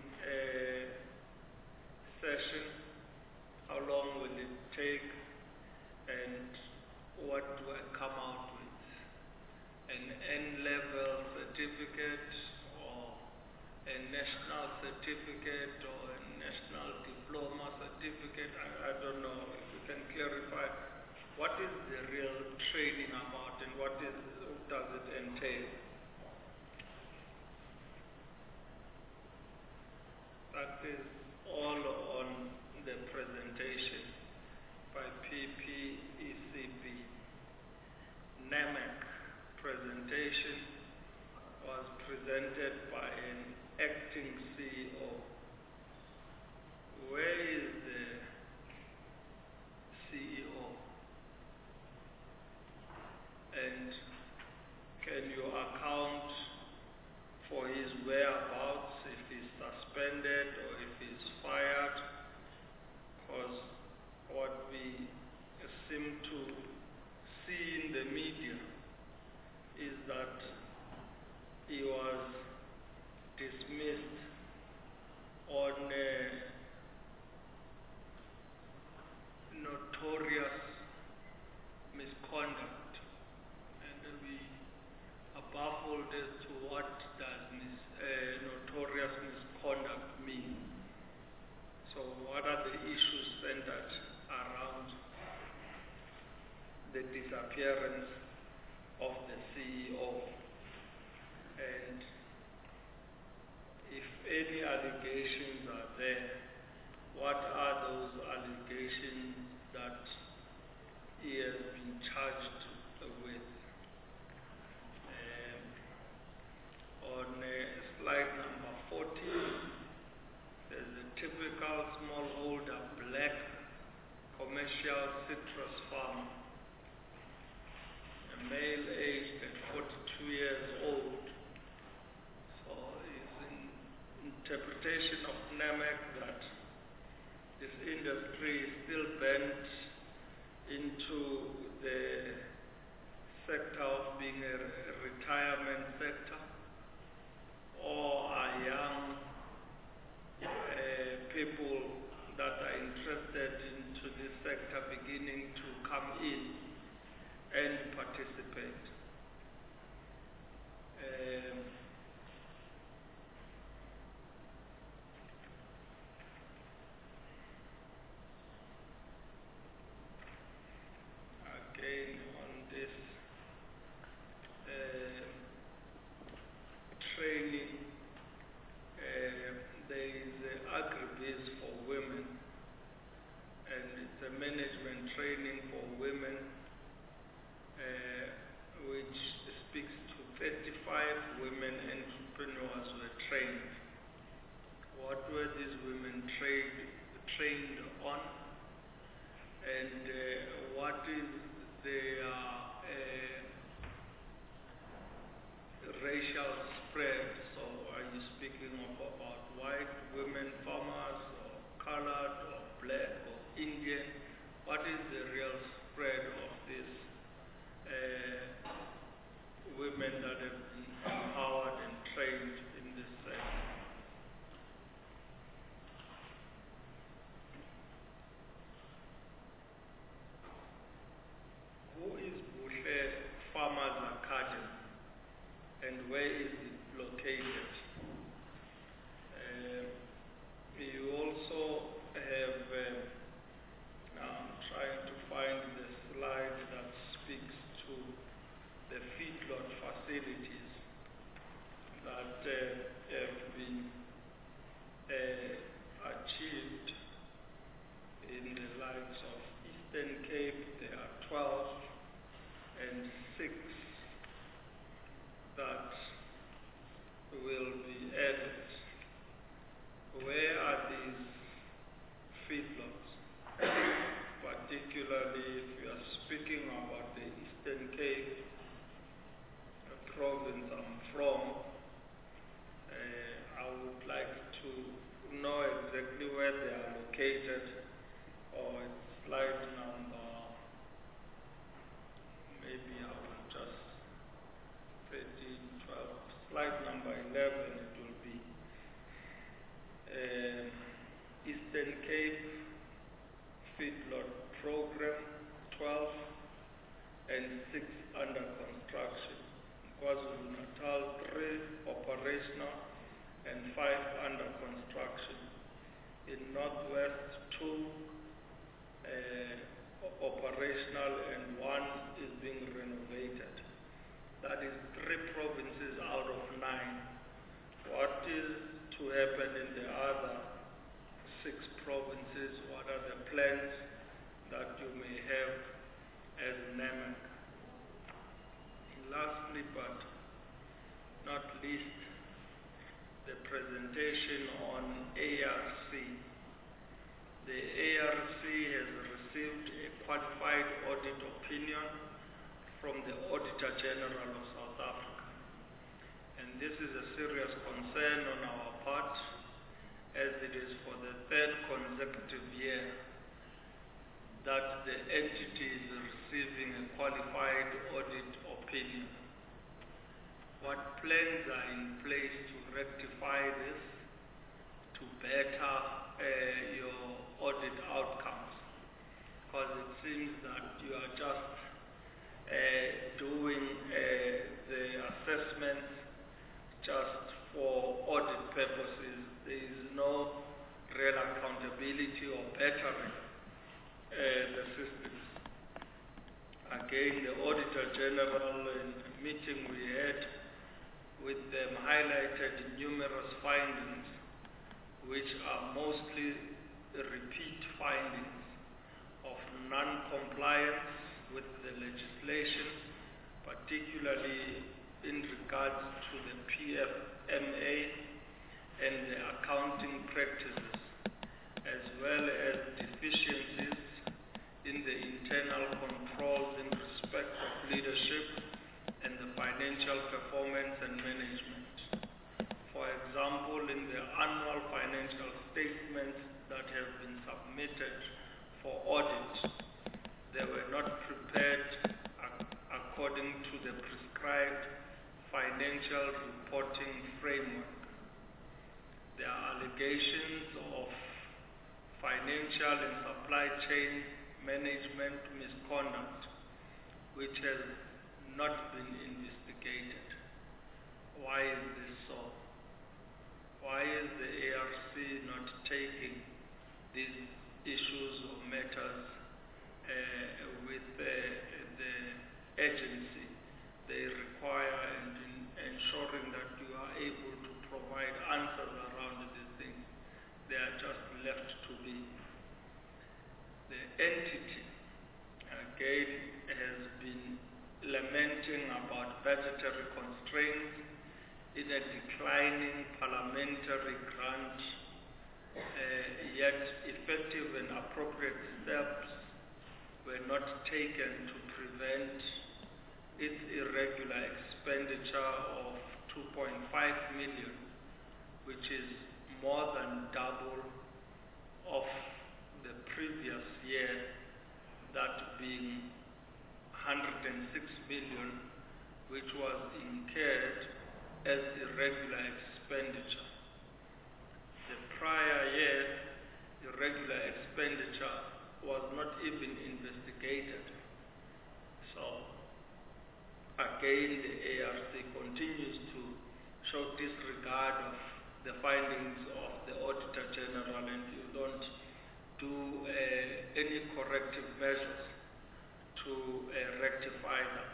S13: session, how long will it take, and what do I come out with? An N-level certificate or a national certificate or a national diploma certificate? I don't know. If you can clarify, what is the real training about and what does it entail? That is all on the presentation by PPECB. NAMEC presentation was presented by an acting CEO. Where is the CEO? And can you account for his whereabouts, if he's suspended or if he's fired? Because what we seem to see in the media is that he was dismissed on notorious misconduct, and we are baffled as to what does notorious misconduct mean. So what are the issues centered around the disappearance of the CEO? And if any allegations are there, what are those allegations that he has been charged with? On slide number 14, there's a typical smallholder black commercial citrus farmer, a male aged at 42 years old. So it's an interpretation of NAMEC that this industry is still bent into the sector of being a retirement sector, or are young people that are interested into this sector beginning to come in and participate. Again, on this training, there is Agribiz for women, and it's a management training for women, which speaks to 35 women entrepreneurs who were trained. What were these women trained on, and what is their racial spread? So are you speaking about white women farmers, or colored, or black, Eastern Cape, there are 12 and 6 that will be added. Where are these feedlots? Particularly if we are speaking about the Eastern Cape, the province I'm from, I would like to know exactly where they are located, or slide number, maybe I will just 13, 12, slide number 11 it will be. Eastern Cape feedlot program 12 and 6 under construction. KwaZulu-Natal 3 operational and 5 under construction. In Northwest 2 operational and 1 is being renovated. That is 3 provinces out of 9. What is to happen in the other 6 provinces? What are the plans that you may have as NAMAC? Lastly but not least, the presentation on ARC. The ARC has received a qualified audit opinion from the Auditor General of South Africa. And this is a serious concern on our part, as it is for the 3rd consecutive year that the entity is receiving a qualified audit opinion. What plans are in place to rectify this, to better your audit outcomes? Because it seems that you are just doing the assessments just for audit purposes. There is no real accountability or bettering the systems. Again, the Auditor General, in a meeting we had with them, highlighted numerous findings which are mostly repeat findings of non-compliance with the legislation, particularly in regards to the PFMA and the accounting practices, as well as deficiencies in the internal controls in respect of leadership and the financial performance and management. For example, in the annual financial statements that have been submitted for audit, they were not prepared according to the prescribed financial reporting framework. There are allegations of financial and supply chain management misconduct which has not been investigated. Why is this so? Why is the ARC not taking these issues or matters with the agency they require, and in ensuring that you are able to provide answers around these things? They are just left to be. The entity, again, has been lamenting about budgetary constraints in a declining parliamentary grant, yet effective and appropriate steps were not taken to prevent its irregular expenditure of 2.5 million, which is more than double of the previous year, that being 106 million, which was incurred as irregular expenditure. The prior year, irregular expenditure was not even investigated. So, again, the ARC continues to show disregard of the findings of the Auditor General, and you don't do any corrective measures to rectify that.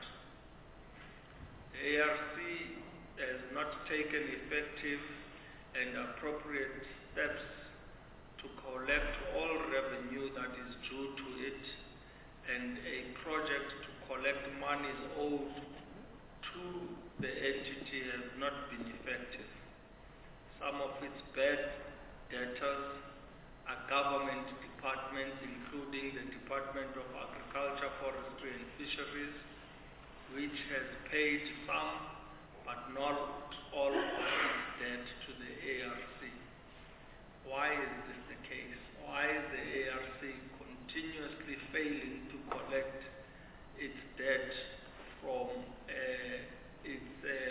S13: The ARC has not taken effective and appropriate steps to collect all revenue that is due to it and a project to collect monies owed to the entity has not been effective. Some of its bad debtors are government departments, including the Department of Agriculture, Forestry and Fisheries, which has paid some but not all of its debt to the ARC. Why is this the case? Why is the ARC continuously failing to collect its debt from its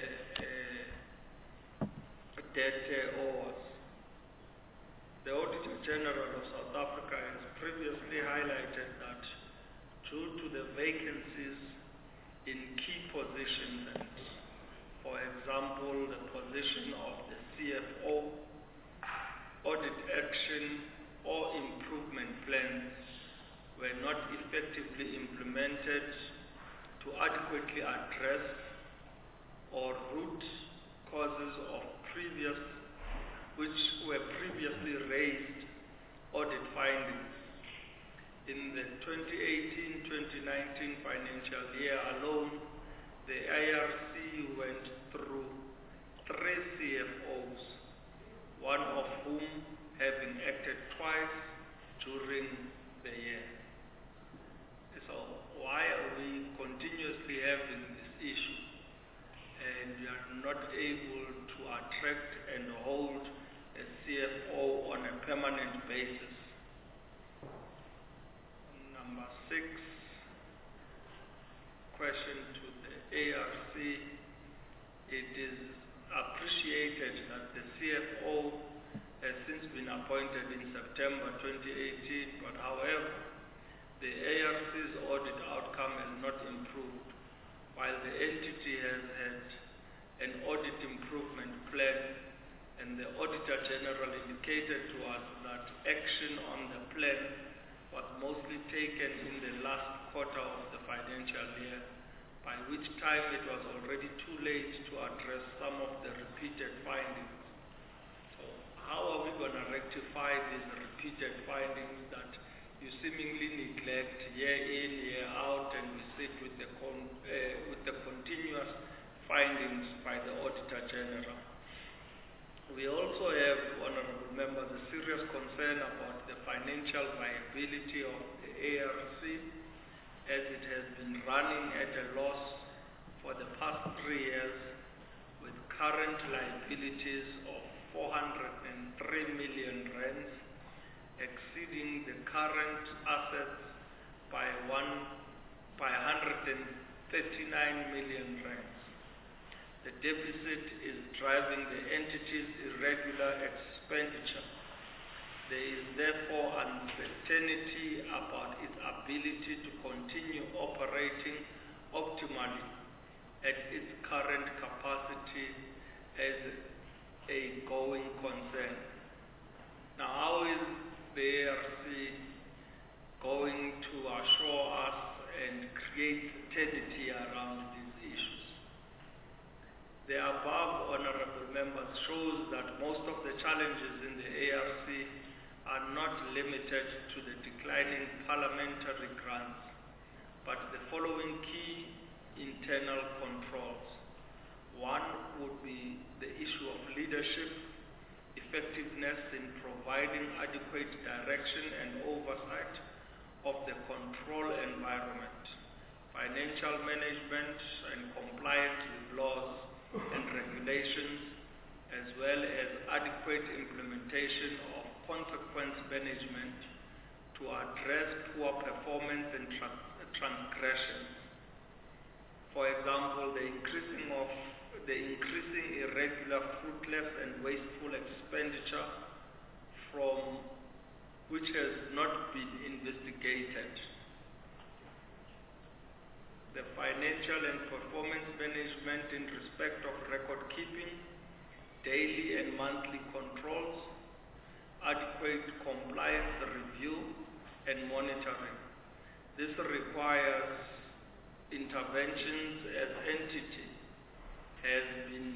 S13: debt owers? The Auditor General of South Africa has previously highlighted that due to the vacancies in key positions, and for example, the position of the CFO, audit action or improvement plans were not effectively implemented to adequately address or root causes of which were previously raised audit findings. In the 2018-2019 financial year alone, the IRC went through 3 CFOs, one of whom having acted twice during the year. So why are we continuously having this issue and we are not able to attract and hold a CFO on a permanent basis? Number 6, question to the ARC. It is appreciated that the CFO has since been appointed in September 2018, but however, the ARC's audit outcome has not improved, while the entity has had an audit improvement plan, and the Auditor General indicated to us that action on the plan was mostly taken in the last quarter of the financial year, by which time it was already too late to address some of the repeated findings. So how are we going to rectify these repeated findings that you seemingly neglect year in, year out, and we sit with the continuous findings by the Auditor General? We also have, honorable members, a serious concern about the financial viability of the ARC, as it has been running at a loss for the past 3 years, with current liabilities of 403 million rands, exceeding the current assets by 139 million rands. The deficit is driving the entity's irregular expenditure. There is therefore uncertainty about its ability to continue operating optimally at its current capacity as a going concern. Now, how is the ARC going to assure us and create certainty around these issues? The above, honorable members, shows that most of the challenges in the ARC are not limited to the declining parliamentary grants, but the following key internal controls. One would be the issue of leadership, effectiveness in providing adequate direction and oversight of the control environment, financial management and compliance with laws and regulations, as well as adequate implementation of consequence management to address poor performance and transgressions. For example, the increasing irregular, fruitless and wasteful expenditure from which has not been investigated. The financial and performance management in respect of record keeping, daily and monthly controls, adequate compliance review and monitoring. This requires interventions as the entity has been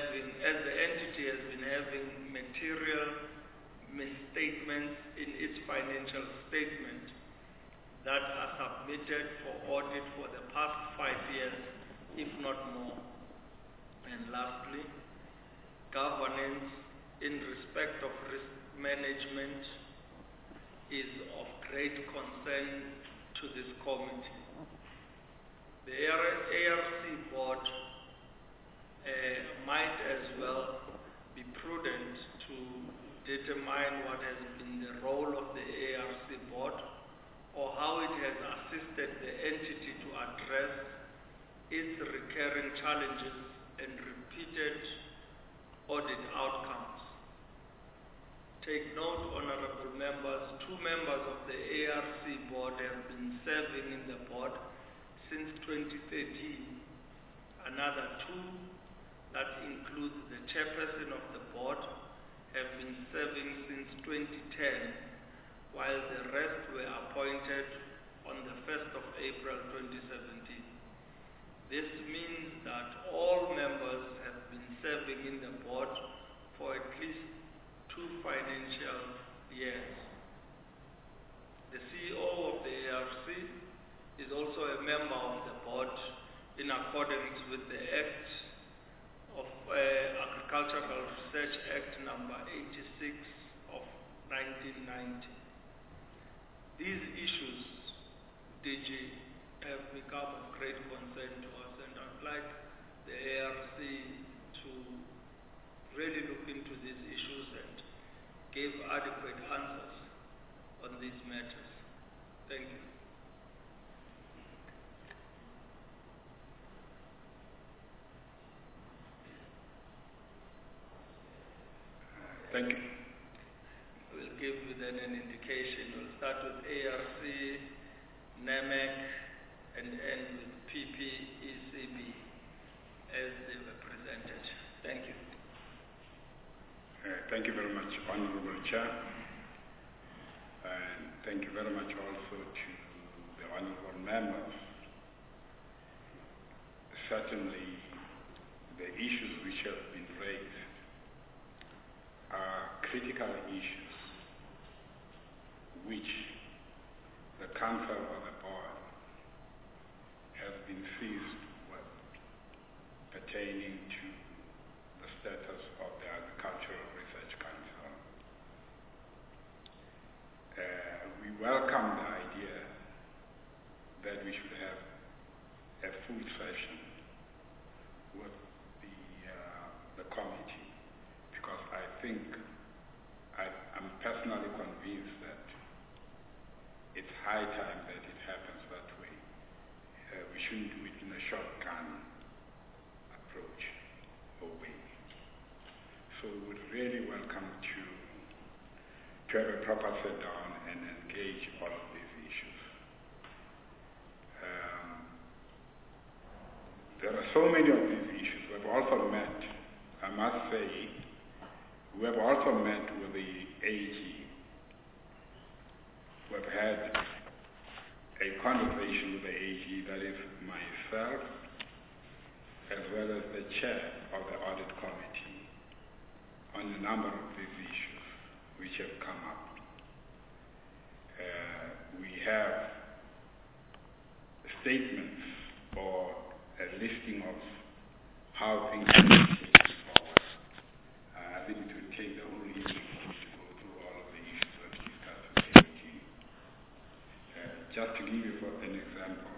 S13: having material misstatements in its financial statement, that are submitted for audit for the past 5 years, if not more. And lastly, governance in respect of risk management is of great concern to this committee. The ARC board might as well be prudent to determine what has been the role of the ARC board or how it has assisted the entity to address its recurring challenges and repeated audit outcomes. Take note, honorable members, 2 members of the ARC board have been serving in the board since 2013. Another 2, that includes the chairperson of the board, have been serving since 2010, while the rest were appointed on the 1st of April 2017. This means that all members have been serving in the board for at least 2 financial years. The CEO of the ARC is also a member of the board in accordance with the Act of Agricultural Research Act number 86 of 1990. These issues, DG, have become of great concern to us, and I'd like the ARC to really look into these issues and give adequate answers on these matters. Thank you.
S7: Thank you.
S13: We'll give you then an indication. We'll start with ARC, NAMEC, and end with PPECB as they were presented. Thank you.
S7: Thank you very much, Honorable Chair. And thank you very much also to the honorable members. Certainly, the issues which have been raised are critical issues which the Council or the Board has been seized with pertaining to the status of the Agricultural Research Council. We welcome the idea that we should have a full session with the committee, because I think I'm personally convinced that it's high time that it happens that way. We shouldn't do it in a shotgun approach or way. So we would really welcome to have a proper sit down and engage all of these issues. There are so many of these issues. We've also met, I must say, we have also met with the AG. We've had a conversation with the AG, that is myself, as well as the chair of the audit committee, on a number of these issues which have come up. We have statements or a listing of how things are taken forward. I think it would take the whole evening to go through all of the issues that we discussed with the AG. Just to give you an example,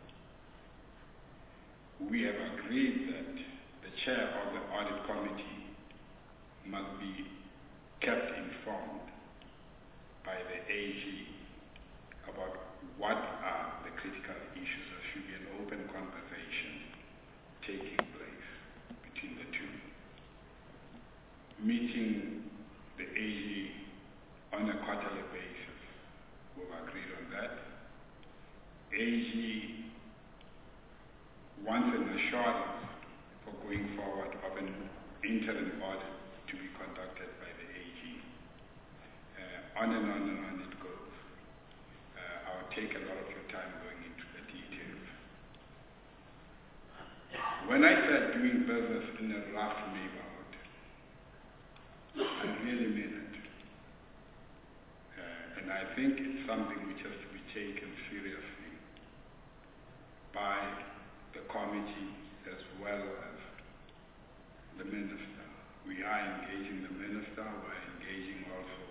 S7: we have agreed that the chair of the audit committee must be kept informed by the AG about what are the critical issues. There should be an open conversation taking place between the two. Meeting the AG on a quarterly basis, we've agreed on that. AG wants an assurance for going forward of an interim audit to be conducted by the AG. On and on and on it goes. I'll take a lot of your time going into the details. When I said doing business in a rough neighborhood, I really mean it. And I think it's something which has to be taken seriously by the committee as well as the minister. We are engaging the minister, we're engaging also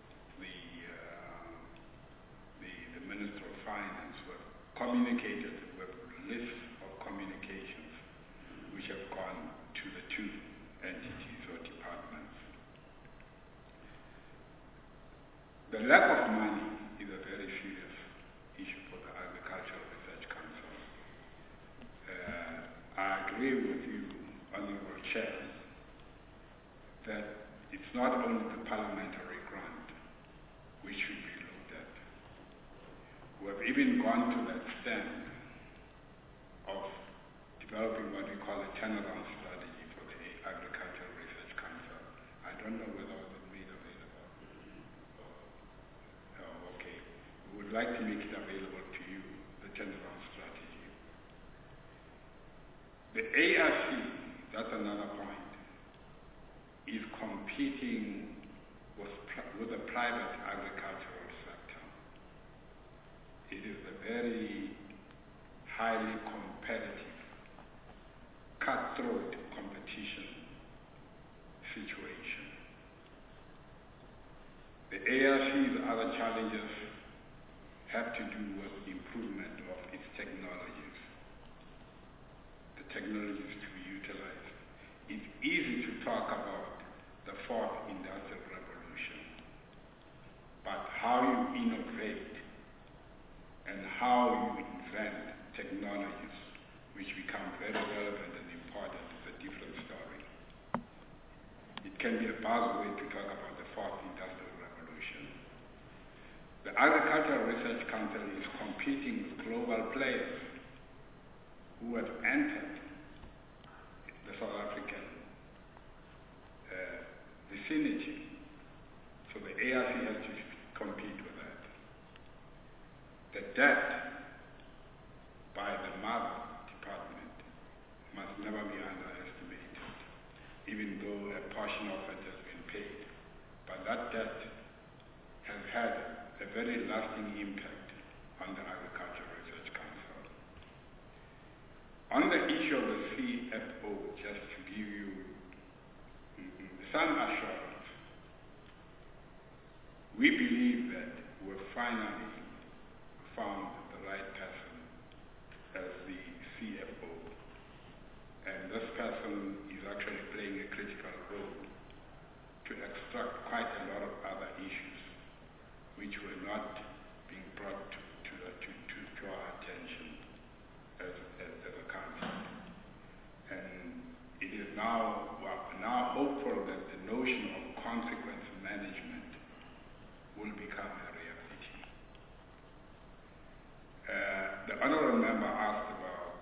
S7: the Minister of Finance. We've communicated with lists of communications which have gone to the two entities or departments. The lack of money is a very serious issue for the Agricultural Research Council. I agree with you, Honorable Chair, that it's not only the parliamentary grant which should be looked at. We've even gone to the extent of developing what we call a turnaround strategy for the Agricultural Research Council. I don't know whether it was made available. Okay. We would like to make it available to you, the turnaround strategy. The ARC, that's another point, is competing with the private agricultural sector. It is a very highly competitive, cutthroat competition situation. The ARC's other challenges have to do with improvement of its technologies, the technologies to be utilized. It's easy to talk about the fourth industrial revolution, but how you innovate and how you invent technologies which become very relevant and important is a different story. It can be a buzzword to talk about the fourth industrial revolution. The Agricultural Research Council is competing with global players who have entered the South African vicinity. So the ARC has to compete with that. The debt by the mother department must never be underestimated, even though a portion of it has been paid. But that debt has had a very lasting impact on the Agricultural Research Council. On the issue of the CFO, just to give you some assurance, we believe that we've finally found the right person as the CFO. And this person is actually playing a critical role to extract quite a lot of other issues which were not being brought to our attention as a council. And it is now, we're now hopeful that the notion of consequence management will become a reality. The honorable member asked about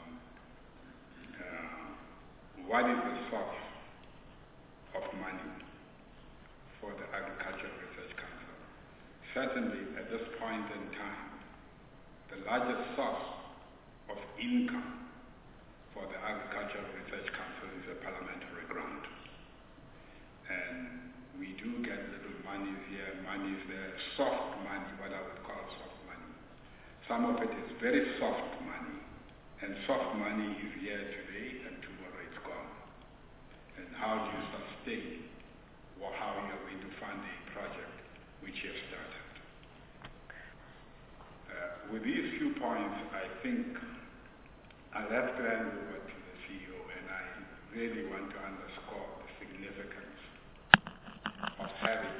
S7: what is the source of money for the Agricultural Research Council. Certainly, at this point in time, the largest source of income for the Agricultural Research Council is a parliamentary grant. And we do get little monies here, monies there, soft money, what I would call soft money. Some of it is very soft money, and soft money is here today and tomorrow it's gone. And how do you sustain or how you are going to fund a project which you have started? With these few points, I think I'll have to hand over to the CEO, and I really want to underscore the significance of having,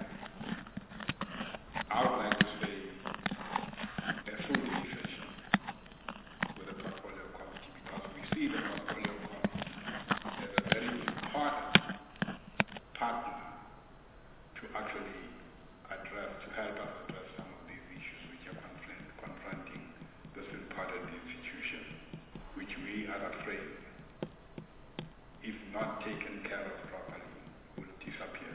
S7: I would like to say, a full decision with the portfolio committee, because we see the portfolio committee as a very important partner to actually address, to help us address some of these issues which are confronting this important institution, which we are afraid, if not taken care of properly, will disappear.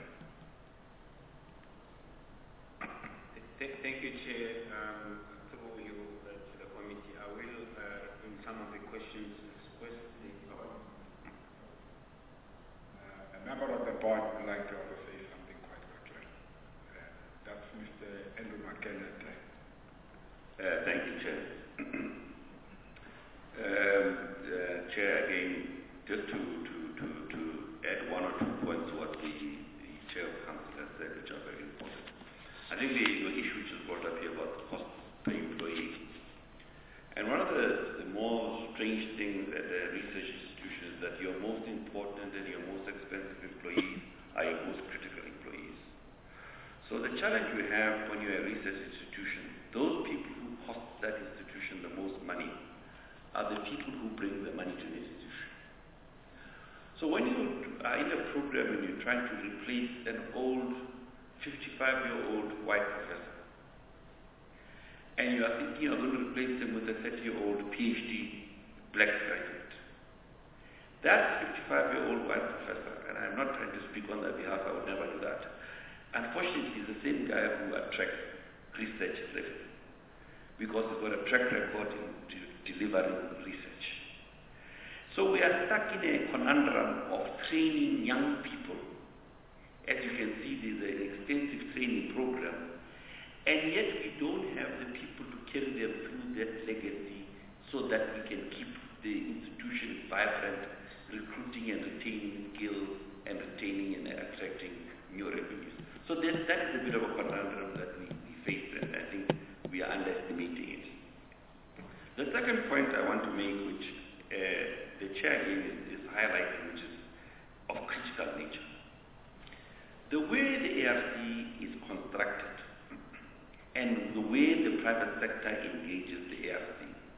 S8: Thank you, Chair. Through you to the committee, I will, in some of the questions, express the
S7: A member of the board would like to also say something quite quickly. That's Mr. Andrew McKenna.
S6: Thank you, Chair. Chair, again, just to add one or 2 points to what the Chair of Council has said, which are very important. I think the issue which was brought up here about the cost per employee. And one of the more strange things at a research institution is that your most important and your most expensive employees are your most critical employees. So the challenge we have when you're a research institution, those people who cost that institution the most money are the people who bring the money to the institution. So when you are in a program and you're trying to replace an old 55-year-old white professor, and you are thinking you're going to replace him with a 30-year-old PhD black graduate, that 55-year-old white professor, and I'm not trying to speak on their behalf, I would never do that, unfortunately is the same guy who attracts research revenue, because he's got a track record in delivering research. So we are stuck in a conundrum of training young people. As you can see, there's an extensive training program, and yet we don't have the people to carry them through that legacy so that we can keep the institution vibrant, recruiting and retaining skills, and retaining and attracting new revenues. So that is a bit of a conundrum that we face, and I think we are underestimating it. The second point I want to make, which the Chair is highlighting, which is of critical nature. The way the ARC is constructed and the way the private sector engages the ARC,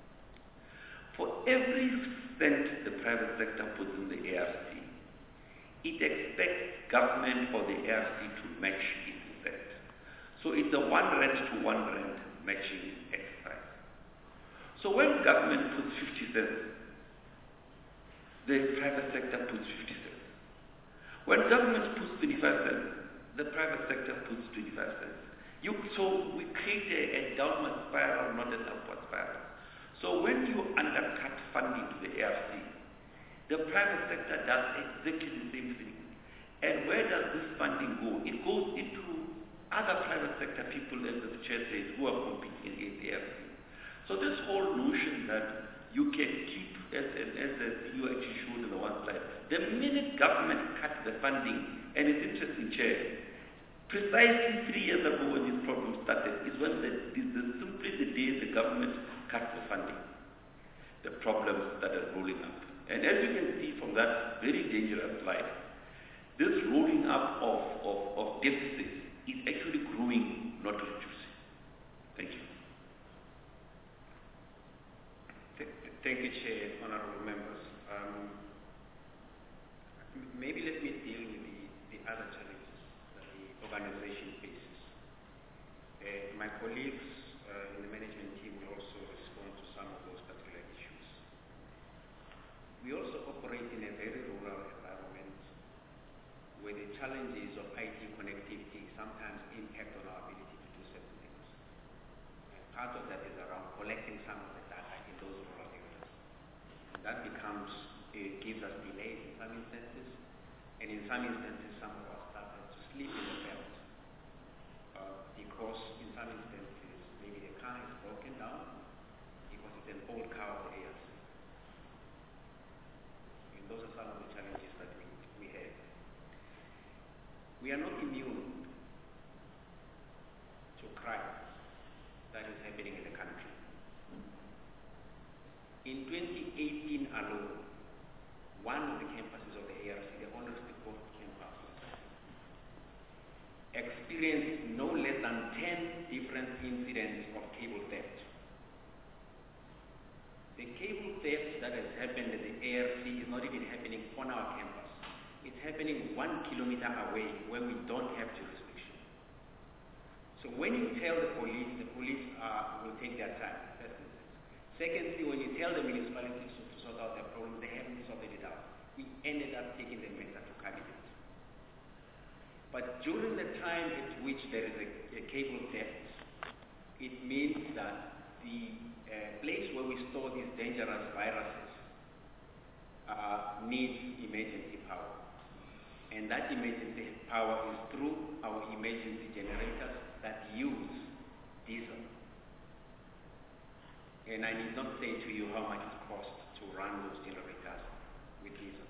S6: for every cent the private sector puts in the ARC, it expects government or the ARC to match its cent. So it's a 1 rand to 1 rand matching exercise. So when government puts 50 cents, the private sector puts 50 cents. When government puts 25 cents, the private sector puts 25 cents. So we create a downward spiral, not an upward spiral. So when you undercut funding to the ARC, the private sector does exactly the same thing. And where does this funding go? It goes into other private sector people, as the Chair says, who are competing against the ARC. So this whole notion that you can keep, as you actually showed in the one slide, the minute government cuts the funding, and it's interesting, Chair, precisely 3 years ago when this problem started, is when simply the day the government cut the funding, the problems started rolling up. And as you can see from that very dangerous slide, this rolling up of deficits is actually growing, not reducing. Thank you.
S8: Thank you, Chair, honorable members. Maybe let me deal with the other challenges that the organization faces. My colleagues in the management team will also respond to some of those particular issues. We also operate in a very rural environment where the challenges of IT connectivity sometimes impact on our ability to do certain things. And part of that is around collecting some of the data in those rural areas. And that gives us delays in some instances, and in some instances some of our staff have to sleep in the belt because in some instances maybe the car is broken down because it's an old car of the ARC. And those are some of the challenges that we have. We are not immune to crime that is happening in the country. In 2018 alone, one of the campuses of the ARC, the Honors Court campus, experienced no less than 10 different incidents of cable theft. The cable theft that has happened at the ARC is not even happening on our campus. It's happening 1 kilometer away where we don't have jurisdiction. So when you tell the police will take their time. That's it. Secondly, when you tell the municipalities to sort out their problem, they haven't sorted it out. We ended up taking the matter to cabinet. But during the time at which there is a cable theft, it means that the place where we store these dangerous viruses needs emergency power. And that emergency power is through our emergency generators that use diesel. And I need not say to you how much it costs to run those generators with diesel.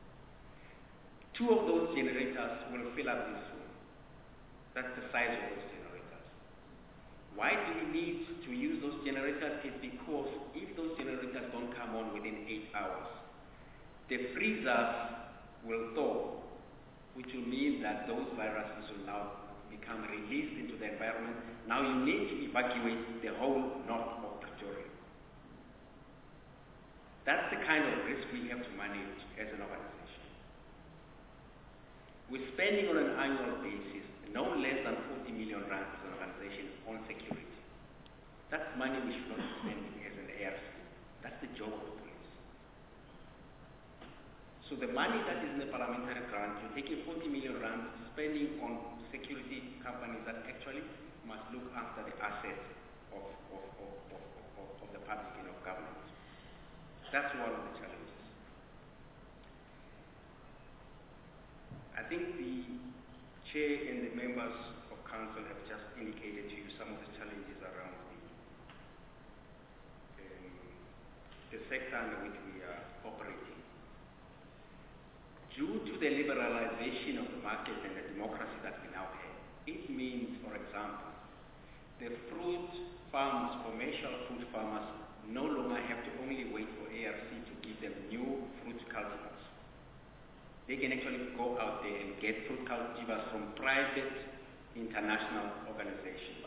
S8: 2 of those generators will fill up this room. That's the size of those generators. Why do we need to use those generators? It's because if those generators don't come on within 8 hours, the freezers will thaw, which will mean that those viruses will now become released into the environment. Now you need to evacuate the whole north of Pretoria. That's the kind of risk we have to manage as an organization. We're spending on an annual basis no less than 40 million rand as an organization on security. That's money we should not be spending as an ARC. That's the job of the police. So the money that is in the parliamentary grant, you're taking 40 million rand, spending on security companies that actually must look after the assets of the public and of government. That's one of the challenges. I think the Chair and the members of Council have just indicated to you some of the challenges around the sector under which we are operating. Due to the liberalization of the market and the democracy that we now have, it means, for example, the fruit farmers, commercial fruit farmers, no longer have to only wait for ARC to give them new fruit cultivars. They can actually go out there and get fruit cultivars from private international organizations.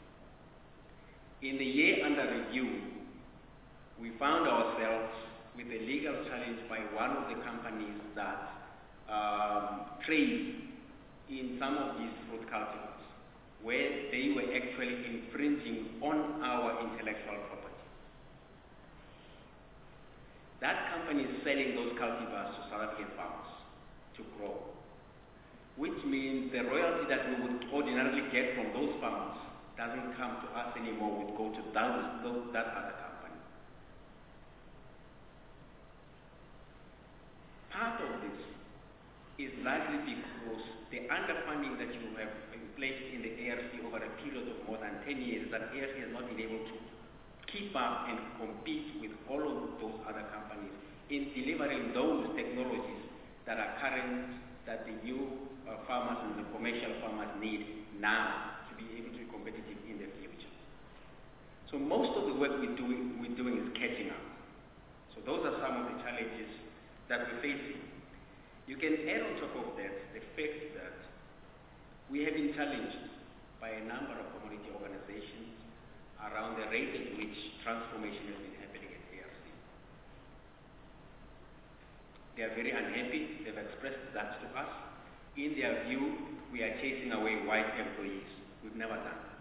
S8: In the year under review, we found ourselves with a legal challenge by one of the companies that trade in some of these fruit cultivars, where they were actually infringing on our intellectual property. That company is selling those cultivars to South African farmers to grow, which means the royalty that we would ordinarily get from those farmers doesn't come to us anymore, would go to that other company. Part of this is largely because the underfunding that you have placed in the ARC over a period of more than 10 years, that ARC has not been able to keep up and compete with all of those other companies in delivering those technologies that are current, that the new farmers and the commercial farmers need now to be able to be competitive in the future. So most of the work we're doing is catching up. So those are some of the challenges that we're facing. You can add on top of that the fact that we have been challenged by a number of community organizations around the rate at which transformation has been happening at ARC. They are very unhappy. They've expressed that to us. In their view, we are chasing away white employees. We've never done that.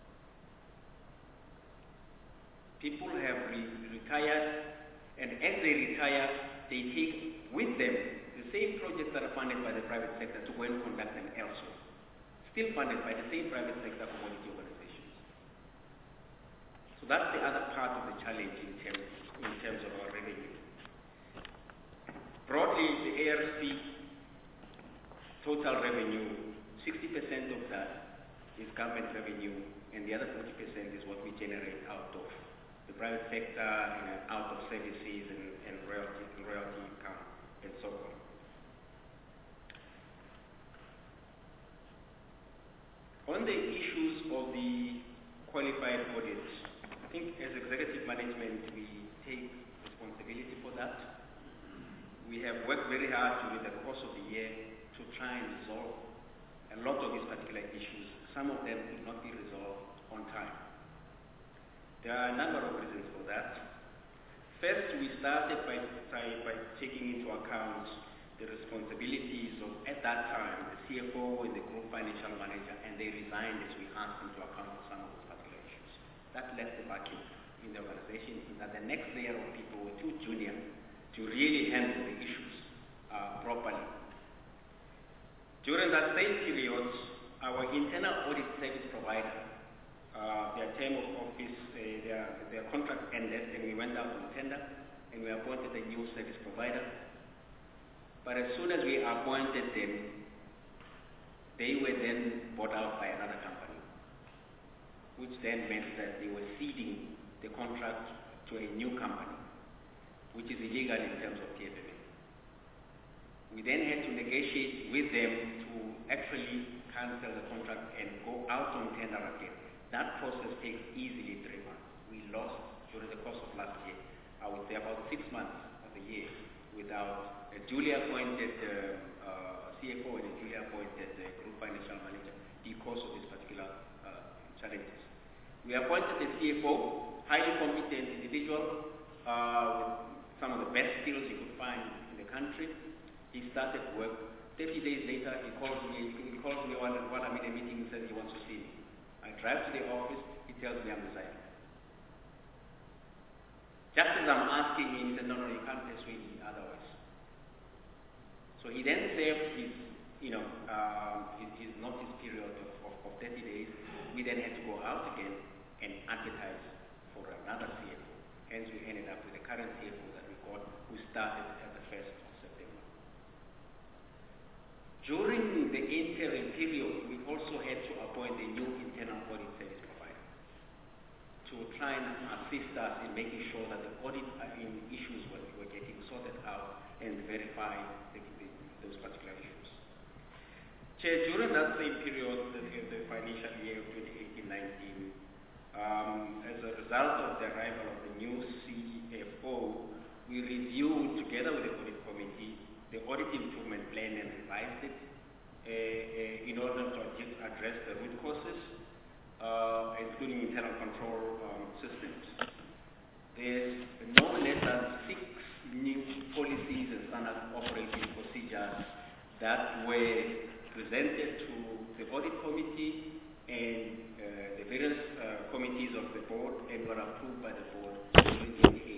S8: People have retired, and as they retire, they take with them the same projects that are funded by the private sector to go and conduct them elsewhere. Still funded by the same private sector community organizations. So that's the other part of the challenge in terms of our revenue. Broadly, the ARC total revenue, 60% of that is government revenue, and the other 40% is what we generate out of the private sector and out of services and royalty income and so on. On the issues of the qualified audits, I think as executive management we take responsibility for that. We have worked very hard during the course of the year to try and resolve a lot of these particular issues. Some of them could not be resolved on time. There are a number of reasons for that. First, we started by taking into account the responsibilities of, at that time, the CFO and the group financial manager, and they resigned as we asked them to account for some of those particular issues. That left the vacuum in the organization, in that the next layer of people were too junior to really handle the issues properly. During that same period, our internal audit service provider, their term of office, their contract ended, and we went out on tender, and we appointed a new service provider. But as soon as we appointed them, they were then bought out by another company, which then meant that they were ceding the contract to a new company, which is illegal in terms of TFMA. We then had to negotiate with them to actually cancel the contract and go out on tender again. That process takes easily 3 months. We lost during the course of last year, I would say about 6 months of the year without a duly appointed CFO and a duly appointed group financial manager because of these particular challenges. We appointed a CFO, highly competent individual with some of the best skills you could find in the country. He started work. 30 days later, he calls me while I'm in a meeting and says he wants to see me. I drive to the office, he tells me I'm resigning. Just as I'm asking him, he said, no, you can't persuade me otherwise. So he then served his notice period of 30 days. We then had to go out again and advertise for another CFO. Hence, we ended up with the current CFO that we got, who started at the 1st of September. During the interim period, we also had to appoint a new internal audit service provider to try and assist us in making sure that the audit issues were getting sorted out and verify those particular issues. Chair, during that same period, the financial year of 2018-19, as a result of the arrival of the new CFO, we reviewed together with the audit committee the audit improvement plan and revised it in order to address the root causes, including internal control systems. There's no less than 6 new policies and standard operating procedures that were presented to the audit committee and the various committees of the board and were approved by the board during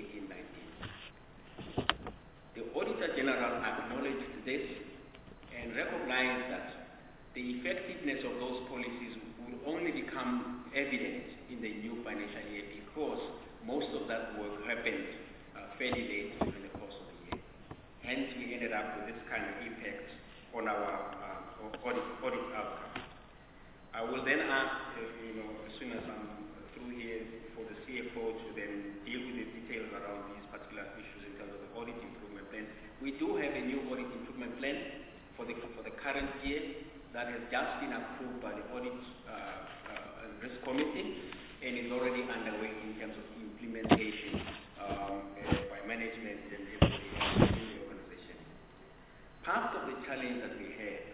S8: 2018-19. The Auditor General acknowledged this and recognized that the effectiveness of those policies will only become evident in the new financial year because most of that work happened fairly late during the course of the year. Hence, we ended up with this kind of impact on our audit outcome. I will then ask, as soon as I'm through here, for the CFO to then deal with the details around these particular issues in terms of the audit improvement plan. We do have a new audit improvement plan for the current year that has just been approved by the Audit and Risk Committee and is already underway in terms of implementation by management and everybody in the organization. Part of the challenge that we had,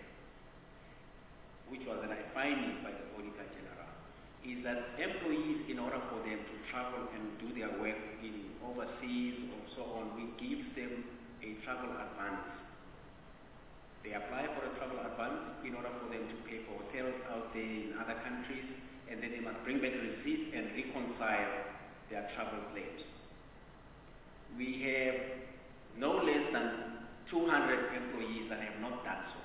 S8: which was a finding by the Auditor General, is that employees, in order for them to travel and do their work in overseas or so on, we give them a travel advance. They apply for a travel advance in order for them to pay for hotels out there in other countries, and then they must bring back receipts and reconcile their travel claims. We have no less than 200 employees that have not done so.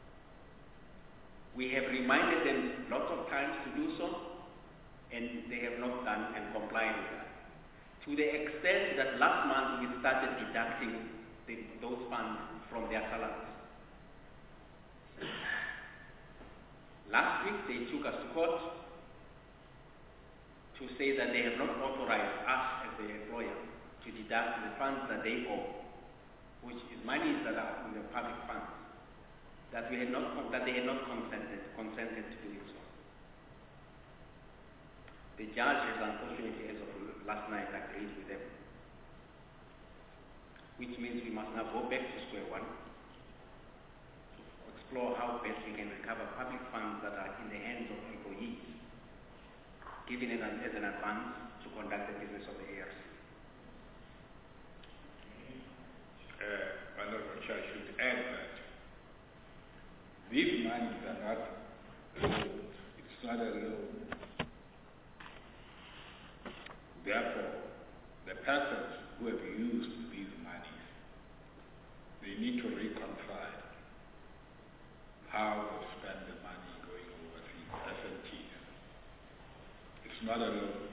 S8: We have reminded them lots of times to do so, and they have not done and complied with that. To the extent that last month we started deducting those funds from their salaries. Last week they took us to court to say that they have not authorized us as the employer to deduct the funds that they owe, which is monies that are in the public funds, that they had not consented to doing so. The judge has unfortunately, as of last night, agreed with them, which means we must now go back to square one, explore how best we can recover public funds that are in the hands of employees, given it as an advance to conduct the business of the ARC.
S7: Honorable Chair, I should add that these monies are not loans. It's not a loan. Therefore, the persons who have used these monies, they need to reconcile how they spend the money going overseas, SMTs. It's not a loan.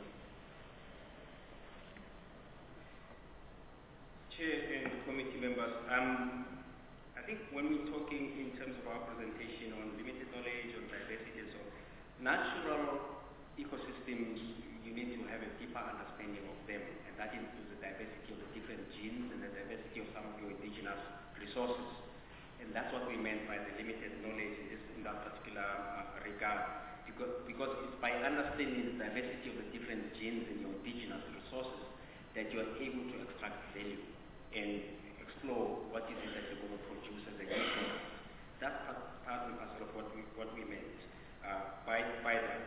S8: Chair and committee members, I think when we're talking in terms of our presentation on limited knowledge, on diversity and so on, natural ecosystems, you need to have a deeper understanding of them, and that includes the diversity of the different genes and the diversity of some of your indigenous resources. And that's what we meant by the limited knowledge in that particular regard, because it's by understanding the diversity of the different genes and your indigenous resources that you are able to extract value and explore what is it that you're going to produce as a new product. That's part and parcel of what we meant by that.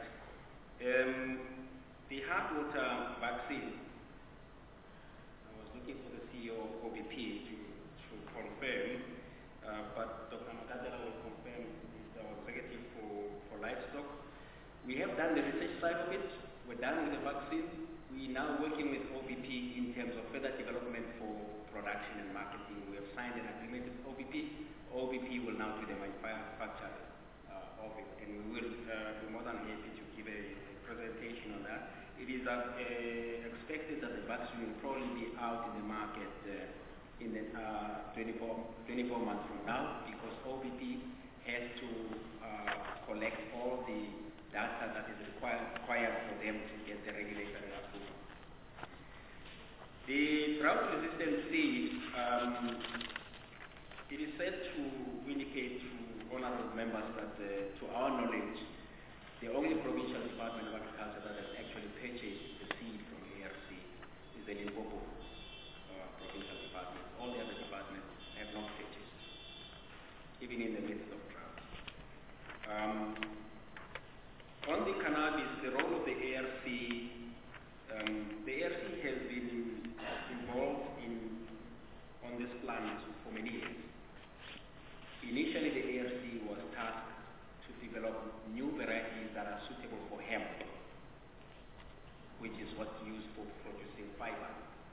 S8: The heart water vaccine, I was looking for the CEO of OBP to confirm, but Dr. Makadela will confirm, is our executive for livestock. We have done the research side of it. We're done with the vaccine. We're now working with OBP in terms of further development for production and marketing. We have signed an agreement with OBP. OBP will now do the manufacturing of it, and we will be more than happy to give a presentation on that. It is expected that the vaccine will probably be out in the market in the 24 months from now, because OBP has to collect all the data that is required for them to get the regulatory approval. The drought-resistant seed, it is said to indicate to honorable members that, to our knowledge, the only provincial department of agriculture that has actually purchased the seed from ARC is the Limpopo provincial department. All the other departments have not purchased, even in the midst of drought. On the cannabis, the role of the ARC has been involved on this plant for many years. Initially, the ARC was tasked to develop new varieties that are suitable for hemp, which is what's used for producing fiber.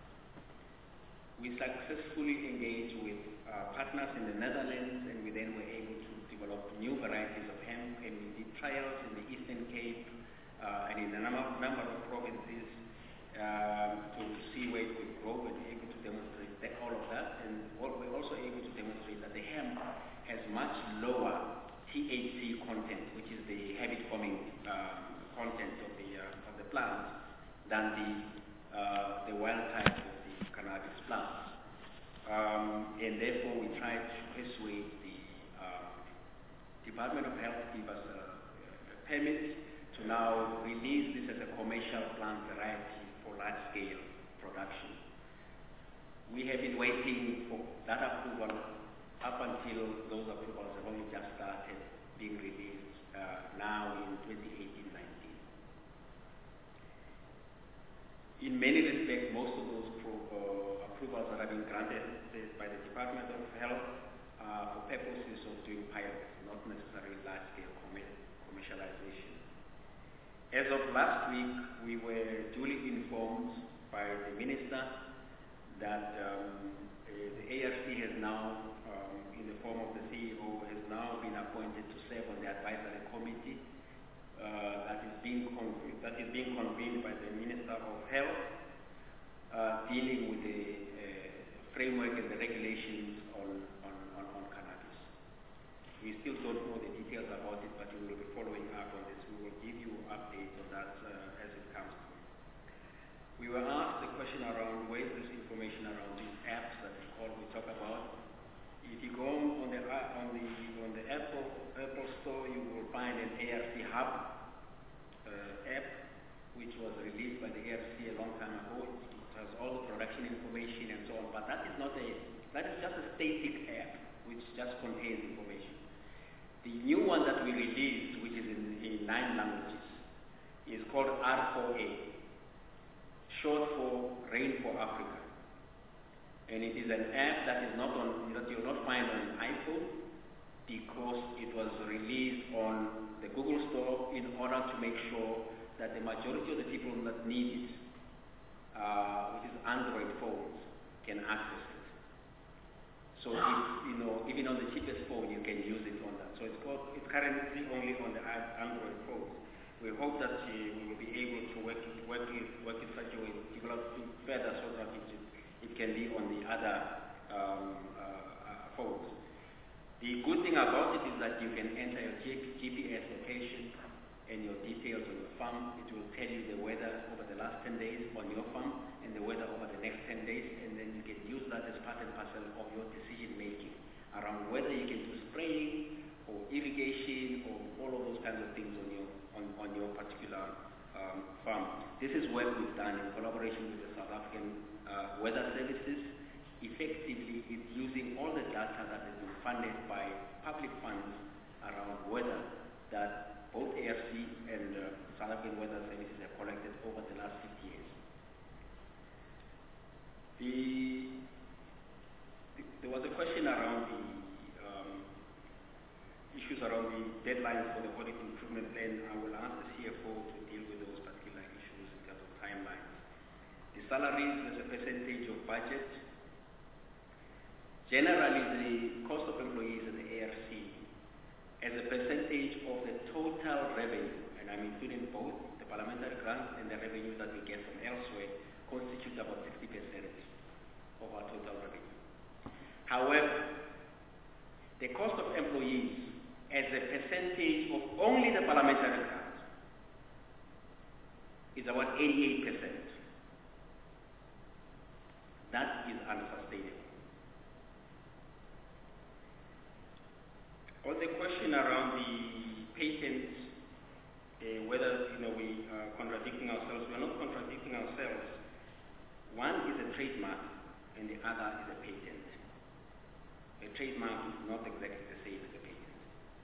S8: We successfully engaged with partners in the Netherlands, and we then were able to develop new varieties of hemp, and we did trials in the Eastern Cape and in a number of provinces to see where it could grow, and able to demonstrate all of that. And we're also able to demonstrate that the hemp has much lower THC content, which is the habit-forming content of the plant, than the wild type of the cannabis plants. And therefore, we tried to persuade the Department of Health to give us a permit to now release this as a commercial plant variety for large-scale production. We have been waiting for that approval up until those approvals have only just started being released now in 2018-19. In many respects, most of those approvals that have been granted by the Department of Health are for purposes of doing pilots, not necessarily large-scale commercialization. As of last week, we were duly informed by the Minister that the ARC has now, in the form of the CEO, has now been appointed to serve on the advisory committee that is being convened by the Minister of Health, dealing with the framework and the regulations on cannabis. We still don't know the details about it, but we will be following up on this. We will give you updates on that as it comes through. We were asked the question around where is this information around these apps that we talk about. If you go on the Apple Store, you will find an ARC Hub app, which was released by the ARC a long time ago. It has all the production information and so on, but that is just a static app which just contains information. The new one that we released, which is in 9 languages, is called R4A, short for Rain for Africa. And it is an app that you will not find on an iPhone, because it was released on the Google Store in order to make sure that the majority of the people that need it, which is Android phones, can access it. So even on the cheapest phone, you can use it on that. So it's currently only on the Android phones. We hope that we will be able to work in such a way, develop it further so that it can be on the other phones. The good thing about it is that you can enter your GPS location and your details on your phone.
S9: farm, it will tell you the weather over the last 10 days on your farm and the weather over the next 10 days, and then you can use that as part and parcel of your decision making around whether you can do spraying or irrigation or all of those kinds of things on your particular farm. This is work we've done in collaboration with the South African Weather Services. Effectively, it's using all the data that has been funded by public funds around weather that both ARC and South African Weather Services have collected over the last 50 years. There was a question around the issues around the deadlines for the quality improvement plan. I will ask the CFO to deal with those particular issues in terms of timelines. The salaries as a percentage of budget. Generally, the cost of employees in the ARC as a percentage of the total revenue, and I'm including both the parliamentary grants and the revenue that we get from elsewhere, constitutes about 60% of our total revenue. However, the cost of employees as a percentage of only the parliamentary grant is about 88%. That is unsustainable. On the question around the patents, whether we are contradicting ourselves, we are not contradicting ourselves. One is a trademark and the other is a patent. A trademark is not exactly the same as a patent.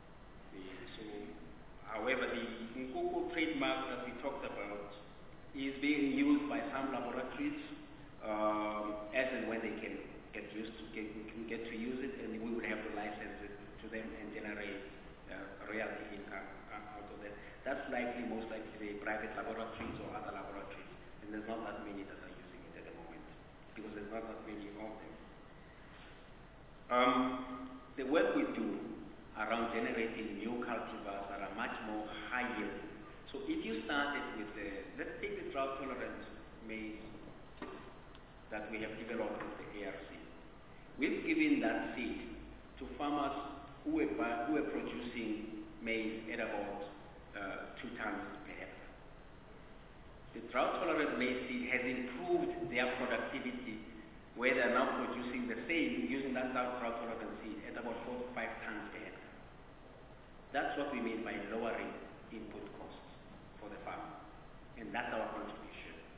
S9: However, the Nkuku trademark that we talked about is being used by some laboratories as and when they can get to use it, and we would have to license it to them and generate royalty income out of that. That's most likely the private laboratories or other laboratories, and there's not that many that are using it at the moment because there's not that many of them. The work we do around generating new cultivars that are much more high yield. So if you started with let's take the drought tolerant maize that we have developed with the ARC. We've given that seed to farmers who are producing maize at about 2 tons per hectare. The drought tolerant maize seed has improved their productivity where they are now producing the same using that drought tolerant seed at about 4 to 5 tons per hectare. That's what we mean by lowering input costs for the farmer, and that's our contribution.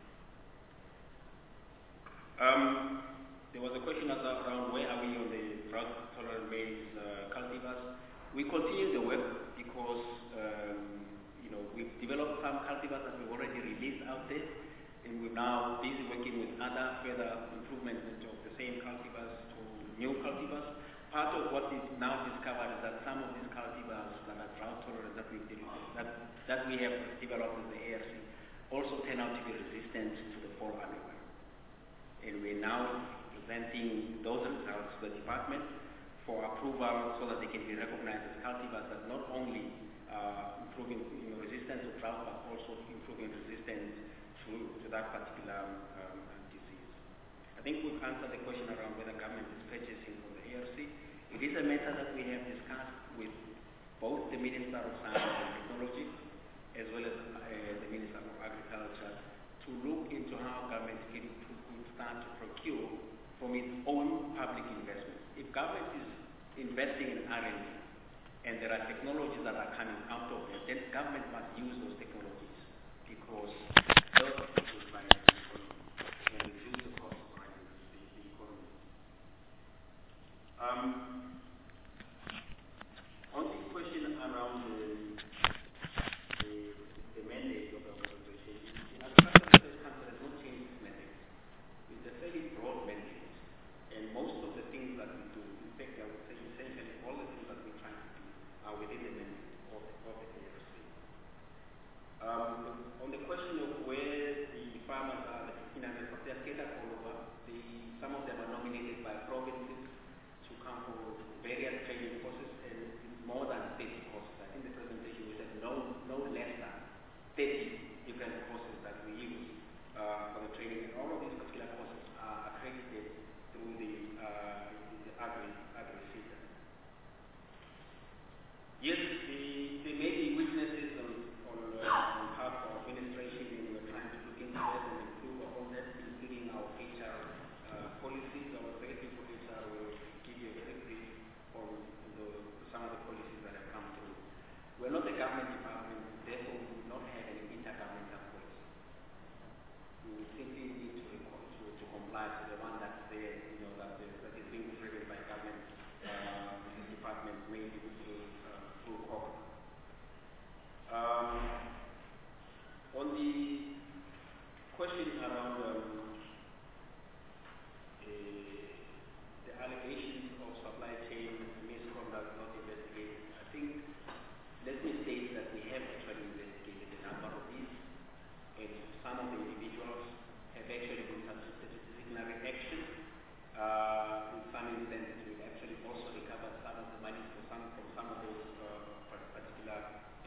S9: There was a question around where are we on the drought tolerant maize cultivars. We continue the work because we've developed some cultivars that we've already released out there, and we're now busy working with other further improvements of the same cultivars to new cultivars. Part of what is now discovered is that some of these cultivars that are drought tolerant that we have developed with the ARC also turn out to be resistant to the fall armyworm. And we're now presenting those results to the department for approval so that they can be recognized as cultivars that not only improving resistance to drought but also improving resistance to that particular disease. I think we've answered the question around whether government is purchasing from the ARC. It is a matter that we have discussed with both the Minister of Science and Technology as well as the Minister of Agriculture to look into how government can start to procure from its own public investments. If government is investing in R&D and there are technologies that are coming out of it, then government must use those technologies because those technologies by the economy and reduce the cost of running the economy. On the question around the mandate of the organization, the Agricultural Research Council has not changed its mandate. It's a fairly broad mandate, and most of the things that we do, in fact, I would say essentially all the things that we're trying to do are within the mandate of the ARC. On the question of where the farmers are, the 1,500, they are scattered all over. Some of them are nominated by provinces to come for various training courses, and it's more than 30 courses. I think the presentation we said no less than 30 different courses that we use for the training, and all of these particular courses are accredited through the agri-system. Yes, there may be weaknesses on behalf of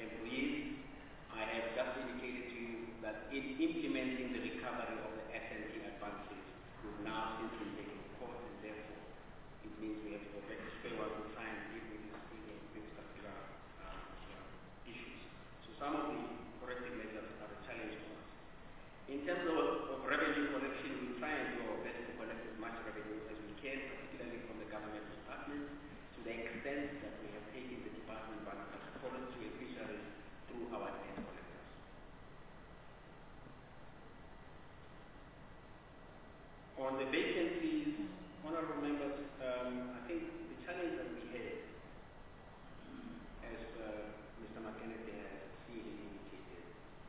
S9: employees. I have just indicated to you that in implementing the recovery of the SNT advances, we've now since been taken to court, and therefore it means we have to go back to square one to try and deal with these particular issues. So some of the corrective measures are a challenge to us. In terms of revenue collection, we try and do our best to collect as much revenue as we can, particularly from the government departments, to the extent that we have taken the department back as voluntary fisheries through our net collectors. On the vacancies, honorable members, I think the challenge that we have, as Mr. McKennedy has clearly indicated,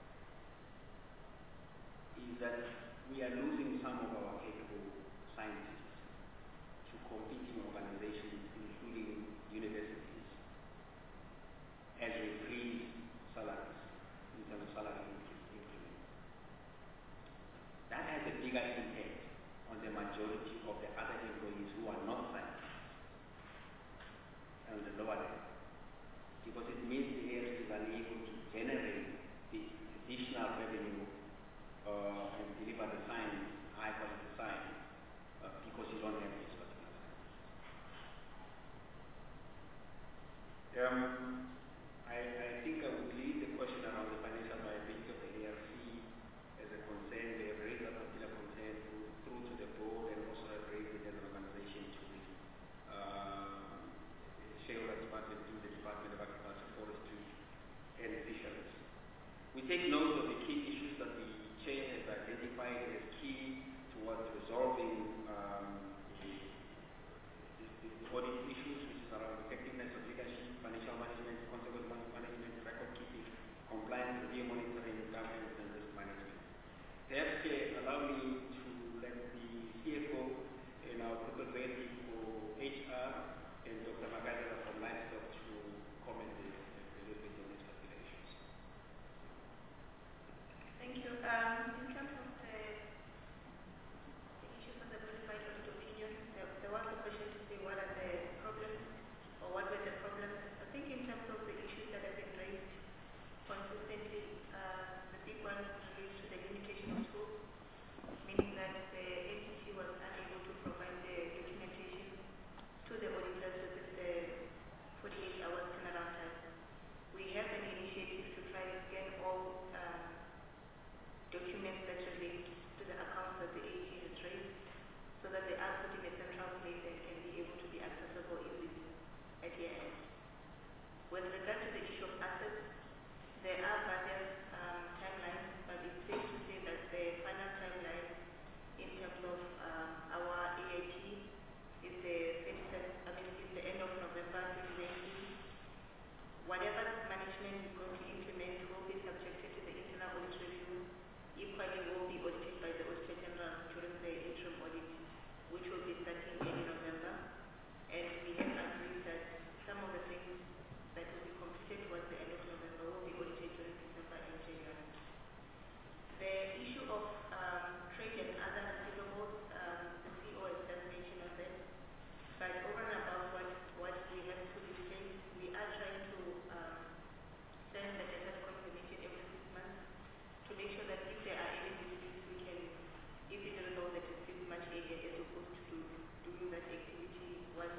S9: is that we are losing some of our capable scientists to competing organizations, including universities, as we freeze salaries, in terms of salary increment. That has a bigger impact on the majority of the other employees who are not scientists and the lower level, because it means the ARC is unable to generate the additional revenue and deliver the science, high quality science, because you don't have this particular science. I think I would leave the question around the financial viability of the ARC as a concern. They have raised that particular concern through to the board, and also have raised it as an organization to the shareholder department, to the Department of Agriculture, Forestry and Fisheries. We take note of the key issues that the chair has identified as key towards resolving the audit issues, which is around effectiveness of leadership, financial management, consequence management, record keeping, compliance, review, monitoring, governance, and risk management. Perhaps, allow me to let the CFO and our Secretary for HR and Dr. Magadela from Livestock to comment a little bit on these particular issues.
S14: Thank you. In terms of the issues of the qualified audit opinion, there was a question to say what are the problems, or what were the problems. I think in terms of the issues that have been raised consistently, the big one relates to the limitation of scope, meaning that the entity was unable to provide the documentation to the auditors within the 48 hours turnaround time. We have an initiative to try and scan all documents that relate to the accounts that the AG has raised, so that they are put in a central place and can be able to be accessible easily at year end. With regard to the issue of assets, there are various timelines, but it's safe to say that the final timeline in terms of our AIP is the 31st, is the end of November 2019. Whatever management is going to implement will be subjected to the internal audit review, equally will be audited by the Auditor General during the interim audit, which will be starting in November. And we have agreed that some of the things that will be completed towards the end of November will be audited during December and January. The issue of trade and other receivables, the CEO has just mentioned on that. But over and above what we have put in place, we are trying to send the data confirmation every 6 months to make sure that if there are any disputes, we can easily resolve the disputes much earlier, as opposed to doing that activity once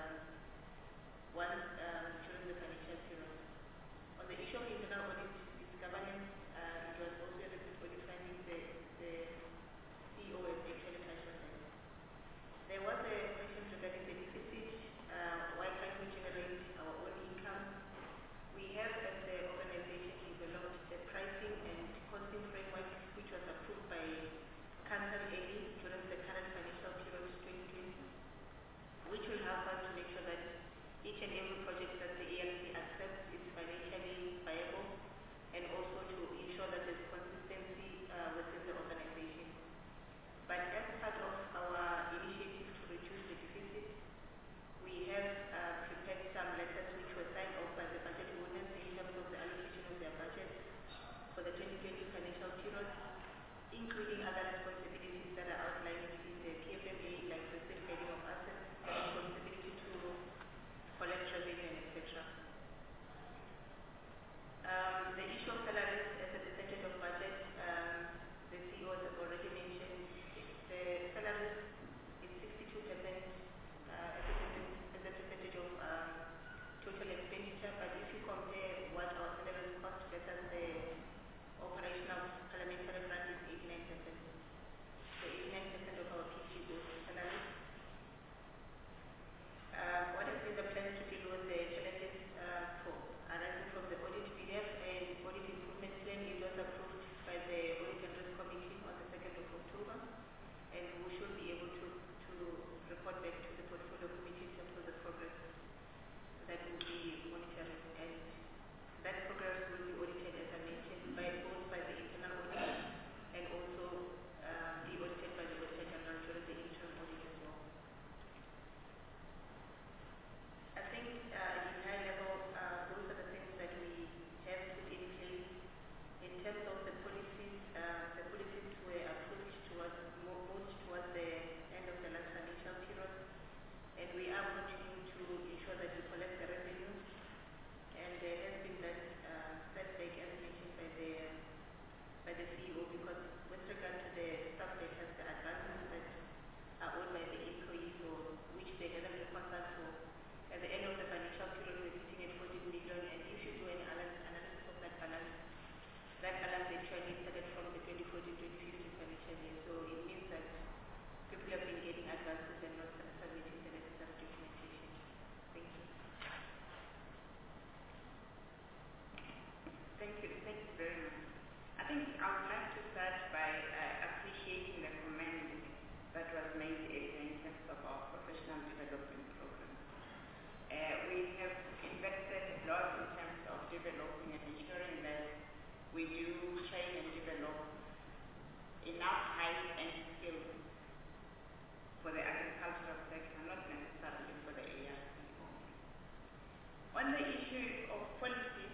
S14: during the financial period. On the issue of internal audit, its governance, it was also a repeat audit finding. The CEO has actually touched on that. There was a question regarding the deficit. Why can't we generate our own income? We have, as the organization, developed the pricing and costing framework, which was approved by Council early during the current financial period 2020, which will help us to make sure that each and every project that the ARC accepts is financially viable, and also to ensure that there's consistency within the organization. But as part of our initiative to reduce the deficit, we have prepared some letters which were signed off by the budget owners in terms of the allocation of their budget for the 2020 financial period, including other responsibilities that are outlined in the PFMA, like the safeguarding of assets, the responsibility to collect revenue, and etc.
S10: made earlier in terms of our professional development program. We have invested a lot in terms of developing and ensuring that we do train and develop enough high-end skills for the agricultural sector, not necessarily for the ARC only. On the issue of policies,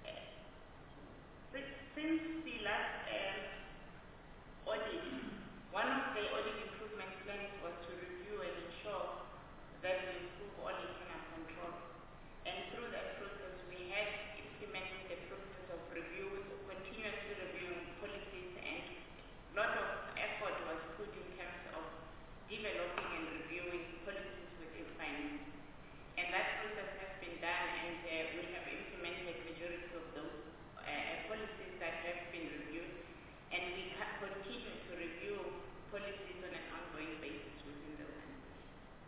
S10: since the last audit, one of the audit improvement plans was to review and ensure that we improve all internal control. And through that process, we had implemented the process of reviews, continuously reviewing policies, and a lot of effort was put in terms of developing and reviewing policies within finance. And that process has been done, and we have implemented majority of those policies that have been reviewed, and we continue to review policies on an ongoing basis within the organization.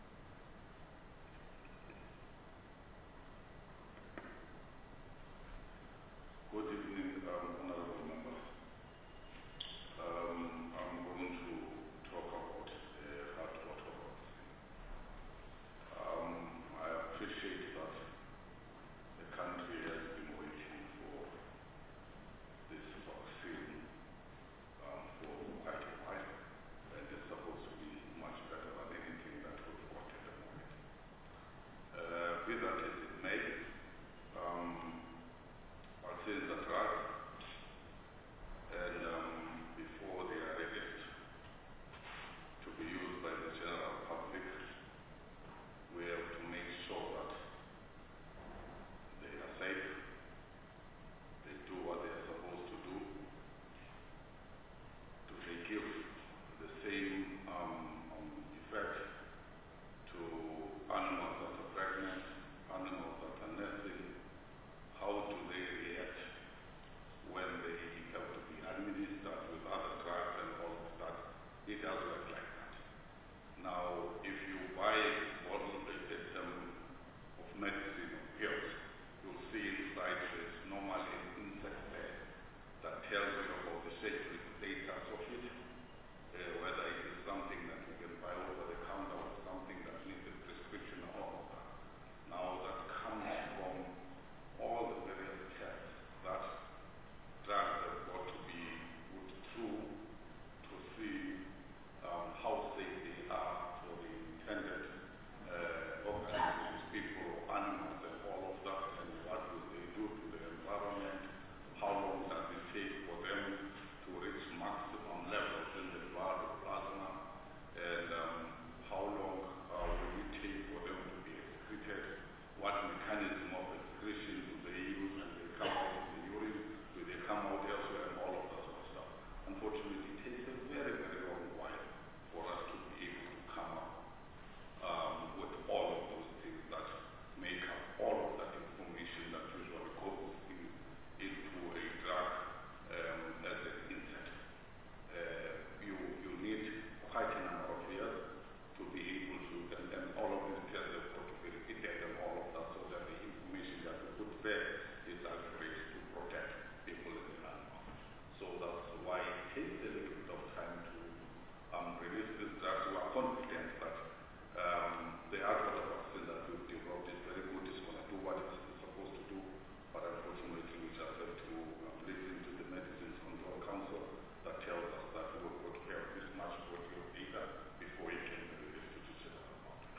S22: Good evening, honorable members. I'm going to talk about hard water vaccine. I appreciate that the country has been waiting for this vaccine for quite a while, and it's supposed to be much better than anything that we've got at the moment. Be that as it may, vaccines are drugs, and before they are released to be used by the general public, we have to make sure that they are safe, they do what they are supposed to do, they give the same effect to animals that are pregnant, animals that are nursing. How do they react when they have to be administered with other drugs and all of that? It does work like that. Now, if you buy a bottle of medicine or pills, you'll see inside there's normally an insect there that tells you about the safety status of it, whether it is something that you can buy over the counter or something that needs a prescription or all of that. Now, that comes from all the various tests that drugs have got to be put through to see how safe they are for the intended organisms, people, animals, and all of that, and what will they do to the environment, how long does it take for them to reach maximum levels in the blood or plasma, and how long will it take for them to be excreted, what mechanism of excretion do they use, and they come out in the urine, do they come out elsewhere, and all of that sort of stuff. Unfortunately, it takes a very, very long while for us to be able to come up with all of those things that make up all of that information that usually goes into a drug as an insect. You need quite a number of years to be able to, and all of these tests have got to be repeated and all of that, so that the information that we put there is accurate to protect people in the animal. So that's why it takes a little bit of time to release this drug. We are confident that the other vaccine that we've developed is very good, it's going to do what it's supposed to do, but unfortunately we just have to listen to the Medicines Control Council that tells us that we will got to have this much body of data before it can be released to the general public.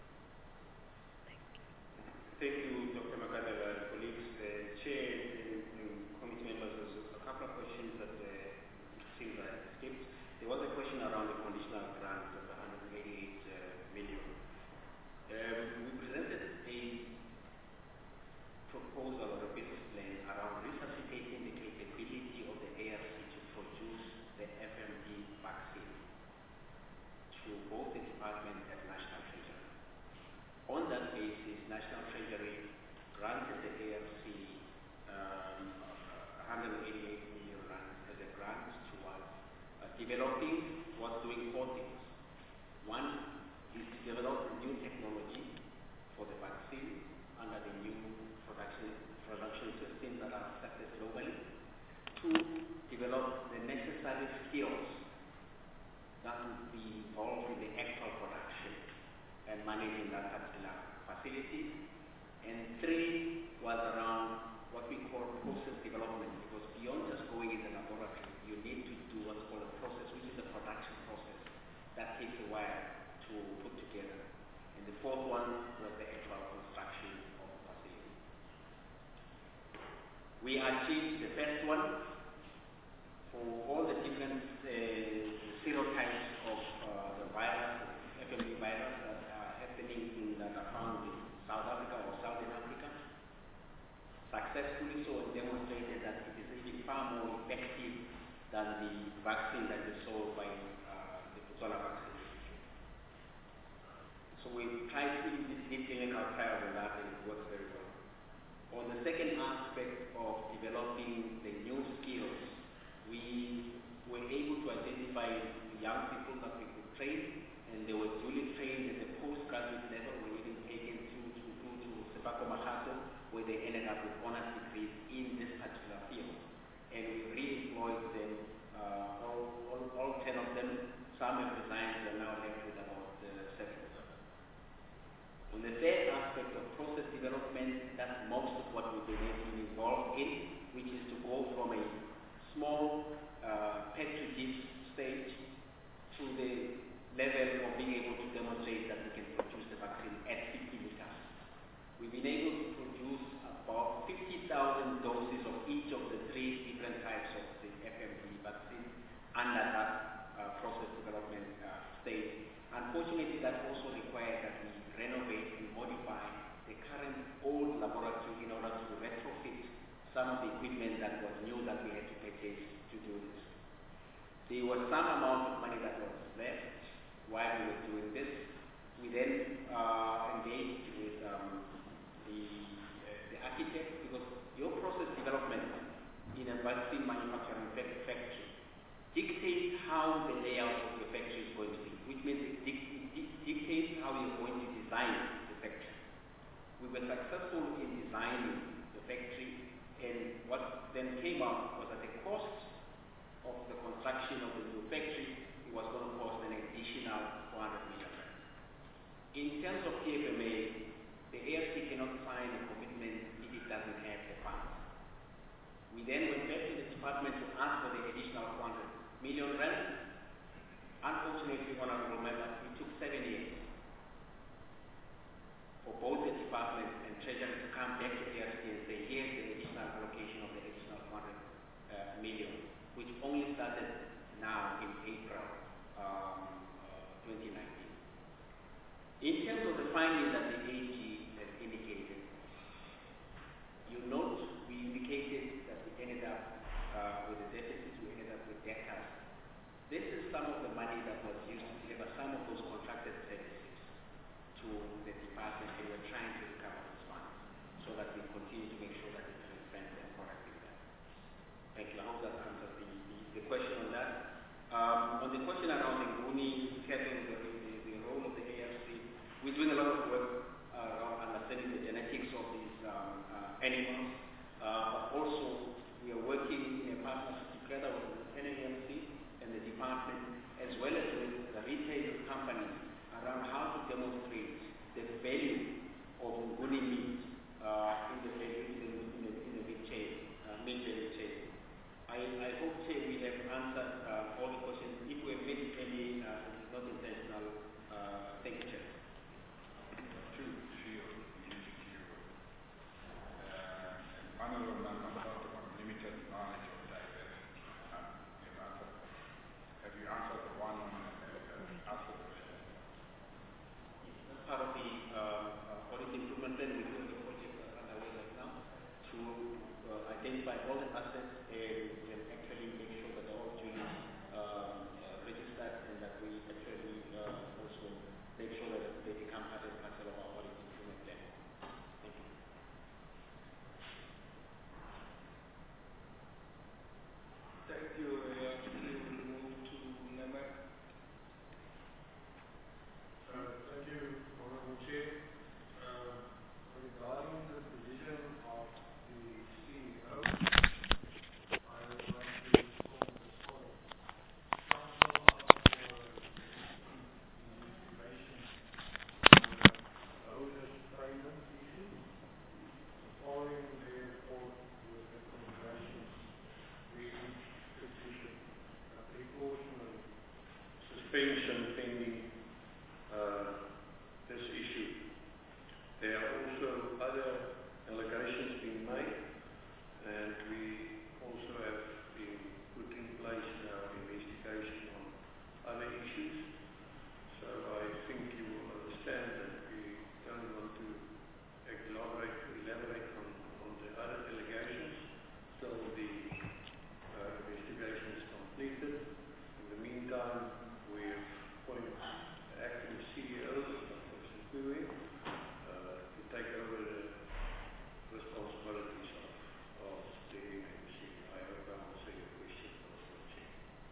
S8: Thank you, Dr. Makandela and colleagues. Chair and committee members, there's a couple of questions that seem like skipped. There was a question around the conditional grant of 188 million. We presented a proposal or a business plan around resuscitating the capability of the ARC to produce the FMD vaccine through both the department and National Treasury. On that basis, National Treasury granted the ARC 188 million rand as a grant towards developing, was doing four things. One is to develop new technology for the vaccine under the new production systems that are accepted globally. Two, develop the necessary skills that would be involved with the actual production and managing that particular facility. And 3 was around what we call process development, because beyond just going in the laboratory, you need to do what's called a process, which is the production process. That takes a while to put together. And the 4th one was the actual construction of the facility. We achieved the first one for all the different serotypes of the virus, FMD virus, that are happening that are found in South Africa or Southern Africa. Successfully so, and demonstrated that it is really far more effective than the vaccine that is sold by the Buzola vaccine. So we tried to did clinical trials on that, and it works very well. On the second aspect of developing the new skills, we were able to identify young people that we could train, and they were duly trained at the postgraduate level, were even taken to Sefako Mahato, where they ended up with honors degrees in this particular field. And we re-employed them, all 10 of them. Some have resigned, and now left with about 7. On the third aspect of process development, that's most of what we've been able to involve in, which is to go from a small petri dish stage to the level of being able to demonstrate that we can produce the vaccine at 50 liters. We've been able to produce about 50,000 doses of each of the 3 different types of the FMD vaccine under that process development stage. Unfortunately, that also requires that we renovate and modify the current old laboratory in order to retrofit some of the equipment that was new that we had to purchase to do this. There was some amount of money that was left while we were doing this. We then engaged with the architect, because your process development in a vaccine manufacturing factory dictates how the layout of the factory is going to be, which means it dictates how you're going to design the factory. We were successful in designing the factory, and what then came out was that the cost of the construction of the new factory, it was going to cost an additional 400 million. In terms of PFMA, the ARC cannot sign a commitment if it doesn't have the funds. We then went back to the department to ask for the additional 400 million rand. Unfortunately, honorable members, it took 7 years for both the department and Treasury to come back to ARC and say, here's the additional allocation of the additional 400 million, which only started now in April 2019. In terms of the findings that the AG has indicated, you note we indicated that we ended up with a deficit, we ended up with debtors. This is some of the money that was used to deliver some of those contracted services to the department. They were trying to recover those funds so that we continue to make sure that it's transparent and correct with that. Thank you. I hope that answers the question on that. On the question around the Nguni cattle, the role of the ARC, we're doing a lot of work around understanding the genetics of these animals. But also, we are working in a partnership together with the NAMC and the department, as well as with the retail companies, around how to demonstrate the value of Nguni meat in the meat chain, meat value chain. I hope we have answered all the questions. If we have missed any, it is not intentional. Thank you, Chair.
S7: Honorable member talked about limited knowledge of diversity. Have you answered the one on after the question?
S8: As part of the audit improvement plan, we do have a project underway right now to identify all the assets and actually make sure that they're all duly registered, and that we actually also make sure that they become part and parcel of our audit improvement plan. Thank you.
S13: Thank you. We will move to Nemek.
S11: Thank you, Honorable Chair. Regarding the position of the CEO, I would like to inform the following. Council, after suspension pending this issue. There are also other allegations being made, and we also have been put in place now investigation on other issues. So I think you will understand that we don't want to elaborate on the other allegations till the investigation is completed. In the meantime, we have appointed the acting CEO, Dr. Sikwe, to take over the responsibilities of the ANC. I hope I answer your question also, Chair.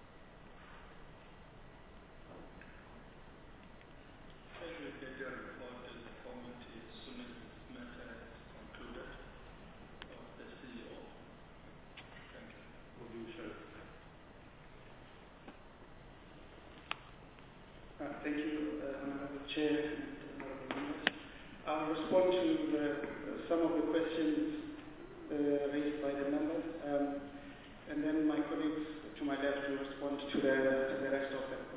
S13: As we get your report in the committee as soon as this matter is concluded of the CEO. Thank you.
S11: Will do so.
S12: Thank you, Honourable Chair and Honourable Members. I'll respond to some of the questions raised by the members, and then my colleagues to my left will respond to the rest of them.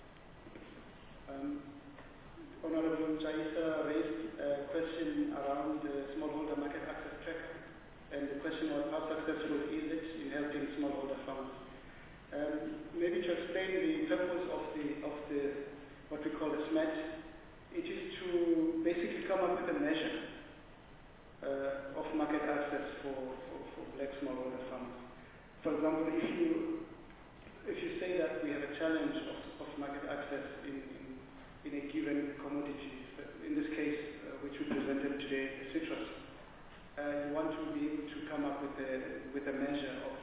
S12: Honourable Jaisa raised a question around the smallholder market access tracker, and the question was how successful is it in helping smallholder farmers? Maybe to explain the purpose of the what we call the SMET, it is to basically come up with a measure of market access for black smallholder farmers. For example, if you say that we have a challenge of market access in a given commodity, in this case which we presented today, citrus, you want to be able to come up with a measure of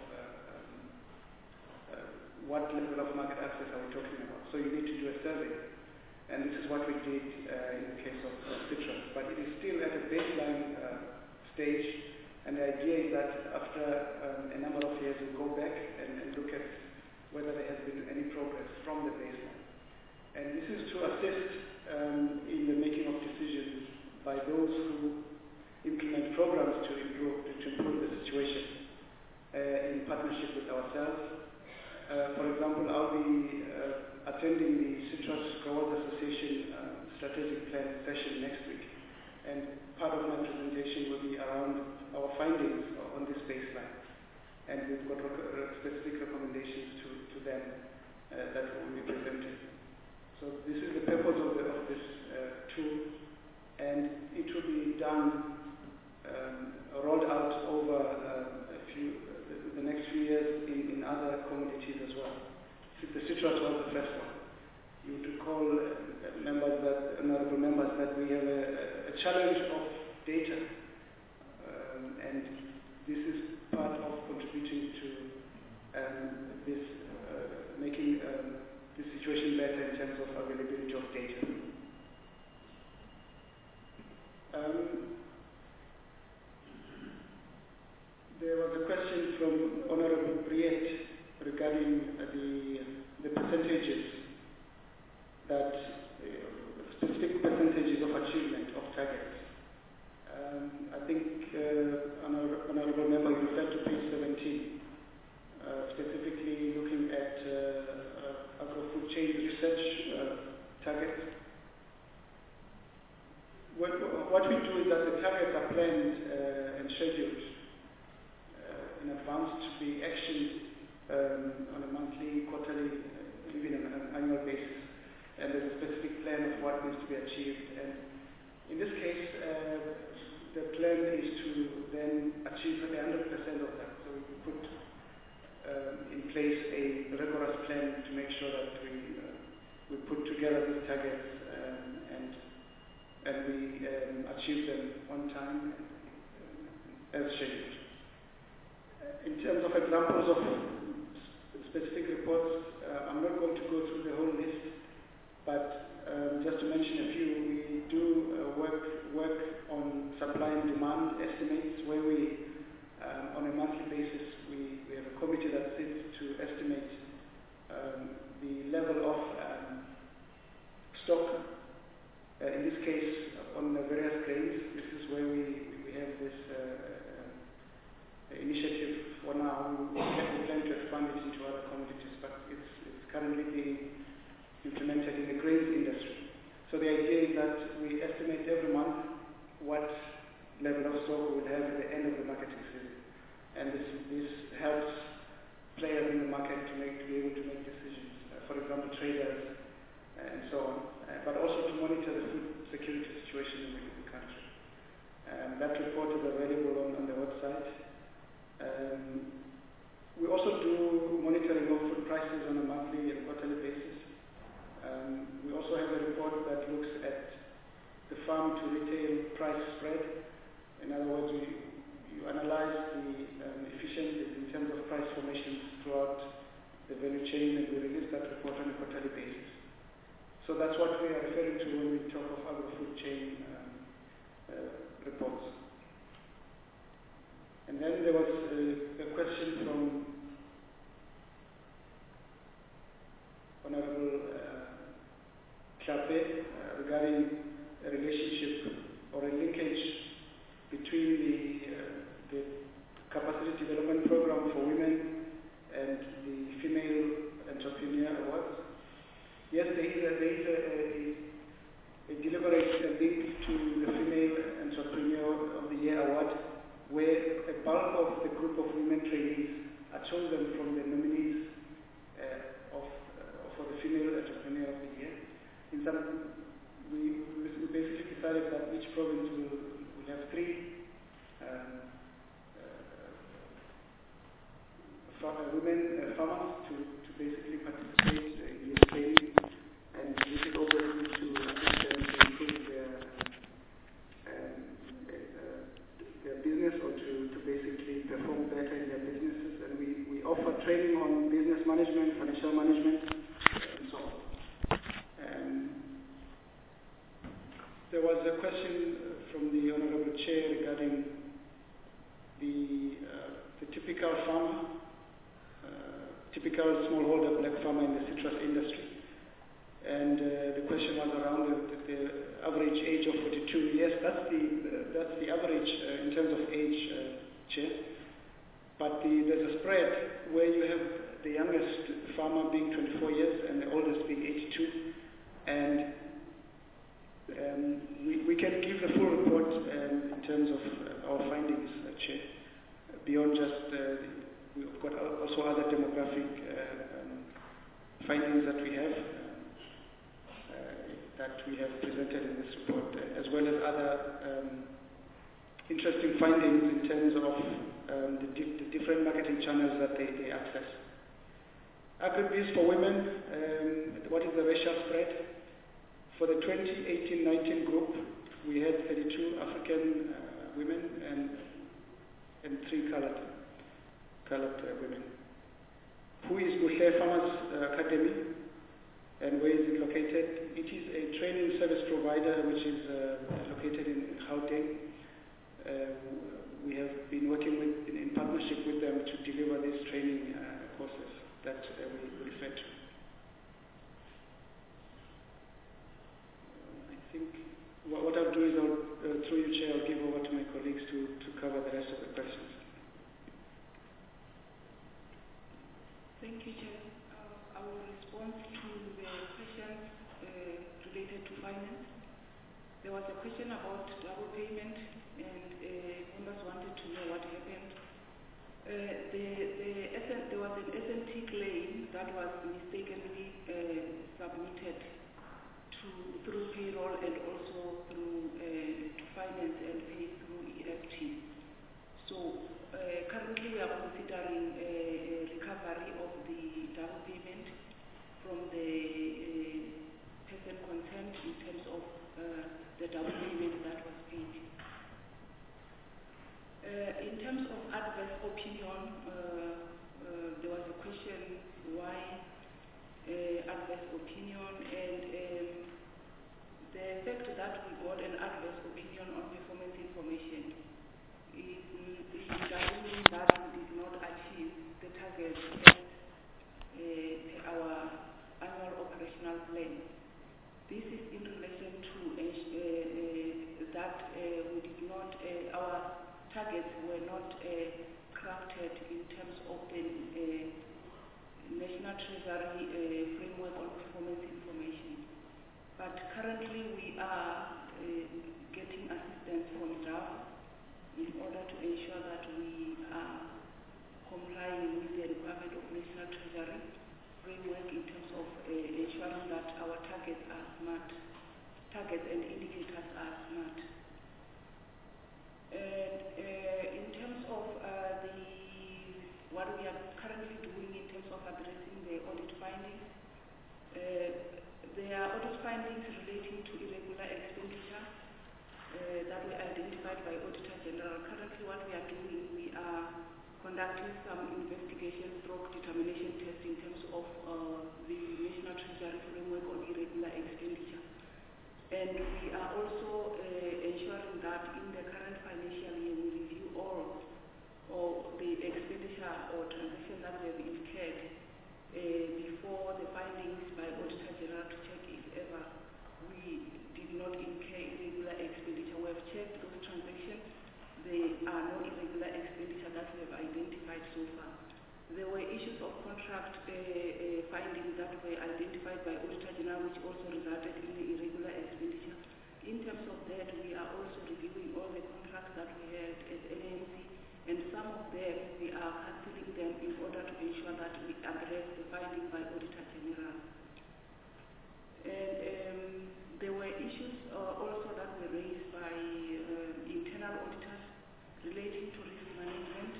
S12: what level of market access are we talking about. So you need to do a survey. And this is what we did in the case of citrus. But it is still at a baseline stage, and the idea is that after a number of years we'll go back and look at whether there has been any progress from the baseline. And this is to assist in the making of decisions by those who implement programs to improve the situation in partnership with ourselves. For example, I'll be attending the Citrus Growers Association strategic plan session next week, and part of my presentation will be around our findings on this baseline, and we've got specific recommendations to them that will be presented. So this is the purpose of this tool, and it will be done, rolled out over the next few years in other commodities as well. The citrus was the first one. You would recall, honourable members, that we have a challenge of data, and this is part of contributing to this, making the situation better in terms of availability of data. There was a question from Honourable Briet regarding the percentages that specific percentages of achievement of targets. I think Honourable Member, you referred to page 17, specifically looking at agro-food chain research targets. What we do is that the targets are planned and scheduled in advance to be actioned on a monthly, quarterly, even on an annual basis. And there's a specific plan of what needs to be achieved. And in this case, the plan is to then achieve 100% of that. So we put in place a rigorous plan to make sure that we put together these targets and we achieve them on time as scheduled. In terms of examples of specific reports, I'm not going to go through the whole list, but just to mention a few, we do work on supply and demand estimates where we, on a monthly basis, we have a committee that sits to estimate the level of stock. In this case, on the various grains, this is where we have this initiative for now. We plan to expand it into other commodities, but it's currently being implemented in the grains industry. So the idea is that we estimate every month what level of stock we will have at the end of the marketing season. And this helps players in the market to be able to make decisions, for example, traders and so on, but also to monitor the food security situation in the country. That report is available on the website. We also do monitoring of food prices on a monthly and quarterly basis. We also have a report that looks at the farm to retail price spread. In other words, you analyze the efficiencies in terms of price formations throughout the value chain, and we release that report on a quarterly basis. So that's what we are referring to when we talk of agri-food chain reports. And then there was a question from Honorable Klape regarding a relationship or a linkage between the capacity development program for women and the Female Entrepreneur Awards. Yes, there is a deliberate link to the Female Entrepreneur of the Year Award, where a bulk of the group of women trainees are chosen from the nominees for the Female Entrepreneur of the Year. In some, we basically decided that each province will have 3 women farmers to basically participate in this training, and this is also going to assist them to improve their business, or to basically perform better in their businesses. And we offer training on business management, financial management, and so on. There was a question from the Honorable Chair regarding the typical farmer, typical smallholder black farmer in the citrus industry. And the question was around the average age of 42. Yes, that's the average in terms of age, Chair. But there's a spread where you have the youngest farmer being 24 years and the oldest being 82. And we can give the full report in terms of our findings, Chair. Beyond just, we've got also other demographic findings that we have presented in this report, as well as other interesting findings in terms of the different marketing channels that they access. Agribusiness for women, what is the racial spread? For the 2018-19 group, we had 32 African women and 3 colored women. Who is Buhle Farmers Academy, and where is it located? It is a training service provider which is located in Gauteng. We have been working in partnership with them to deliver these training courses that we refer to. I think what I'll do is, through you, Chair, I'll give over to my colleagues to cover the rest of the questions.
S18: Thank you, Chair. I will respond to the questions related to finance. There was a question about double payment, and members wanted to know what happened. There was an SMT claim that was mistakenly submitted through payroll and also through to finance and pay through EFT. So currently we are considering a recovery of the double payment from the person concerned in terms of the double payment that was paid. In terms of adverse opinion, there was a question why adverse opinion, and the fact that we got an adverse opinion on performance information, it doesn't mean that we did not achieve the targets set our annual operational plan. This is in relation to that we did not, our targets were not crafted in terms of the National Treasury framework on performance information. But currently we are getting assistance from DAF in order to ensure that we are complying with the requirement of National Treasury framework in terms of ensuring that our targets are smart, targets and indicators are smart. And in terms of what we are currently doing in terms of addressing the audit findings, there are audit findings relating to irregular expenditure that were identified by Auditor General. Currently what we are doing, we are conducting some investigation stroke determination tests in terms of the National Treasury framework on irregular expenditure. And we are also ensuring that in the current financial year we review all the expenditure or transaction that we have incurred before the findings by Auditor General to check if ever we did not incur irregular expenditure. We have checked those transactions. There are no irregular expenditure that we have identified so far. There were issues of contract findings that were identified by Auditor General which also resulted in the irregular expenditure. In terms of that, we are also reviewing all the contracts that we had as ANC, and some of them we are cancelling them in order to ensure that we address the finding by Auditor General. And there were issues also that were raised by internal auditors relating to risk management,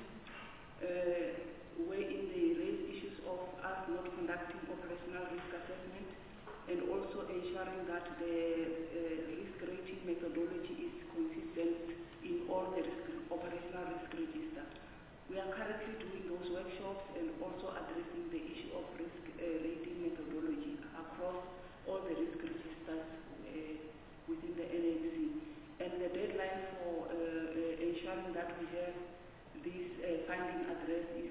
S18: wherein they raised issues of us not conducting operational risk assessment and also ensuring that the risk rating methodology is consistent in all the operational risk register. We are currently doing those workshops and also addressing the issue of risk rating methodology across all the risk registers within the NNC. And the deadline for ensuring that we have this finding address is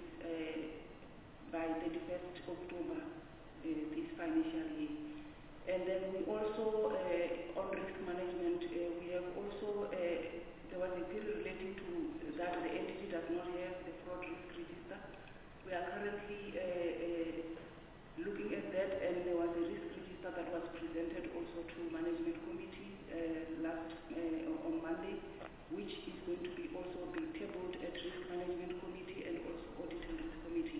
S18: by 31st October this financial year. And then we also, on risk management, we have also, there was a bill relating to that the entity does not have the fraud risk register. We are currently looking at that, and there was a risk register that was presented also to Management Committee on Monday, which is going to be also be tabled at Risk Management Committee and also Audit and Risk Committee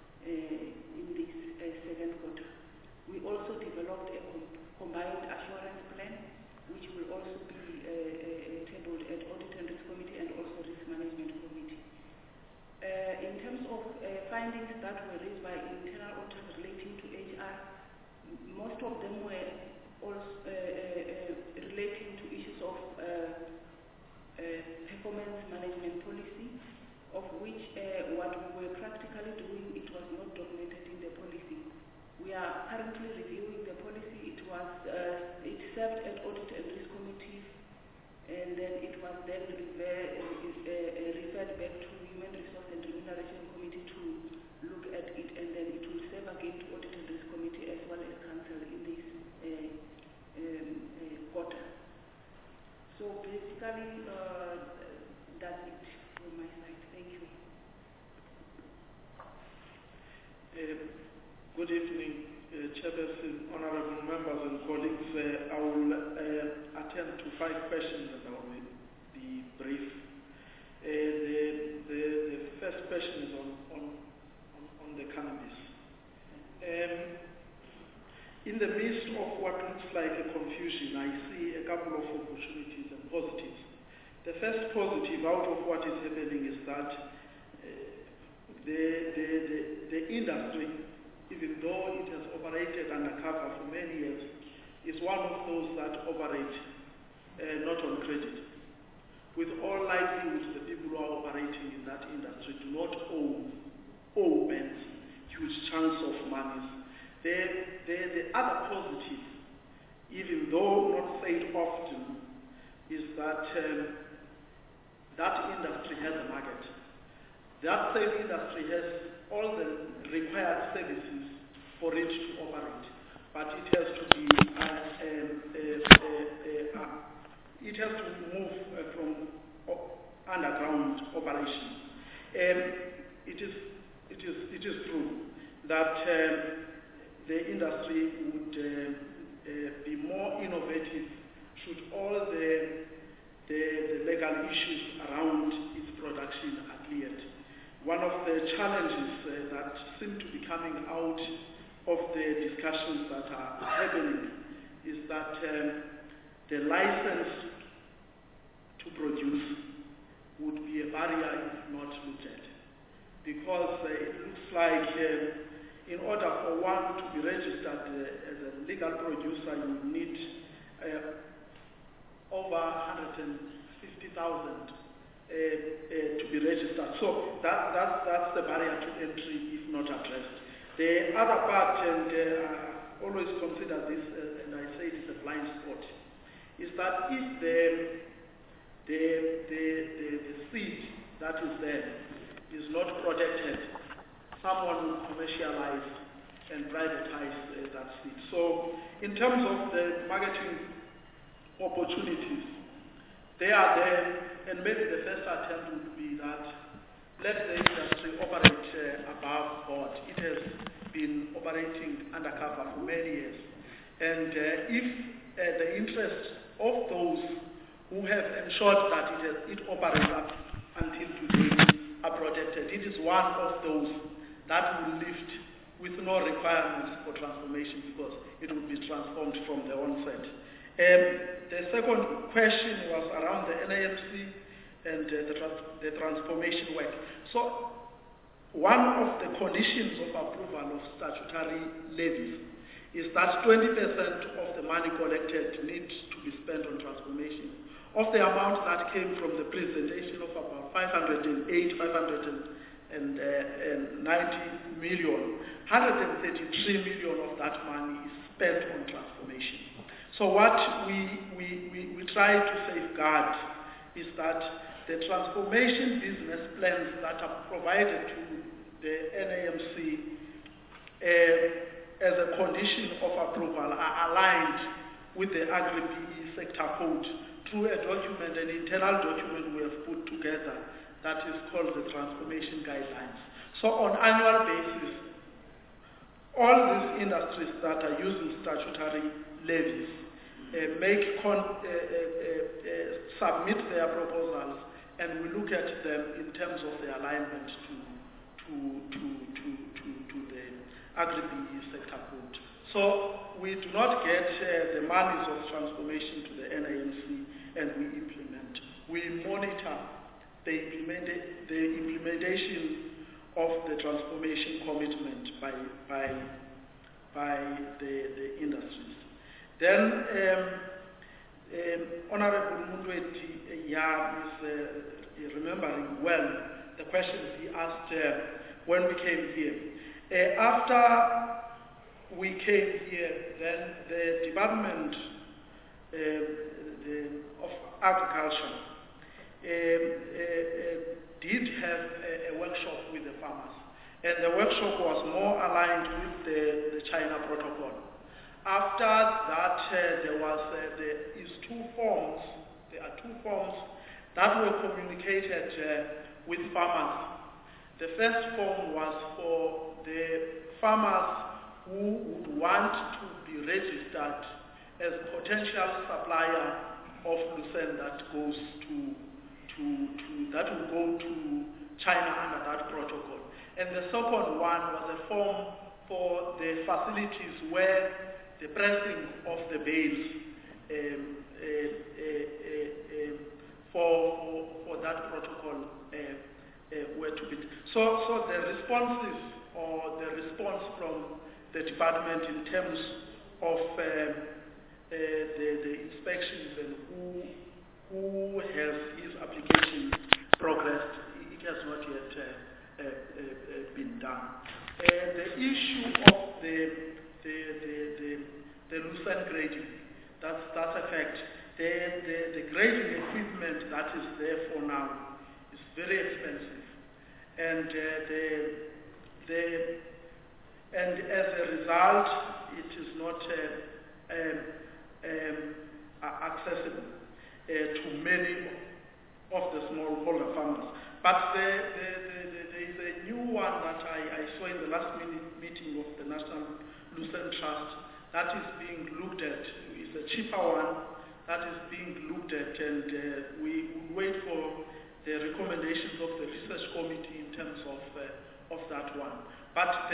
S18: in this second quarter. We also developed a combined assurance plan, which will also be tabled at Audit and Risk Committee and also Risk Management Committee. In terms of findings that were raised by internal auditors relating to HR, most of them were also relating to issues of performance management policy, of which what we were practically doing, it was not documented in the policy. We are currently reviewing the policy. It served at Audit and Risk Committee, and then it was then referred back to Human Resource and Remuneration Committee to look at it, and then it will serve again to Audit and Risk Committee as well as Council in this quarter. So basically, that's it from my side. Thank you.
S17: Good evening, Chairperson, honorable members and colleagues. I will attend to 5 questions and I will be brief. The first question is on the cannabis. In the midst of what looks like a confusion, I see a couple of opportunities and positives. The first positive out of what is happening is that the industry, even though it has operated undercover for many years, is one of those that operate not on credit. With all likelihood, the people who are operating in that industry do not owe banks huge chunks of money. The other positive, even though not said often, is that that industry has a market. That same industry has all the required services for it to operate, but it has to be it has to move from underground operations. It is true that the industry would be more innovative should all the legal issues around its production are cleared. One of the challenges that seem to be coming out of the discussions that are happening is that the license to produce would be a barrier if not looked at. Because it looks like in order for one to be registered as a legal producer, you need over 150,000 to be registered. So that's the barrier to entry if not addressed. The other part, and I always consider this, and I say it is a blind spot, is that if the seed that is there is not protected, someone will commercialize and privatize that seed. So in terms of the marketing opportunities, they are there, and maybe the first attempt would be that let the industry operate above board. It has been operating undercover for many years. And if the interests of those who have ensured that it operates up until today are protected, it is one of those that will lift with no requirements for transformation because it will be transformed from the onset. The second question was around the NAMC and the transformation work. So one of the conditions of approval of statutory levies is that 20% of the money collected needs to be spent on transformation. Of the amount that came from the presentation of about 590 million, 133 million of that money is spent on transformation. So what we try to safeguard is that the transformation business plans that are provided to the NAMC as a condition of approval are aligned with the Agri-BE sector code through a document, an internal document we have put together that is called the transformation guidelines. So on annual basis, all these industries that are using statutory levies submit their proposals, and we look at them in terms of their alignment to the Agri-BE sector code. So we do not get the monies of transformation to the NAMC and we implement. We monitor the implementation of the transformation commitment by the industries. Then Honorable Mundweti is remembering well the questions he asked when we came here. After we came here, then the Department of Agriculture did have a workshop with the farmers, and the workshop was more aligned with the China Protocol. After that, there are two forms that were communicated with farmers. The first form was for the farmers who would want to be registered as potential supplier of lucerne that goes that will go to China under that protocol. And the second one was a form for the facilities where the pressing of the bales for that protocol were to be. So the responses or the response from the department in terms of the inspections and who has his application progressed, it has not yet been done. The issue of the lucerne grading, that's a fact. The grading equipment that is there for now is very expensive, and and as a result, it is not accessible to many of the smallholder farmers. But there is a new one that I saw in the last meeting of the National Lucerne Trust that is being looked at. It's a cheaper one that is being looked at, and we will wait for the recommendations of the research committee in terms of that one. But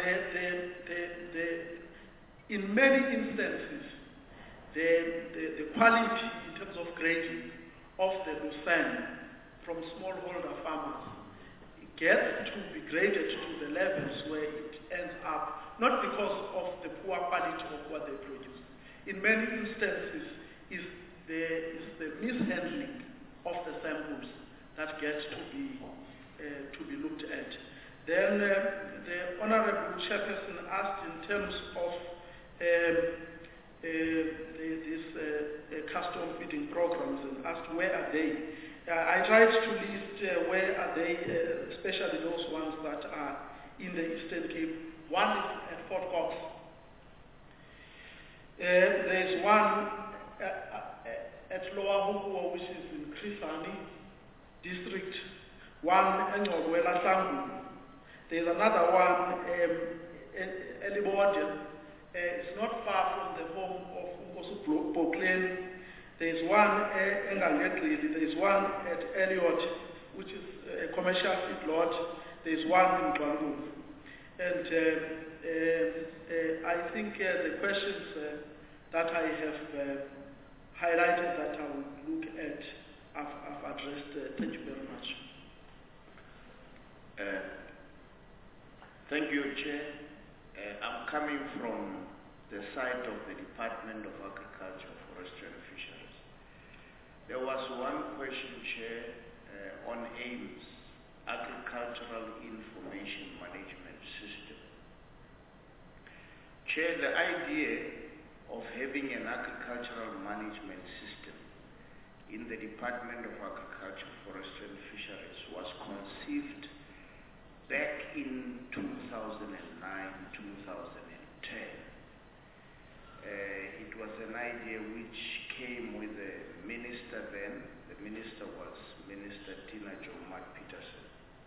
S17: in many instances, the quality in terms of grading of the Lucerne from smallholder farmers gets to be graded to the levels where it ends up, not because of the poor quality of what they produce. In many instances, is the mishandling of the samples that gets to be looked at. Then the Honorable Chairperson asked in terms of these custom feeding programs and asked where are they. I tried to list where are they, especially those ones that are in the Eastern Cape. One is at Fort Cox. There's one at Lower Hukua, which is in Krisani district. One in Ogwela Sangu. There's another one in Elibode. It's not far from the home of Nkosu Poklen. There's one in Ngangetli. There's one at Elliot, which is a commercial feedlot. There's one in Dwangu. And I think the questions that I have highlighted that I will look at, I've addressed. Thank you very much.
S15: Thank you, Chair. I'm coming from the side of the Department of Agriculture, Forestry and Fisheries. There was one question, Chair, on AIMS, Agricultural Information Management System. Chair, the idea of having an agricultural management system in the Department of Agriculture, Forestry and Fisheries was conceived back in 2009, 2010. It was an idea which came with the minister then. The minister was Minister Tina Joemat-Pettersson.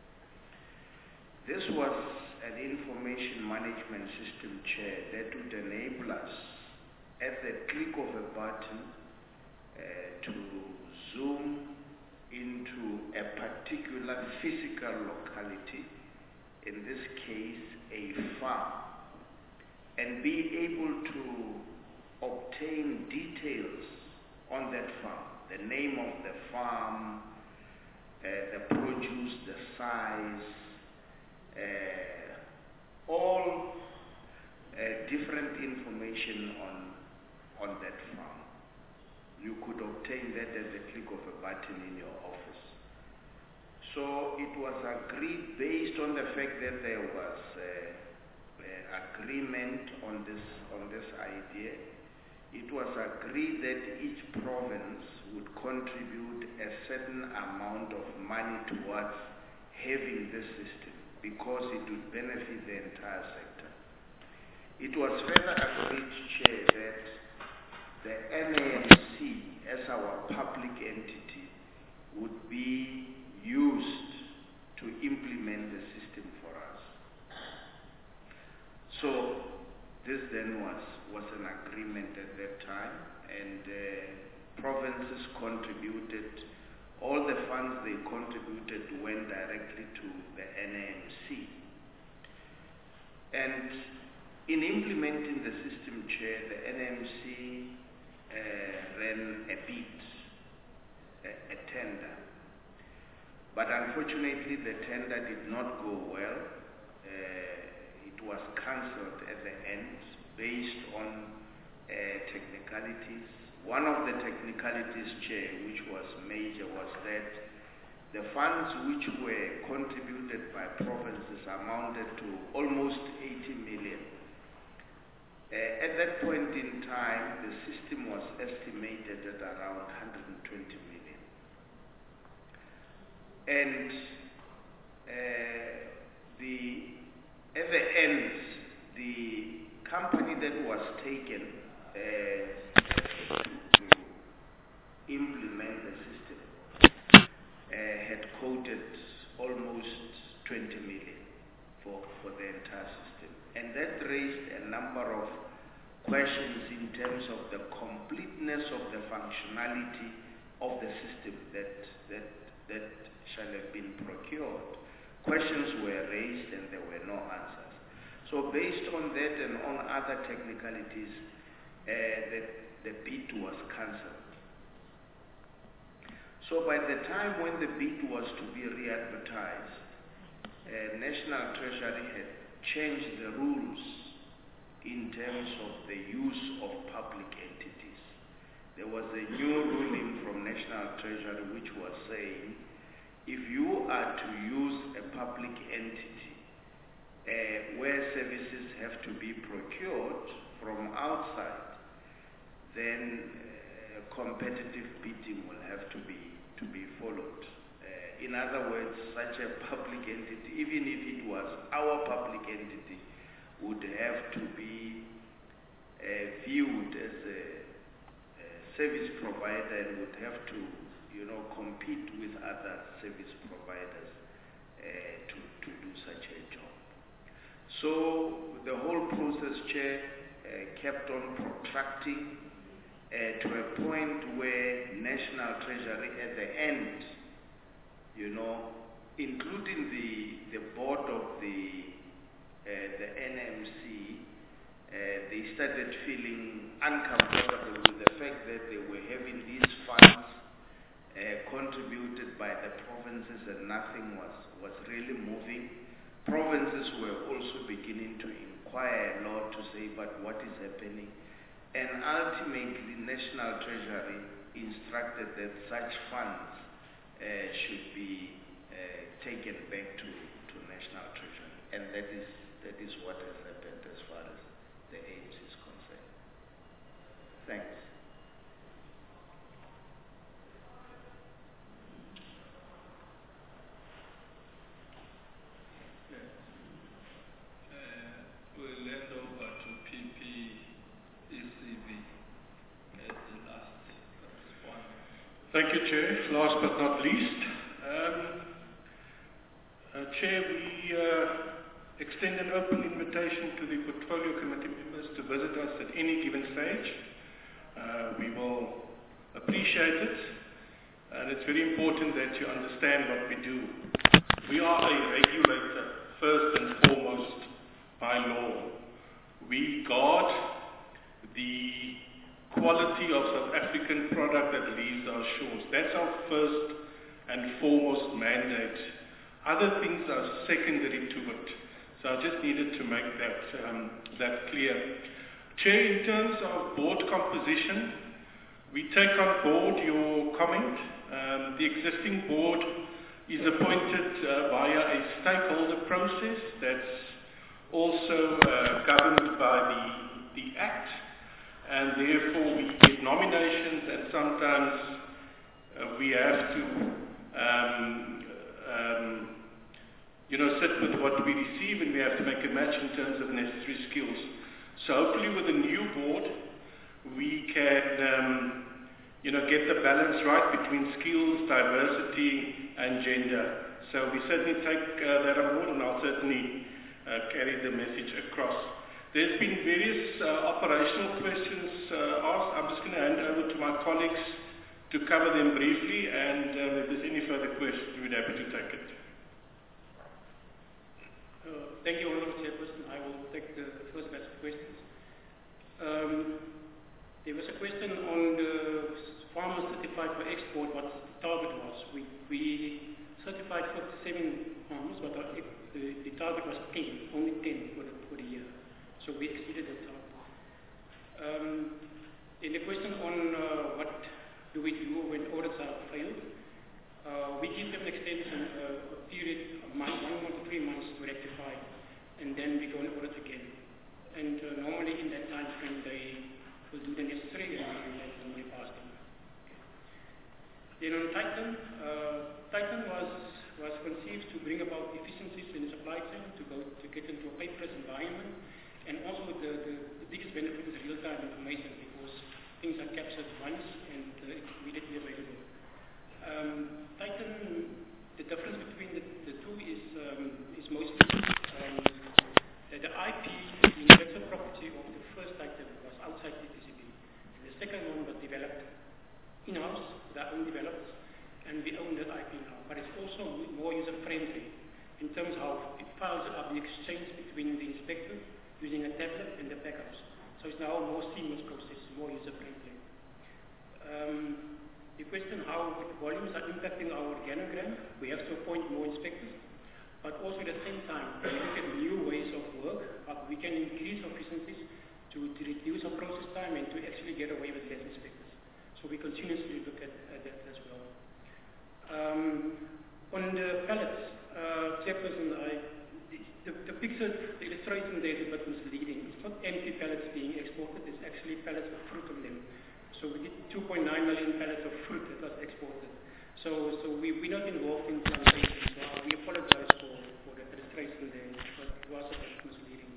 S15: This was an information management system, Chair, that would enable us, at the click of a button, to zoom into a particular physical locality, in this case a farm, and be able to obtain details on that farm, the name of the farm, the produce, the size, all different information on that farm. You could obtain that at the click of a button in your office. So it was agreed, based on the fact that there was agreement on this idea, it was agreed that each province would contribute a certain amount of money towards having this system, because it would benefit the entire sector. It was further agreed, Chair, that the NAMC, as our public entity, would be used to implement the system for us. So this then was an agreement at that time, and provinces contributed. All the funds they contributed went directly to the NAMC. And in implementing the system, Chair, the NAMC ran a bid, a tender. But unfortunately, the tender did not go well. It was cancelled at the end based on technicalities. One of the technicalities, Chair, which was major, was that the funds which were contributed by provinces amounted to almost 80 million. At that point in time, the system was estimated at around 120 million. And at the end, the company that was taken to implement the system had quoted almost 20 million for the entire system. And that raised a number of questions in terms of the completeness of the functionality of the system that shall have been procured. Questions were raised and there were no answers. So based on that and on other technicalities, the bid was cancelled. So by the time when the bid was to be re-advertised, National Treasury had changed the rules in terms of the use of public entities. There was a new ruling from National Treasury which was saying, if you are to use a public entity where services have to be procured from outside, then competitive bidding will have to be followed. In other words, such a public entity, even if it was our public entity, would have to be viewed as a service provider and would have to, compete with other service providers to do such a job. So the whole process, Chair, kept on protracting to a point where National Treasury at the end, including the board of the NMC, they started feeling uncomfortable with the fact that they were having these funds contributed by the provinces and nothing was really moving. Provinces were also beginning to inquire a lot to say, but what is happening? And ultimately, National Treasury instructed that such funds should be taken back to National Treasury. And that is what has happened as far as the aims is concerned. Thanks.
S13: We'll hand over to PPECV as the last respondent.
S19: Thank you, Chair. Last but not least, Chair, we extend an open invitation to the Portfolio Committee members to visit us at any given stage. We will appreciate it, and it's very important that you understand what we do. We are a regulator, first and foremost, by law. We guard the quality of South African product that leaves our shores. That's our first and foremost mandate. Other things are secondary to it. So I just needed to make that clear. Chair, in terms of board composition, we take on board your comment. The existing board is appointed via a stakeholder process that's also governed by the Act, and therefore we get nominations, and sometimes we have to sit with what we receive, and we have to make a match in terms of necessary skills. So hopefully with a new board, we can get the balance right between skills, diversity, and gender. So we certainly take that on board, and I'll certainly carry the message across. There's been various operational questions asked. I'm just going to hand over to my colleagues to cover them briefly, and if there's any further questions, we'd be happy to take it.
S20: Thank you, Honourable Chairperson. I will take the first batch of questions. There was a question on the farmers certified for export, what the target was. We certified 47 farmers, but the target was 10, only 10 for the year. So we exceeded the target. In the question on what do we do when audits are failed, we give them an extension, a period of 1 month to 3 months to rectify, and then we go and audit again. And normally in that time frame they will do the necessary and let them pass them. Okay. Then on Titan was conceived to bring about efficiencies in the supply chain, to get into a paperless environment, and also the second one was developed in-house, that own developed, and we own that IP now. But it's also more user-friendly in terms of it files are being exchanged between the inspector using a tablet and the packers. So it's now a more seamless process, more user-friendly. The question how volumes are impacting our organogram, we have to appoint more inspectors, but also at the same time, we look at new ways of work, we can increase our efficiencies to reduce our process time and to actually get away with less inspectors. So we continuously look at that as well. On the pallets, Chairperson, the picture, the illustration there is a bit misleading. It's not empty pallets being exported, it's actually pallets with fruit on them. So we did 2.9 million pallets of fruit that was exported. So we're not involved in plantation, so we apologize for the illustration there, but it was a bit misleading.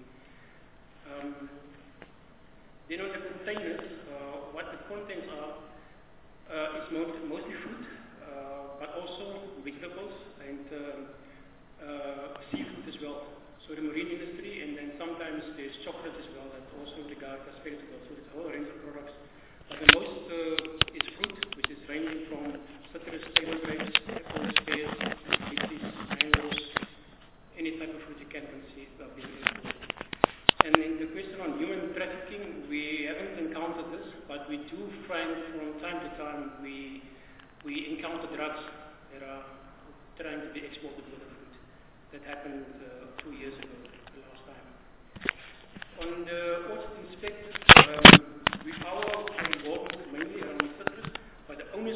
S20: Then on the containers, what the contents are is mostly fruit, but also vegetables and seafood as well. So the marine industry, and then sometimes there's chocolate as well that also regarded as vegetables. So it's a whole range of products. But the most is fruit, which is ranging from citrus, table grapes, apples, pears, lychees, mangoes, any type of fruit you can conceive of being exported. And then the question on human trafficking, we haven't encountered this, but we do find from time to time we encounter drugs that are trying to be exported with the fruit. That happened 2 years ago, the last time. On the audit inspectors, our involvement mainly around citrus, but the onus